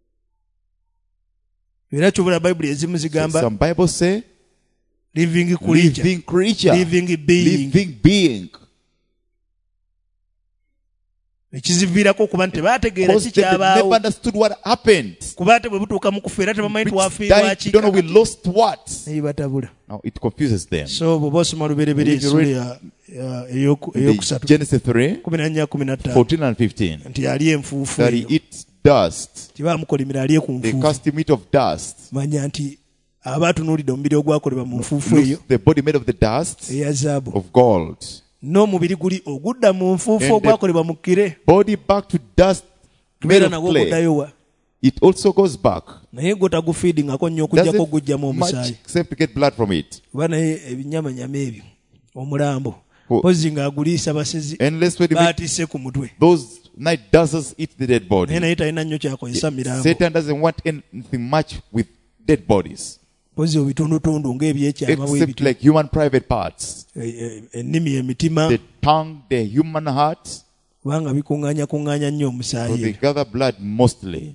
era kyobula bayibuli ezimu zigamba Some Bibles say living creature living creature, living being living being. ekiziviirako okuba nti tebaategeera Because they never kikyabaawo understood what happened. kuba ate bwe butuuka mu kufa era tebamanyi Which twafiirwa died, you don't know we lost what. naye batabula Now it confuses them. so bw'oba osoma lubereberye If you essula read In eyokusatu Genesis 3, 14-15 14 and 15, nti ali enfuufu that he eyo eats dust. tibaamukolimira alye ku They nfuufu cast him out of dust. manya nti aba atunuulidde omubiri ogwakolebwa mu nfuufu eyo Loose the body made of the dust eya zaabu of gold. n'omubiri guli ogudda mu nfuufu And the ogwakolebwa mu kire Body back to dust made tubeera of nagwo clay. oguddayo wa It also goes back. naye gwo tagufiidingako nnyo okujjako Doesn't ogugjamu much omusaayi except to get blood from it. kuba naye ebinyamanyama ebyo omulambo Oh. pozi ng'aguliisa basezi Unless when they make baatisse ku mutwe those night dancers eat the dead naye body. naye talina nnyo kyakozesa mirambo Satan doesn't want anything much with dead bodies. pozi obitundutundu ng'ebyekyama Except bwebiti like human private parts. ennimi emitima The tongue, the human heart. kubanga bikuŋŋaanya nnyo So omusaayi they eyo gather blood mostly.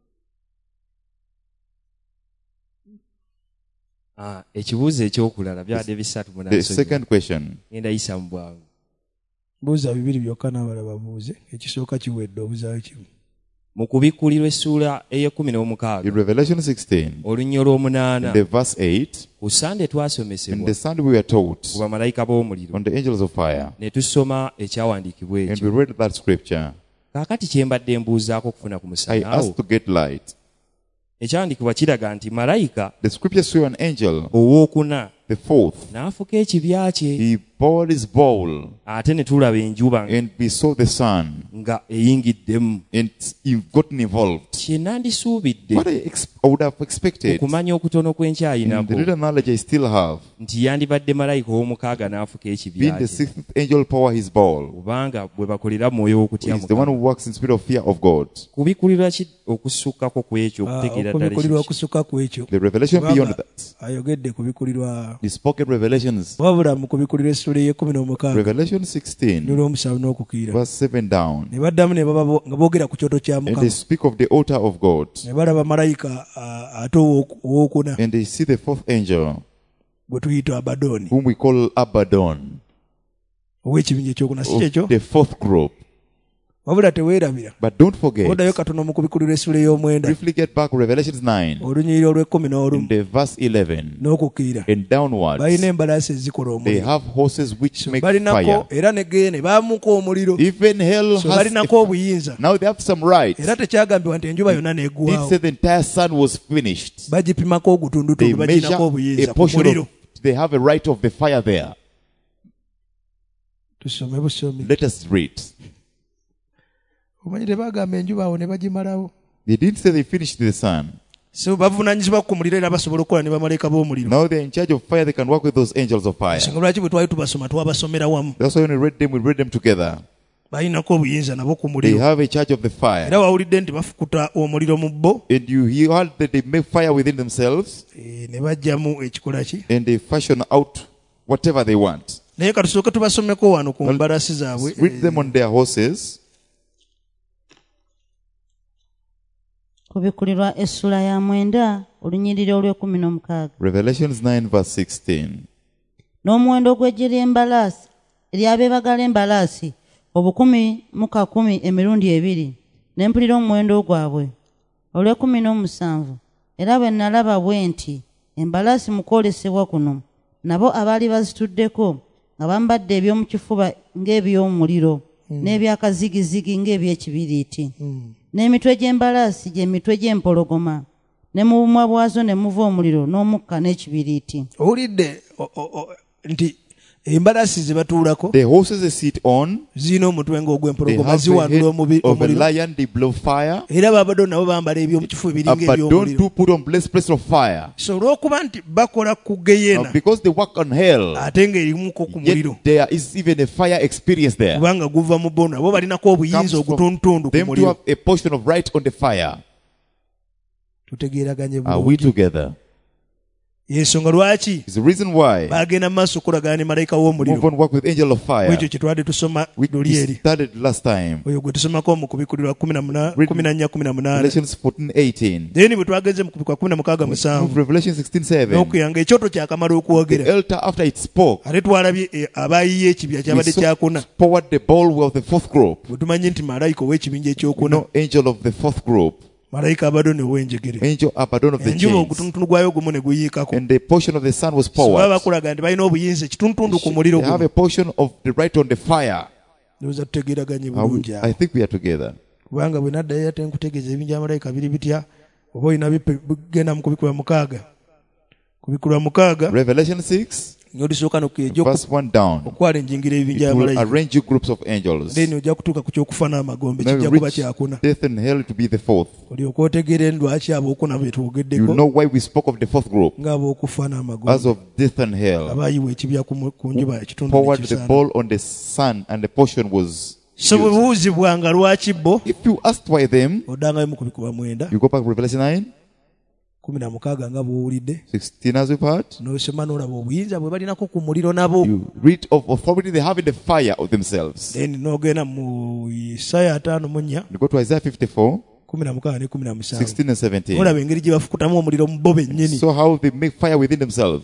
ekibuuzo ekyokulala byadde bisatu The munasonyiwa. second question. Ngenda yisa mu bwangu. buuza bibiri byokka n'abala babuuze ekisooka kiwedde obuzaayo kimu mu kubikkulirwa essuula ey'ekumi In Revelation 16, olunnyo in lw'omunaana the verse 8, ku sande in twasomesebwa the Sunday we were taught ku bamalayika b'omuliro on the angels of fire, ne tusoma ekyawandiikibwa and we ekyo read that scripture. kaakati kye mbadde mbuuzaako okufuna ku I musana asked awo to get light. ekyawandiikibwa kiraga nti malayika The scripture saw an angel, owookuna the fourth. n'afuka ekibya kye He poured his bowl, ate ne tulaba enjuba and we saw the sun, nga eyingiddemu and he gotten involved. kye nandisuubidde What I would have expected, okumanya okutono in kwenkyayinako the little knowledge I still have, nti yandibadde malayika ow'omukaaga n'afuka being ekibya the kye sixth angel pour his bowl. kubanga bwe bakolera mwoyo w'okutya He's the one who Mukama. works in spirit of fear of God. kubikulirwa ki okusukkako ku ekyo okutegeera ddala okubikulirwa ekyo okusukka ku ekyo The revelation Kubanga beyond that. ayogedde kubikulirwa The spoken revelations. wabula mu kubikulirwa essula ey'ekumi Revelation 16, n'olwomusanvu n'okukiira verse 7 down. ne baddamu ne baba nga boogera ku kyoto kya And they mukama speak of the altar of God. ne balaba malayika ate owookuna And they see the fourth angel, gwe tuyita abadooni whom we call Abaddon, ow'ekibinja ekyokuna si kyekyo of the fourth group. wabula teweerabira But don't forget, oddayo katono mu kubikulirwa essula ey'omwenda briefly get back Revelations 9, olunyiriri olw'ekkumi in n'olumu the verse 11 n'okukkirira and downwards. balina embalaasi ezikola They omuliro have horses which make balinako fire. era negeene baamuka omuliro Even hell so has. balinako obuyinza Now they have some rights. era tekyagambibwa nti enjuba yonna It neggwawo said the entire sun was finished. bagipimako They ogutundutundu measure baginako obuyinza a ku portion muliro of. They have a right of the fire there. tusome busomi Let us read. omanyi tebagamba enjuba awo ne bagimalawo They didn't say they finished the sun. so bavunanyizibwa ku muliro era basobola okukola ne bamalayika b'omuliro Now they're in charge of fire. They can work with those angels of fire. ensonga lwaki bwe twali tubasoma twabasomera wamu That's why when we read them together. balinako obuyinza nabo ku They muliro have a charge of the fire. era wawulidde nti bafukuta omuliro mu bo And you heard that they make fire within themselves ne bajjamu ekikola ki and they fashion out whatever they want. naye katusooke tubasomeko wano ku mbalasi zaabwe Read them on their horses. kubikulirwa essula ya 9 olunyiriri olw'16 Revelations 9 verse 16. n'omuwendo gw'eggye ly'embalaasi ery'abeebagala embalaasi obukumi emirundi ebiri, ne mpulira omuwendo gwabwe olw'17. Era bwe nalaba bwe nti embalaasi mu kwolesebwa kuno, nabo abaali bazituddeko nga bambadde eby'omu kifuba ng'eby'omuliro n'ebyakazigizigi ng'eby'ekibiriiti, n'emitwe gy'embalaasi gy'emitwe gy'empologoma, ne mu bumwa bwazo ne muva omuliro n'omukka n'ekibiriiti. Owulidde nti embalaasi ze batuulako The horses they sit on, zirina omutwe they ng'ogw'empologoma, have the ziwandula head of a omuliro, lion, they blow fire. era babadde nabo bambala eby'omu kifuba biringa But don't eby'omuliro. to put on place of fire. So olw'okuba nti bakola ku Now, geyeena because they work on hell, ate ng'erimuko ku muliro, yet there is even a fire experience there. kubanga guva mu bo, nabo balinako Comes obuyinza from obutontondo ku them to muliro. have a portion of right on the fire. Tutegeeraganye Are we bulungi. together? Y'ensonga lwaki It's the reason why bagenda mu maaso okulagana ne malayika move w'omuliro. on work with angel of fire, Ekyo kye twali tusoma which luli we eri, started last time. oyo gwe tusomako mu kubikulirwa 14:18. Revelations 14:18. Then bwe twageze mu kubikwa 16:7 Move Revelation 16:7. n'okuyanga ekyoto kyakamala The okwogera, altar after it spoke ate twalabye abaayiye ekibya kyabadde kyakuna, poured the bowl of the fourth group. bwe tumanyi nti malayika ow'ekibinja ekyokuna, No, angel of the fourth group, malayika Abadoni ow'enjegere, angel Abaddon of the enjuba chains, ogutunutunu gwayo gumu ne guyiikako. and the portion of the sun was So baba poured. bakulaga nti balina obuyinza ekituntundu ku muliro They have guno. a portion of the right on the fire. Ndowooza tutegeeraganye Are we- bulungi awo. I think we are together. Kubanga bwe naddayo ate nkutegeeza ebinja amalayika biri bitya, oba olina bigenda mu kubikula 6. Kubikula 6 Revelation 6, nyo lisooka nokuejo verse 1 down. okwala enjingira ebinja It will amalayika, arrange you groups of angels. then ojja kutuuka ku kyokufa n'amagombe, Maybe kijja kuba reach kyakuna. death and hell to be the fourth. Olyoka otegeere lwaki abookuna be You twogeddeko know why we spoke of the fourth group. ng'ab'okufa As n'amagombe, of death and hell, abaayiwa ekibya ku njuba ekitundu poured the ekisaana. bowl on the sun, and the portion was So bwe used. buuzibwanga lwaki bo, If you asked why them, oddangayo mu kubikuba 9, you go back to Revelation 9, 16 nga bw'owulidde, 16 as we've heard. n'osoma n'olaba obuyinza bwe balinako ku muliro nabo. You read of authority they have in the fire of themselves. Then n'ogenda mu Isaya 5:4, You go to Isaiah 54, 16 ne 17. 16 and 17. Olaba engeri gye bafukutamu omuliro mu bo bennyini, So how they make fire within themselves.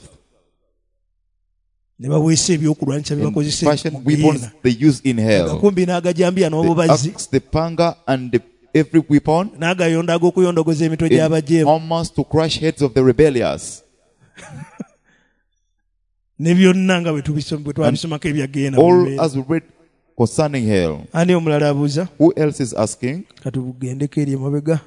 ne baweesa ebyokulwanyisa bye And bakozesa fashion mu weapons geyeena. they use in hell. Agakumbi n'agajambiya The n'obubazi axe, the panga, and every weapon. n'agayonda ag'okuyondogoza emitwe In gy'abajeemu, hammers to crush heads of the rebellious. ne byonna nga bwe twabisomako ebya geyeena. All as we read concerning hell. Ani omulala abuuza, Who else is asking? katugendeko eri emabega.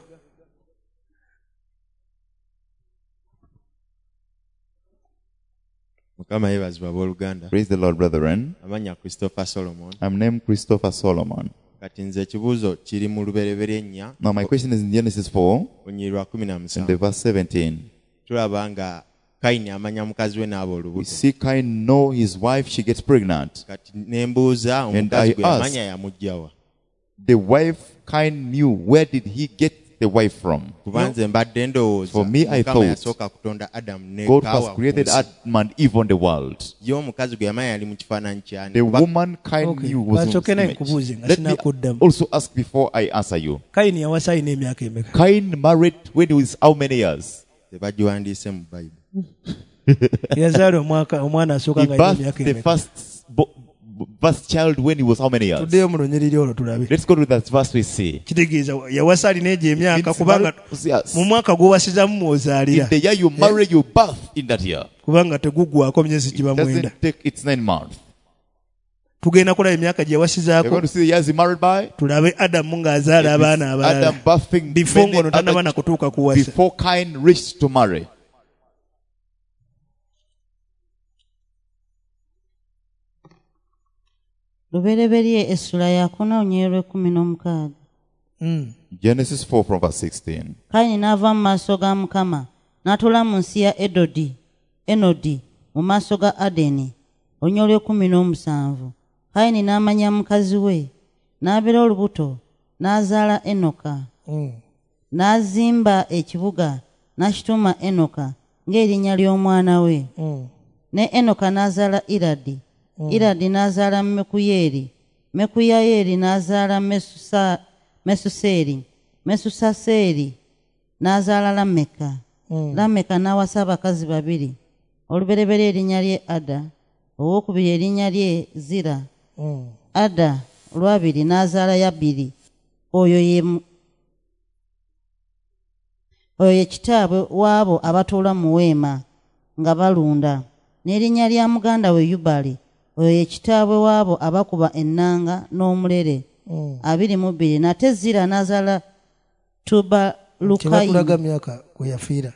Mukama yeebazibwa abooluganda. Praise the Lord, brethren. Amanya Christopher Solomon. I'm named Christopher Solomon. Kati nze ekibuuzo kiri mu lubereberye ennya Now my question is in Genesis 4 onyirwa and 17. the verse 17. Tulaba nga Kayini amanya mukazi we n'aba We olubuto. see Cain know his wife, she gets pregnant. Kati ne mbuuza And omukazi I gwe asked, yamanya yamugjawa. The wife Cain knew, where did he get the wife from? Kuba nze mbadde ndowooza For me, I Mukama thought yasooka kutonda Adamu ne God Kaawa first created ku nsi. Adam and Eve on the world. Ye omukazi gwe yamanya yali mu kifaananyi kyani. The Kuba woman Cain Okay. knew was in Kasooke his naye image. nkubuuze nga Let me sinakuddamu. also ask before I answer you. Kayini yawasa alina emyaka emeka? Cain married when he was how many years? tebagiwandiise mu Bayibuli. Yazaala omwana asooka He nga alina emyaka birthed the emeka? first child when he was how many years? Tuddeyo mu lunyiriri olwo tulabe. Let's go to that verse we see. Kitegeeza yawasa alina egyo emyaka, Means kubanga married- yes. mu mwaka gw'owasizamu mw'ozaalira, In the year you marry, you birth in that year. kubanga teguggwako myezi It giba 9. doesn't take its 9 months. Tugenda kulaba emyaka gye You're yawasizaako, going to see the years he married by. tulabe Adamu ng'azaala abaana Adam abalala birthing before many ng'ono tannaba na other- kutuuka kuwasa. before Cain reached to marry. lubereberye essula yakuna onyero 16. Genesis 4 from verse 16. Kayini n'ava mu maaso ga Mukama n'atuula mu nsi ya Enodi mu maaso ga Adeni onyolo 17. Kayini n'amanya mukazi we n'abeera olubuto n'azaala Enoka. N'azimba ekibuga n'akituuma Enoka ng'erinnya ly'omwana we. Ne Enoka n'azaala Iradi. Iradi n'azaala Mekuyeri. Mekuyayeri n'azaala Mesuseri. Mesusaseri n'azaala Lameka. Lameka n'awasa abakazi 2. Olubereberye erinnya lye Ada, owookubiri erinnya lye Zira. Ada olwabiri n'azaala Yabiri. Oyo ye kitaabwe w'abo abatuula mu weema nga balunda. N'erinnya lya muganda we Yubali. Oyo ye kitaabwe w'abo abakuba ennanga n'omulere. 22. Nate Zira n'azaala Tubalukayimu. Kyebakulaga myaka kwe yafiira.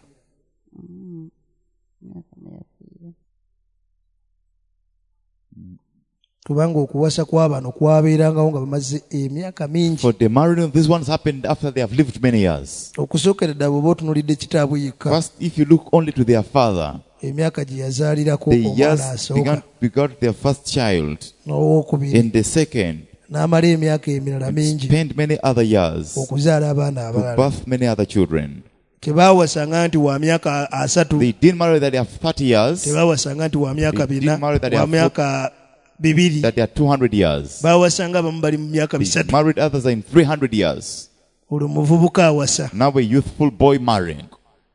Kubanga okuwasa kw'abano kwabeerangawo nga bamaze emyaka mingi. For the marrying of these ones happened after they have lived many years. Okusookera ddala bw'oba otunuulidde kitaabwe yekka. First, if you look only to their father, emyaka gye yazaalirako the omwana years asooka begot their first child, n'owookubiri and the second n'amala emyaka emirala mingi spent many other years okuzaala abaana to abalala. birth many other children. Tebaawasanga nti wa myaka 3, They didn't marry that they have 30 years, tebaawasanga nti wa myaka They didn't marry 4, that they wa have myaka 2. that they are 200 years. Baawasanga abamu bali mu myaka They 3. married others in 300 years. Olwo muvubuka awasa. Now a youthful boy marrying.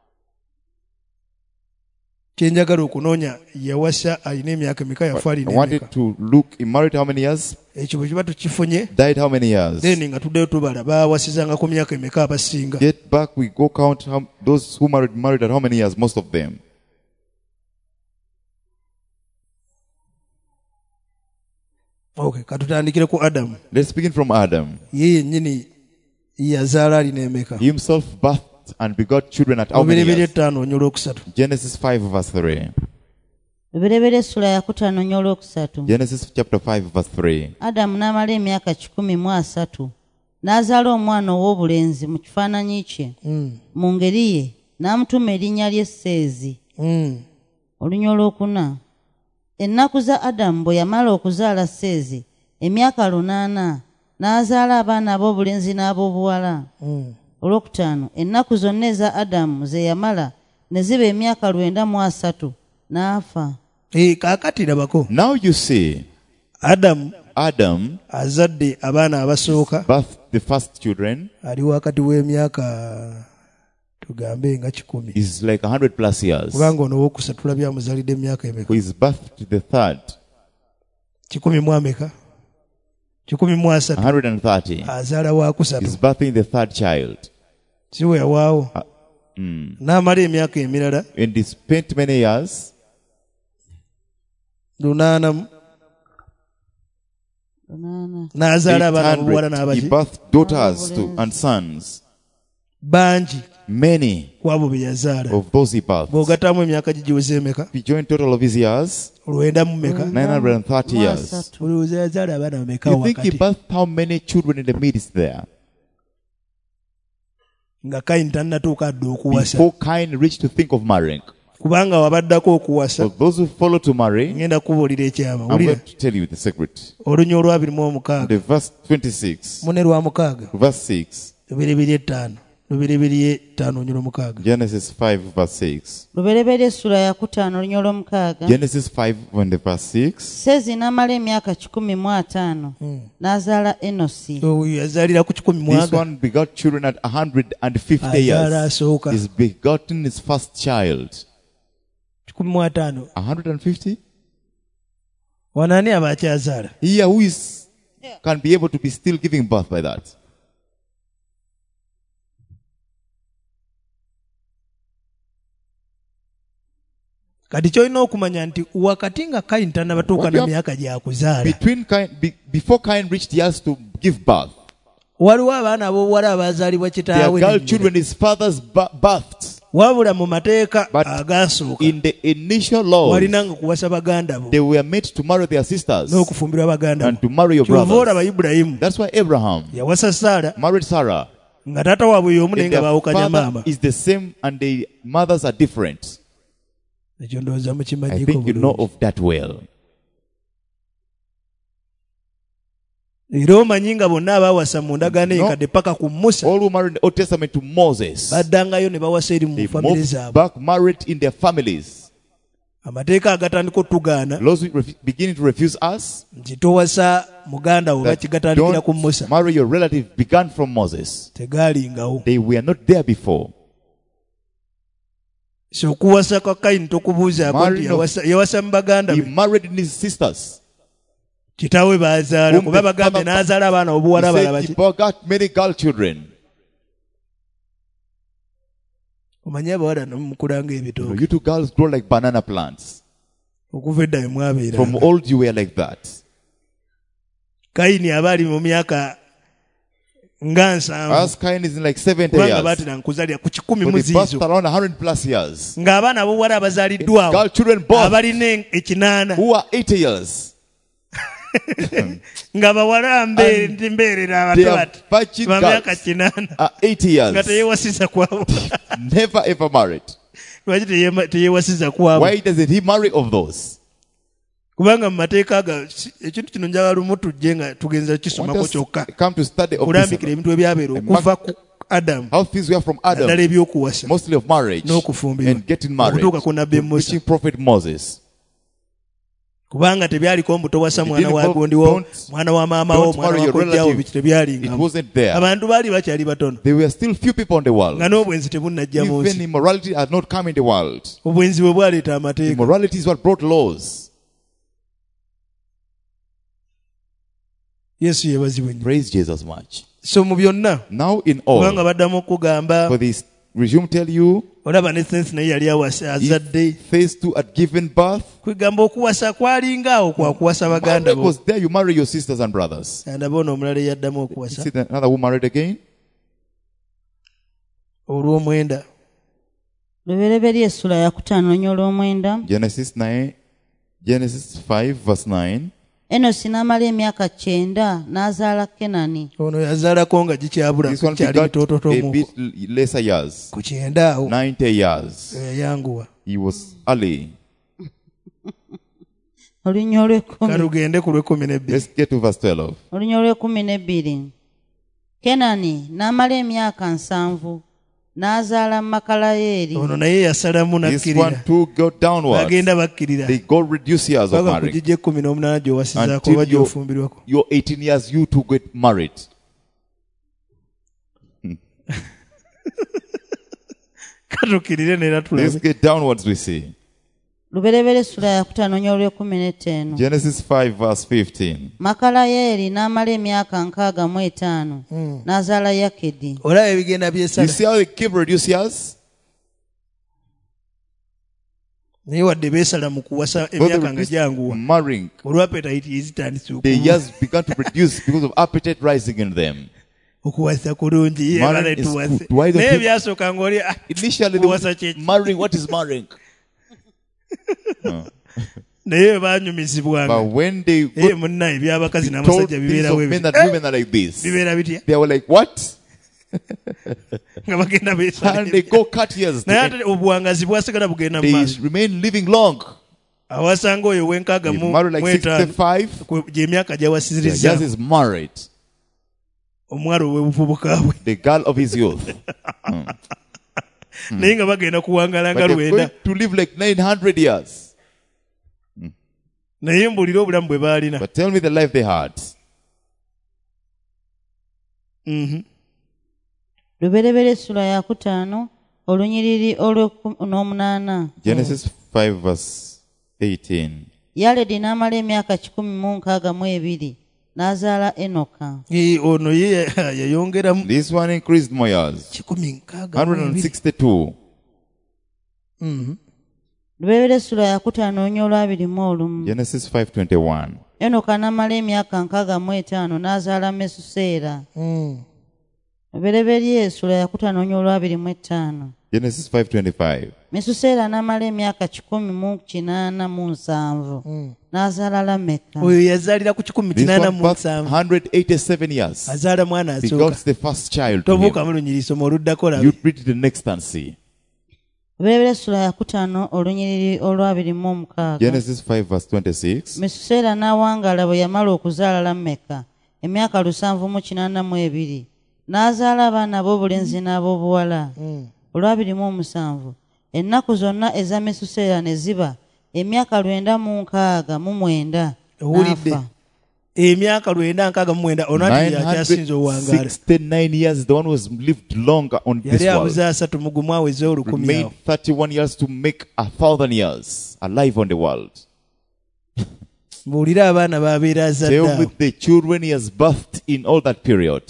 Kyenjagala okunoonya yawasa alina emyaka emeka yafa I alina wanted emeka. to look, he married how many years? Ekyo bwe kiba tukifunye Died how many years? then nga tuddeyo tubala baawasizanga ku myaka emeka abasinga. Get back, we go count those who married at how many years, most of them. Okay, katutandikire ku Adamu. Let's begin from Adam. Ye yennyini yazaala alina emeka. He himself birthed and begot children at how many Obubereberye years? 5 onyola 3. Genesis 5 verse 3. Ebirebere essula ya 5 nnyo 3. Genesis chapter 5 verse 3. Adamu n'amala emyaka 13 n'azaala omwana ow'obulenzi mu kifaananyi kye mu ngeri ye n'amutuma erinnya lye Seezi. Olunya 4. Ennaku za Adamu bwe yamala okuzaala Seezi emyaka 8 n'azaala abaana ab'obulenzi n'ab'obuwala. 5. Ennaku zonna eza Adamu ze yamala ne ziba emyaka 93 n'afa. Kaakati labako. Now you see, Adam azadde abaana abasooka birthed the first children. ali wakati w'emyaka tugambe nga 10. Is like 100 plus years. Kubanga ono ow'okusatu tulabye amuzaalidde emyaka emeka. Who is birthed the third. 10 mu ameka? 10 mu 3. 130. Azaala waakusatu. Is birthing the third child. Si we yawaawo. N'amala emyaka emirala. And he spent many years. 8 n'azaala abaana b'obuwala 800. He n'abaki birthed daughters and sons. bangi Many ku abo be yazaala. of those he birthed. Bw'ogattamu emyaka gigiweza emeka? If you join total of his years, 9 mu meka? 930 years. Olowooza yazaala abaana bameka You think he wakati? birthed how many children in the midst there? Nga Kayini tannatuuka adde okuwasa. Before Cain reached to think of marrying. Kubanga wabaddako okuwasa. For those who follow to marry, Ngenda kubuulira ekyama. I'm Wulira going to tell you the secret. olunya olw'26 The verse 26, mune lwa 6 verse 6, lubereberye 5 lubereberye 5 onyola 6. Genesis 5 verse 6. Lubereberye essula ya 5 olunya 6. Genesis 5 and the verse 6. Seezi n'amala emyaka 15 n'azaala Enosi. Yazaalira ku 10 mu This aga. one begot children at 150 Azaala years. asooka He's begotten his first child. 15. 150? Wanaani aba akyazaala? Here who is can be able to be still giving birth by that? Kati kyolina okumanya nti wakati nga Kayini tannabatuuka na myaka gyakuzaala Between before Cain reached years to give birth, waliwo abaana ab'obuwala abazaalibwa their kitaawe girl n'ennyina. children his fathers birthed. Wabula mu mateeka But agaasooka in the initial laws, walina nga kuwasa baganda bo they were made to marry their sisters n'okufumbirwa baganda and bo. to marry your Kyova olaba brothers. Ibulayimu That's why Abraham yawasa Saara married Sarah. nga taata waabwe y'omu naye And nga their baawukanya father maama. is the same and their mothers are different. Ekyo ndowooza I mukimanyiko think you know bulungi. of that well. Era omanyi nga bonna abaawasa mu ndagaano No. enkadde paka ku Musa All who married in the Old Testament to Moses, baddangayo ne bawasa eri mu they famire moved zaabwe. back married in their families. Amateeka agatandika otugaana Those who beginning to refuse us, nti towasa muganda wo that bakigatandikira ku don't Musa marry your relative, began from Moses. tegaalingawo. They were not there before. So okuwasa kwa Kayini tokubuuzaako nti Marrying of- yawasa mu baganda He be. married in his sisters. kitaawe baazaala Whom kuba the bagambe father- n'azaala abaana obuwala He balaba said ki he got many girl children. omanye abawala nomukula ng'ebitooke You two girls grow like banana plants. okuva edda we mwabeera From old you were like that. kayini aba ali mu myaka nga 7 As Cain is in like 70 kubanga years. baatera nkuzaalira ku 10 But mu he passed ziizo around 100 plus years. ng'abaana ab'obuwala abazaaliddwa awo Girl children born abalina ekinaana who are 80 years. nga bawala mbeerera They abato are bati virgin bamyaka girls. 8 Are 80 nga years. teyewasiza kwabo Never ever married. lwaki teyewasiza kwabo Why doesn't he marry of those? kubanga mu mateeka ekintu kino njagala lumu tujje nga tugenza Want kisomako us kyokka come to study of kulambikira this. ebintu ebyabeera okuva ku adamu How things were from naddala Adam. ebyokuwasa Mostly of marriage. n'okufumbirwa And getting married. okutuuka ku nabbi musa Reaching prophet Moses. kubanga tebyaliko mbutowasa It mwana didn't wa involve- gondiwo don't- mwana wa maamawo don't mwana marry wa your kojjawo relative. biki It tebyalingamu wasn't there. abantu baali bakyali batono There were still few people in the world. nga n'obwenzi tebunnajja mu Even nsi immorality had not come in the world. obwenzi bwe bwaleeta amateeka Immorality is what brought laws. yesu yeebazibwe nnyo Praise Jesus much. so mu byonna Now in kubanga all, baddamu okugamba for this resume tell you, olaba ne sensi naye yali azadde phase 2 had given birth. kwegamba okuwasa kwalinga kwa kuwasa baganda Marriage bo was there, you marry your sisters and brothers. ndaboona omulala yaddamu You okuwasa see another who married again? olw'omwenda lubereberye essula ya 5 olw'omwenda. Genesis 5 verse 9. enosi n'amala emyaka 9 n'azaala kenani. ono yazaalako nga gikyabula This one kyali begot a bitoototomuko bit lesser years. ku 9 awo 90 years. yayanguwa He was early. olunya olw'ekkumi kalugende ku lw'12 Let's get to verse 12. olunya olw'ekkumi kenani n'amala emyaka 7 n'azaala makalayeeri. ono naye yasalamu This nakkirira one too got downwards. bagenda bakkirira They got reduced years of paka ku marriage. gijja 18 gy'owasizaako Until oba gy'ofumbirwako your 18 years, you to get married. katukkirire neera Let's tulabe get downwards, we see. luberebere essula ya 5 olw'ekkumi Genesis 5 verse 15. makalayeeri n'amala emyaka 65 n'azaala yakedi. olaba ebigenda You byesala see how they keep reduced years? naye wadde beesala mu kuwasa Though they emyaka nga reduced gyanguwa marrying, olwapetayiti ezitandise the years began to reduce because of appetite rising in them. okuwasa kulungi ye Marrying bala is tuwase good. Why don't naye people- byasooka ng'oli Initially, kuwasa they kyeki marrying, what is marrying? naye bwe baanyumizibwanga But when they ye got munna ebyabakazi told n'abasajja things bibeerawo of men that ebyo women are like this, bibeera bitya they were like, what? nga bagenda beesala And they go cut years. naye ate obuwangazi bwasigala bugenda mu They maaso remain living long. awasanga oyo w'enkaaga They mu marry like etaano 65. gy'emyaka Their gy'awasirizza years is married. omwala ow'obuvubuka bwe The girl of his youth. naye nga bagenda kuwangala nga But they're 900 going to live like 900 years. naye mbulira obulamu bwe baalina But tell me the life they had. luberebere essula ya 5 olunyiriri olw'omunana. Genesis 5 verse 18. yaledi n'amala emyaka 162 n'azaala enoka. ono ye yayongeramu This one increased more years. 162. luberebere essula ya 5 Genesis 5:21. enoka n'amala emyaka 65 n'azaala mesuseera. lubereberye essula ya 5 Genesis 5:25. mesuseera n'amala emyaka 187 n'azaala lameka. oyo yazaalira ku This one birthed 187 187 years. azaala mwana asooka Begot the first child to him. tobuukamu lunyirisomo oluddako You labe read the next and see. luberebere essula ya 5 olunyiriri olw'26. Genesis 5 verse 26. mesuseera n'awangaala bwe yamala okuzaala lameka emyaka 782 n'azaala abaana ab'obulenzi n'ab'obuwala. olw'27 ennaku zonna eza mesuseera ne ziba emyaka 969 owulidde n'afa. emyaka 969 ono ati yakyasinza owangaala 969 years is the one who has lived longer on this yali world. abuza 3 mu gumu aweze olukumi Remained awo 31 years to make 1,000 years alive on the world. mbuulire abaana b'abeera azadde Tell awo. me the children he has birthed in all that period.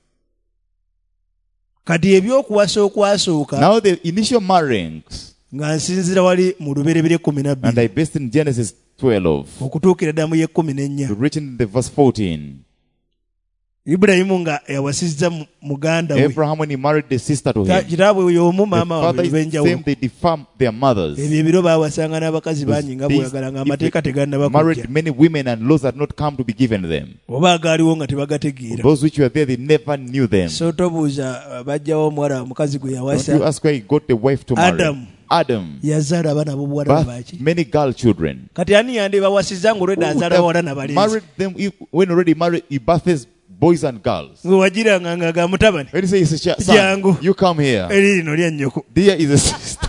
Kati ebyokuwasa okwasooka Now the initial marryings, nga nsinzira wali mu lubereberye 12 and I based in Genesis 12, okutuukira ddala mu ye 14. to reach in the verse 14. Ibulayimu nga yawasizza muganda we. Abraham, when he married the sister to him, Kitaabwe y'omu the maama father waabwe is the benjawulo. same, they diffam their mothers. Ebyo ebiro baawasanga n'abakazi bangi nga bweyagala nga amateeka tegannaba kujja. Married many women and laws had not come to be given them. Oba agaaliwo nga tebagategeera. Those which were there, they never knew them. So tobuuza bajjawo omuwala omukazi gwe Don't you yawasa ask where he got the wife to marry. Adam yazaala abaana b'obuwala Birthed baaki. many girl children. Kati ani yandi bawasizza ng'olwedda azaala bawala nabalenzi. Married them when already married, he births boys and girls. Gwe wagiranga nga ga mutabani. When he says, son, Jangu. you come here. Eri lino lya nnyoko. There is a sister.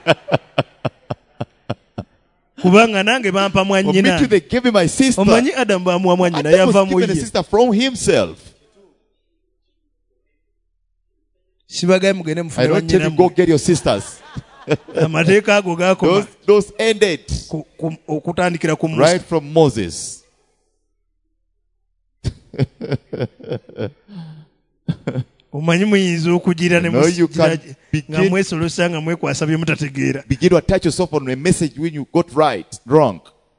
Kubanga nange bampa For me mwannyina. too, they gave me my sister. Omanyi Adamu baamuwa mwannyina Adam yava was mu given a ye. sister from himself. Sibagaye mugende I mufune don't tell mwannyina you, go mmwe. get your sisters. Amateeka ago gaakoma Those ended okutandikira ku Musa. right from Moses. Omanyi muyinza okugira ne You know you can nga begin, mwesolosa nga mwekwasa bye mutategeera. begin to attach yourself on a message when you got right, wrong.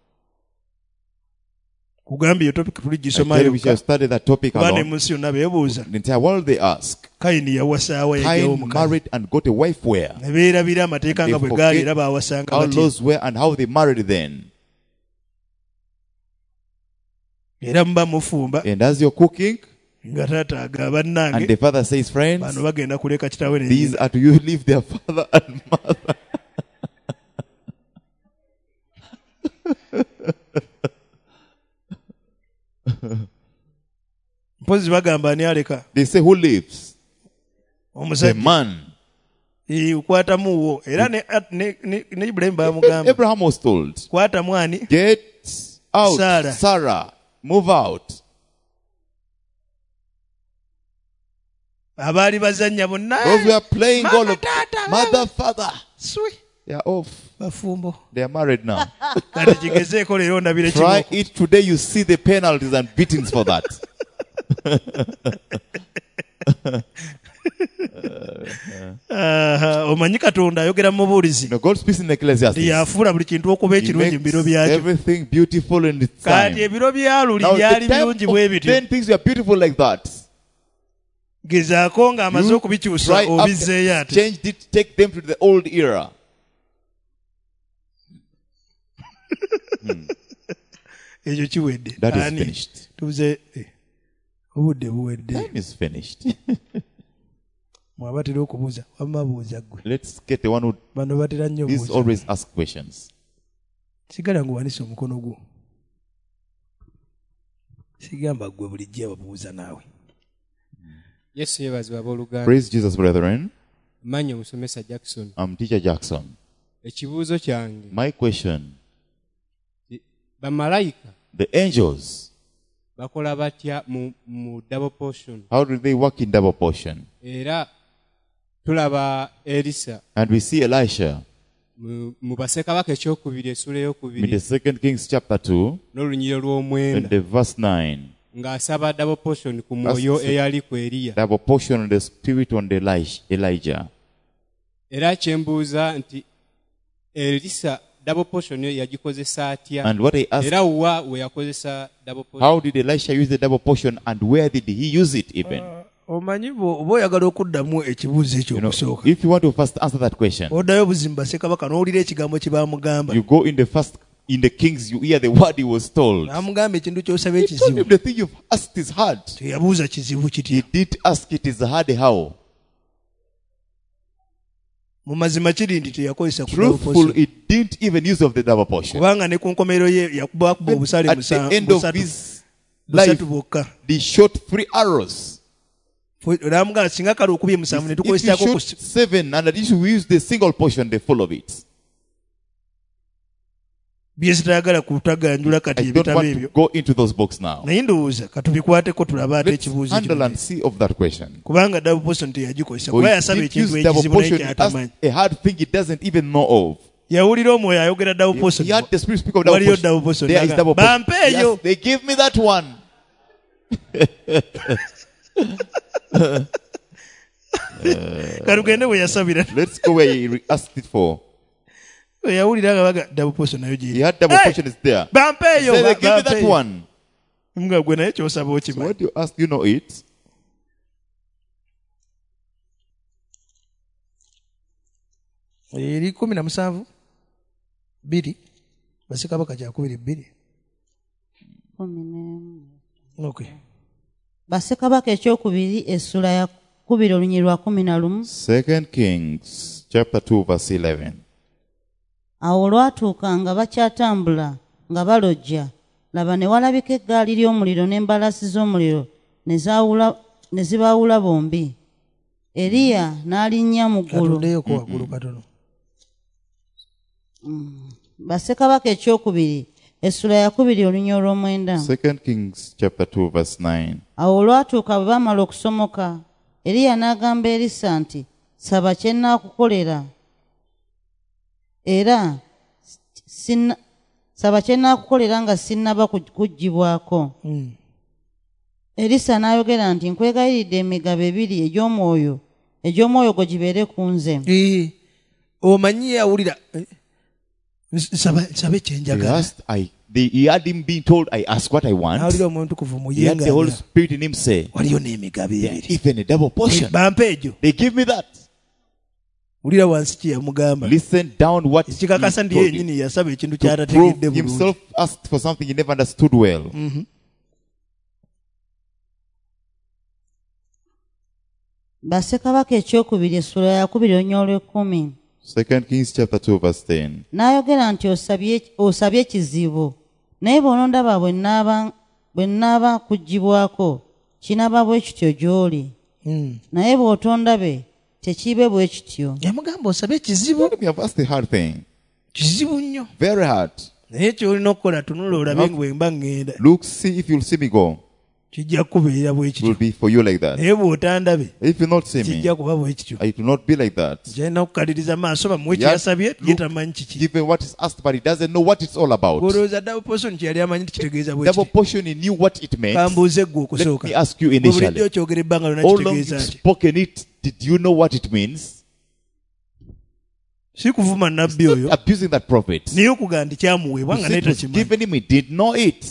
Kugambye iyo topic I tuligisoma tell you, we shall yokka. study that topic Kuba ne alone. munsi yonna beebuuza. The entire world they ask. Kayini yawasaawa yajjawo Cain omukazi. married and got a wife where? Ne beerabira amateeka They nga bwe gaali era forget baawasanga how batya. laws were and how they married then. Era muba mufumba And as you're cooking, nga taata aga and bannange the father says, friends, bano bagenda kuleka kitaawe ne these nnyina. are to you leave their father and mother. Mpozi bagamba ani aleka They say, who leaves? The omusajja man. kwatamu wo era ne Ibulayimu baamugamba Abraham was told, kwatamu ani get out, Sarah. Sarah, move out. abaali bazannya bonna Those who are playing Mama, all of tata, mother, father, Swi, they are off. bafumbo They are married now. kati kigezeeko leero ndabire Try kimu it today, you see the penalties and beatings for that. omanyi Katonda ayogera mu bubuulizi God speaks in Ecclesiastes. yafuula buli kintu okuba He ekirungi mu biro makes byakyo everything beautiful in its kati time. ebiro bya luli Now, byali the time birungi bwe of bityo then things were beautiful like that. gezaako ng'amaze You okubikyusa try obizzeeyo after ate changed it, take them to the old era. ekyo kiwedde That is Ani, finished. tubuze obudde buwedde Time is finished. mwabatera okubuuza wamma buuza ggwe Let's get the one who bano batera nnyo is obuuza always ask questions. sigala nguwanise omukono gwo sigamba ggwe bulijjo ababuuza naawe yesu yeebazibwa abooluganda Praise Jesus, brethren. manyi omusomesa jackson I'm Teacher Jackson. ekibuuzo kyange My question, bamalayika the angels, bakola batya mu double portion how do they work in double portion? era tulaba erisa And we see Elisha mu bassekabaka ekyokubiri essula in eyokubiri the 2 Kings chapter 2 n'olunyiriro and lw'omwenda the verse 9. ng'asaba double portion ku mwoyo That's- eyali ku eriya Double portion of the spirit on the Elijah. era kyembuuza nti erisa double portion yo yagikozesa atya And what I asked, era wa we yakozesa double portion how did Elisha use the double portion and where did he use it even? omanyi oba oyagala okuddamu ekibuuzo ekyo You know, okusooka if you want to first answer that question, oddayo buzimba ssekabaka n'owulira ekigambo kye baamugamba you go in the Kings, you hear the word he was told. amugamba ekintu ky'osaba He told ekizibu him the thing you've asked is hard. teyabuuza kizibu He kitya did ask it is hard how. mu mazima kiri nti teyakozesa ku Truthful, he didn't even use of the double portion. kubanga ne ku nkomerero ye yakubakuba obusale At the end of his life, busatu bwokka he shot 3 arrows. olamugamba singa kale okubye musanvu ne If he tukozesako shot 7 and at least we use the single portion, the full of it. bye zitayagala kutaganjula kati I don't ebitabo want to ebyo go into those books now. naye ndowooza katubikwateko tulabe ate Let's ekibuuzo handle kino and see of that question. kubanga double portion teyagikozesa Or kuba he yasaba did ekintu use double ekizibu naye portion, he kyatamanyi asked a hard thing he doesn't even know of. yawulira omwoyo ayogera double portion. He had the Spirit speak of double Waliyo portion. double portion. There is double portion. Bampeeyo. Yes, they give me that one. Karugende we yasabira. Let's go where he asked it for. Yawulira nga double portion nayo He giri. had double portion is there. Bampeeyo. Say they give me that one. Mga gwe naye kyosaba So okimanyi. what you ask, you know it. Eri 17 2 Bassekabaka 22. Okay. Bassekabaka ekyokubiri essula ya 2 olunyiri lwa 11. 2 Kings chapter 2 verse 11. Awo olwatuuka nga bakyatambula nga balojja, laba ne walabika eggaali ly'omuliro n'embalaasi z'omuliro ne zibaawula bombi. Eriya n'alinnya mu ggulu. Katuleyoko waggulu katono. Bassekabaka ekyokubiri essula ya 2 olunyiri olw'omwenda. 2 Kings chapter 2 verse 9. Awo olwatuuka bwe bamala okusomoka, Eriya n'agamba Erisa nti, saba kye nnaakukolera era saba kye nnaakukolera nga sinnaba kuggyibwako. Erisa n'ayogera nti, nkwegayiridde emigabo 2 egy'omwoyo gwe gibeere ku nze. Omanyi yawulira sabe kyenjagala. He had him being told, I ask what I want. Awulira omuntu kuva mu He had the yenga. Holy Spirit in him say, Waliyo n'emigabo there 2. even a double portion. Bampeejo. They give me that. Wulira wansi kye yamugamba. Listen down what he Ekikakasa ndi told him. yennyini yasaba ekintu To prove ky'atategedde bulungi. himself asked for something he never understood well. Bassekabaka ekyokubiri essula ya 2 olunyiri olw'ekkumi. 2 Kings chapter 2 verse 10. N'ayogera nti osabye ekizibu, naye bw'onondaba bwe nnaaba kuggyibwako kinaaba bwe kityo gy'oli. Naye bw'otondabe tekiibe bwe kityo. Yamugamba osabe ekizibu. You have asked the hard thing. Kizibu nnyo. Very hard. Naye ky'olina okukola tunula olabe bwe mba ngenda. Look, see if you'll see me go. Kijja kubeera bwe It will kityo. be for you like that. Naye bw'otandabe If you not see me, kijja kuba bwe kityo. it will not be like that. Kyalina okukaliriza maaso bamuwe kyeyasabye ye tamanyi kiki. Given what is asked, but he doesn't know what it's all about. Olowooza double portion kyeyali amanyi tikitegeeza bwe Double kiti. portion, he knew what it meant. Kambuuze ggwe Let okusooka. me ask you Bwe bulijjo initially. okyogera ebbanga lyonna How long kitegeeza you've ki? spoken it, did you know what it means? Si kuvuma nabbi oyo. Abusing that prophet. Naye okugaa nti kyamuweebwa nga You see, naye it was takimanyi. given him, he did know it.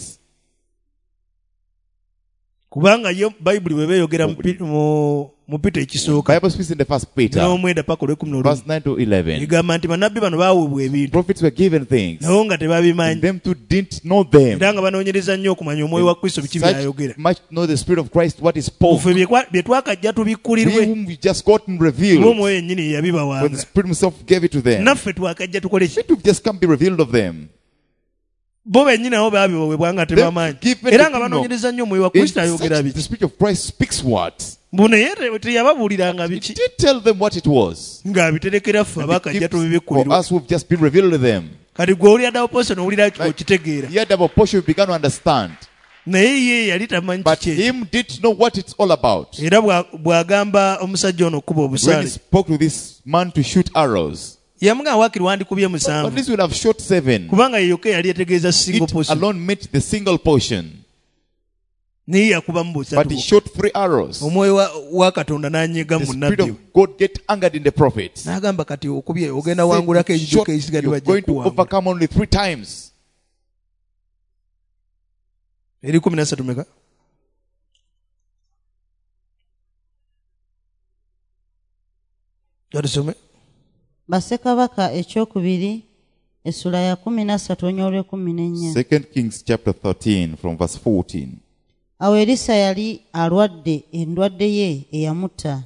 Kubanga yo Bayibuli bwe beeyogera mu Peter ekisooka. Bible speaks in the first Peter, N'omwenda paka olw'ekumi verse n'olumu. 9 to 11. Egamba nti bannabbi bano baawebwa ebintu. Prophets were given things, Nawo nga tebabimanyi. and them too didn't know them. Era nga banoonyereza nnyo okumanya omwoyo wa Kristo biki byayogera. Such much know the Spirit of Christ, what he spoke. Ffe bye twakajja We tubikkulirwe. whom we just gotten revealed, Ng'omwoyo yennyini when the yabibawanga. Spirit himself gave it to them. Naffe twakajja tukole ki? It will just come be revealed of them. Bo bennyini abo baabibawebwa nga tebamanyi. Given Era the nga kingdom. banoonyereza nnyo omwoyo wa In Kristo ayogera such, biki. the Spirit of Christ speaks what? Buno ye teyababuuliranga He biki. did tell them what it was. Ng'abiterekera ffe And he abakajja keeps for tubibikkulirwe. us who've just been revealed to them. Kati gwe owulira double portion owulira Right. okitegeera. He had double portion, we began to understand. Naye ye yali tamanyi But kiki ekyo. him didn't know what it's all about. Era bw'agamba omusajja ono okuba When he obusaale. spoke to this man to shoot arrows, Yamugamba waakiri wandikubye at musanvu. least we'll have shot 7. Kubanga ye yokka yali yategeeza single It portion. alone meant the single portion. Naye yakubamu But busatu. he shot 3 arrows. Omwoyo wa Katonda n'anyiga The mu Spirit nnabbi. of God get angered in the prophet. N'agamba kati okubye ogenda wangulako ekijo Shot, k'ekisigadde you're bajja going to kuwangula. overcome only 3 times. Eri 13 meka? Tusome. Bassekabaka ekyokubiri essula ya 13 olunyiri olw'ekkumi 2 Kings chapter 13 from verse 14. Awo Erisa yali alwadde endwadde ye eyamutta.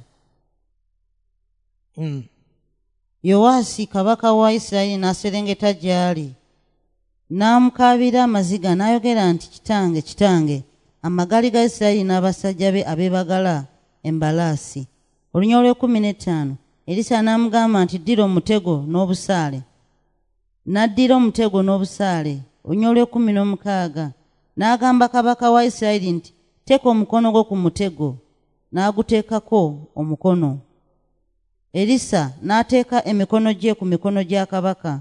Yowaasi kabaka wa Isirayiri n'aserengeta gy'ali. N'amukaabira amaziga n'ayogera nti, kitange, kitange, amagaali ga Isirayiri n'abasajja be abeebagala embalaasi. Olunyiri olw'ekkumi Erisa n'amugamba nti, ddira omutego n'obusaale. N'addira omutego n'obusaale. Olunyiri olw'ekkumi n'agamba kabaka wa Isirayiri nti, teeka omukono gwo ku mutego. N'aguteekako omukono. Erisa n'ateeka emikono gye ku mikono gya kabaka,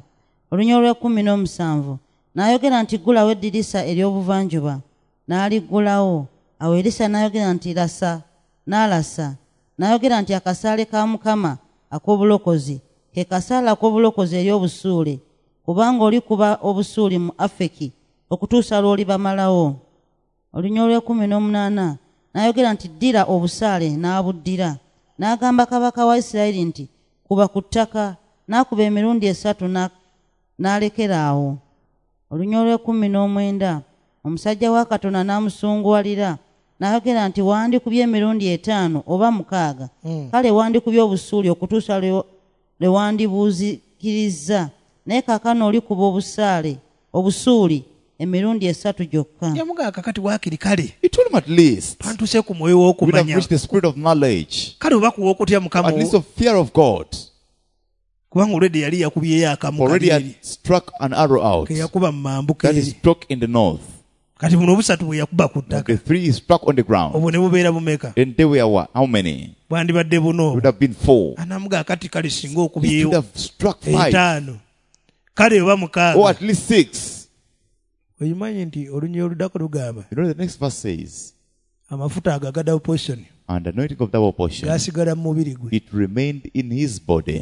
Olunyolo lwa 17 n'ayogera nti ggulawo eddirisa ery'obuvanjuba, n'aliggulawo. Awo Erisa n'ayogera nti lasa, n'alasa. N'ayogera nti akasaale ka Mukama ak'obulokozi ke kasaale ak'obulokozi eri obusuule, kubanga olikuba obusuuli mu Afeki okutuusa lw'oli bamalawo. Olunyolo lwa 18 n'ayogera nti ddira obusaale, n'abuddira. N'agamba kabaka wa Isirayiri nti kuba ku ttaka, n'akuba emirundi 3 n'alekeraawo. Olunyolo lwa 19 omusajja wa Katonda n'amusunguwalira, n'ayogera nti wandikubye emirundi 5 oba 6, kale wandikubye obusuuli okutuusa lwe wandibuuzikirizza, naye kaakano olikuba obusuuli emirundi 3 gyokka. Yamuga kakati wakiri kale. He told him at least. Pantuse ku mwoyo We have w'okumanya. reached the spirit of knowledge. Kale oba kuwa okutya Mukama At least of fear of God. kubanga already yali yakubyeyo akamu Already had kali struck an arrow out. ke yakuba mu mambuka That is eri. struck in the north. Kati buno obusatu bwe yakuba ku ttaka. The 3 is struck on the ground. Obwo ne bubeera bumeka. And they were what? How many? Bwandibadde buno. It would have been 4. Anamuga akati kali singa He should okubyeyo have struck 5. 5. Kale oba Or mukaaga. at least 6. Oyimanyi nti olunyolo oludako lugamba You know the next verse says, amafuta ago aga double portion and the anointing of double portion, gasigala mu mubiri gwe it remained in his body.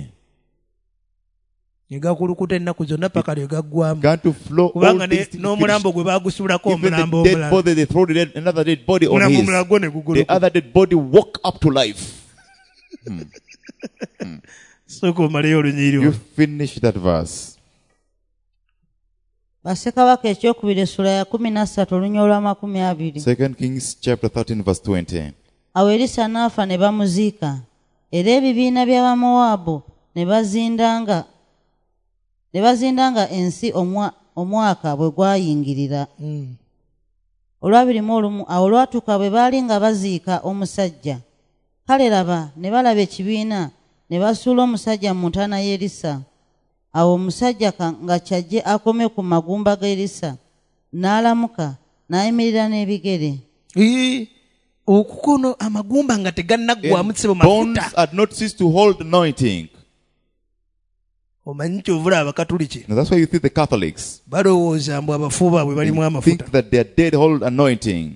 ne gakulukuta ennaku zonna paka lwe gaggwamu Began to flow all kubanga these things n'omulambo gwe baagusuulako Even omulambo the dead omulala body, they throw another dead body on omulambo his. omulala gwo ne The gugulukuta other dead body woke up to life. sooka omaleyo olunyiri You olwo. finish that verse. Bassekabaka ekyokubiri essula ya 13 olunyolo lwa 20. 2 Kings chapter 13 verse 20. Awo Erisa n'afa ne bamuziika, era ebibiina by'Abamowaabu ne bazindanga ensi omwaka bwe gwayingirira. Olwabirimu awo olwatuuka bwe baali nga baziika omusajja, kale laba ne balaba ekibiina ne basuula omusajja mu ntaana y'Erisa. Awo omusajja nga kyajje akome ku magumba ga Erisa, n'alamuka n'ayimirira n'ebigere. Okukono amagumba nga tegannaggwamu ssebo Bones mafuta. had not ceased to hold anointing. Omanyi kyovula abakatuliki Now that's why you see the Catholics balowooza mbu abafu baabwe balimu amafuta think that their dead hold anointing.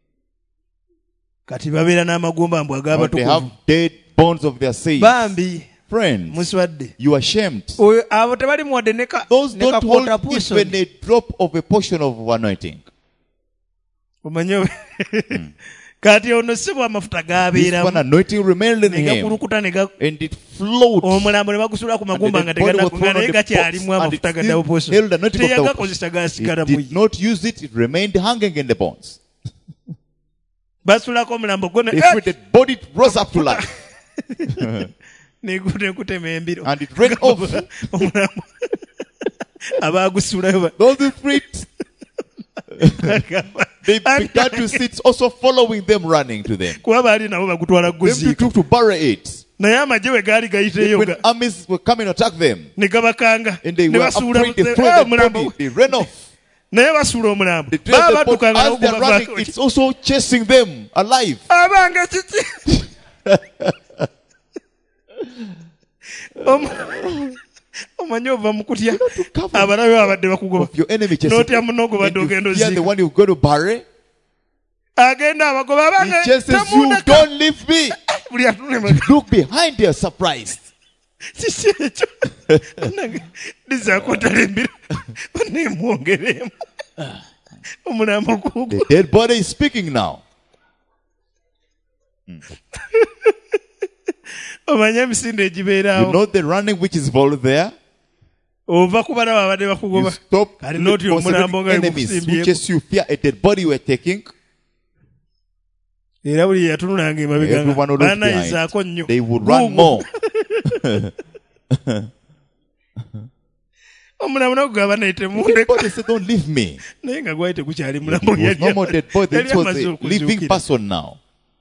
kati babeera n'amagumba mbu Or they have ag'abatukuvu. dead bones of their saints. Bambi Friends, muswadde you are ashamed. oyo abo tebali muwadde Those don't hold nekakota puso. even a drop of a portion of anointing. Omanyi kati ono ssebo amafuta This one gaabeeramu anointing remained in ne him. gakulukuta And it flowed. omulambo ne bagusuula ku magumba nga And the dead body was thrown on naye the gakyalimu box, and amafuta it ga still dawuposo held the anointing of teyagakozesa gasigala It mu did not use it. It remained hanging in the bones. basuulako omulambo gwo The spirit, the body rose up to life. nekutema embiro And it ran off. omulambo abaagusuulayo Those who freaked, they began to sit also following them, running to them. kuba baali nabo bagutwala Them guziika took to bury it. naye amagye bwe gaali gayiteeyo When armies were coming to attack them, ne gabakanga and they ne were basuula afraid, they threw that body, they ran off. naye basuula omulambo They trailed baba the body. baddukanga As they are running, n'ogubavaako it's also chasing them alive. abanga kiki omanyi ova mu kutya abalabe babadde bakugoba Of your enemy chasing n'otya them. munno ogubadde And ogenda you fear the oziika one you go to bury. agenda abagoba He abanga chases you. tamundeka Don't leave me. buli atunema Look behind you, surprised. kiki ekyo lizaakotala embiro banemwongereemu omulambo guugwo The dead body is speaking now. omanye emisinde You egibeeraawo know the running which is involved there. ova ku balaba abadde You bakugoba stop kali n'otya omulambo nga enemies who gukusimbyeko chase you. Fear a dead body you are taking. era buli yatunulanga emabega Everyone will look baanayizaako nnyo behind. They will run Guugwo. more. omulambo nagugaba naye The temundeka body said, don't leave me. naye nga gwali tegukyali It mulambo was no more dead body. yali This was amaze a living okuzuukira person now.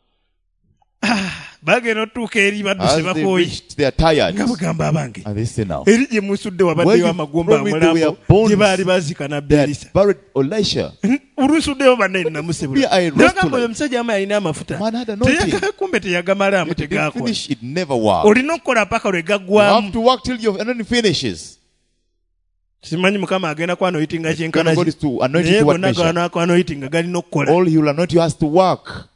bagenda otutuuka eri badduse As they bakooyi reached, they are tired. nga bugamba abange And they say now, eri gye musudde Where wabaddeyo you amagumba from it, there amulambo were bones. gye baali baziika nabbi they Erisa had buried Elisha. olusuddeyo banne namusibula Be I rest nagamba to oyo life. omusajja amu yalina amafuta Man had anointing. kumbe teyagamalamu It didn't tegaakola finish, it never worked. olina okukola paka lwe You have gaggwamu to work till your anointing finishes. simanyi mukama agenda kwanoyitinga God kyenkana is to anoint you naye to what gonna measure. kwanoyitinga galina okukola All he will anoint you has to work.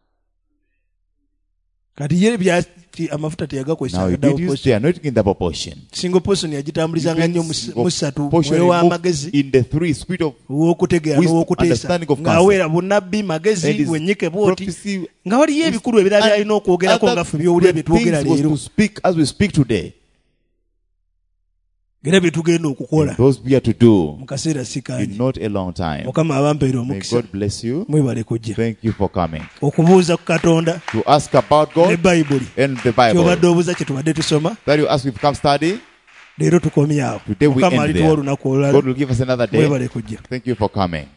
kati ye amafuta Now teyagakozesa he did use the anointing in the proportion. single person yagitambulizanga nnyo mu ssatu mwoyo w'amagezi In the three, spirit of ow'okutegeera wisdom, n'ow'okuteesa understanding of ng'aweera bunnabbi magezi and his bwennyike bw'oti prophecy, nga waliyo ebikulu ebirala byalina okwogerako nga ffe byowulira bye twogera things was leero to speak as we speak today. era bye tugenda okukola Those we are to do mu kaseera si in kangi not a long time. mukama abampeera May omukisa God bless you. mwebale kujja Thank you for coming. okubuuza ku katonda To ask about ne God bayibuli and the Bible. kyobadde obuuza kye tubadde tusoma That you ask, we've come study. leero tukomye awo Today we mukama end alituwa there. olunaku olulala God will give us another day. mwebale kujja Thank you for coming.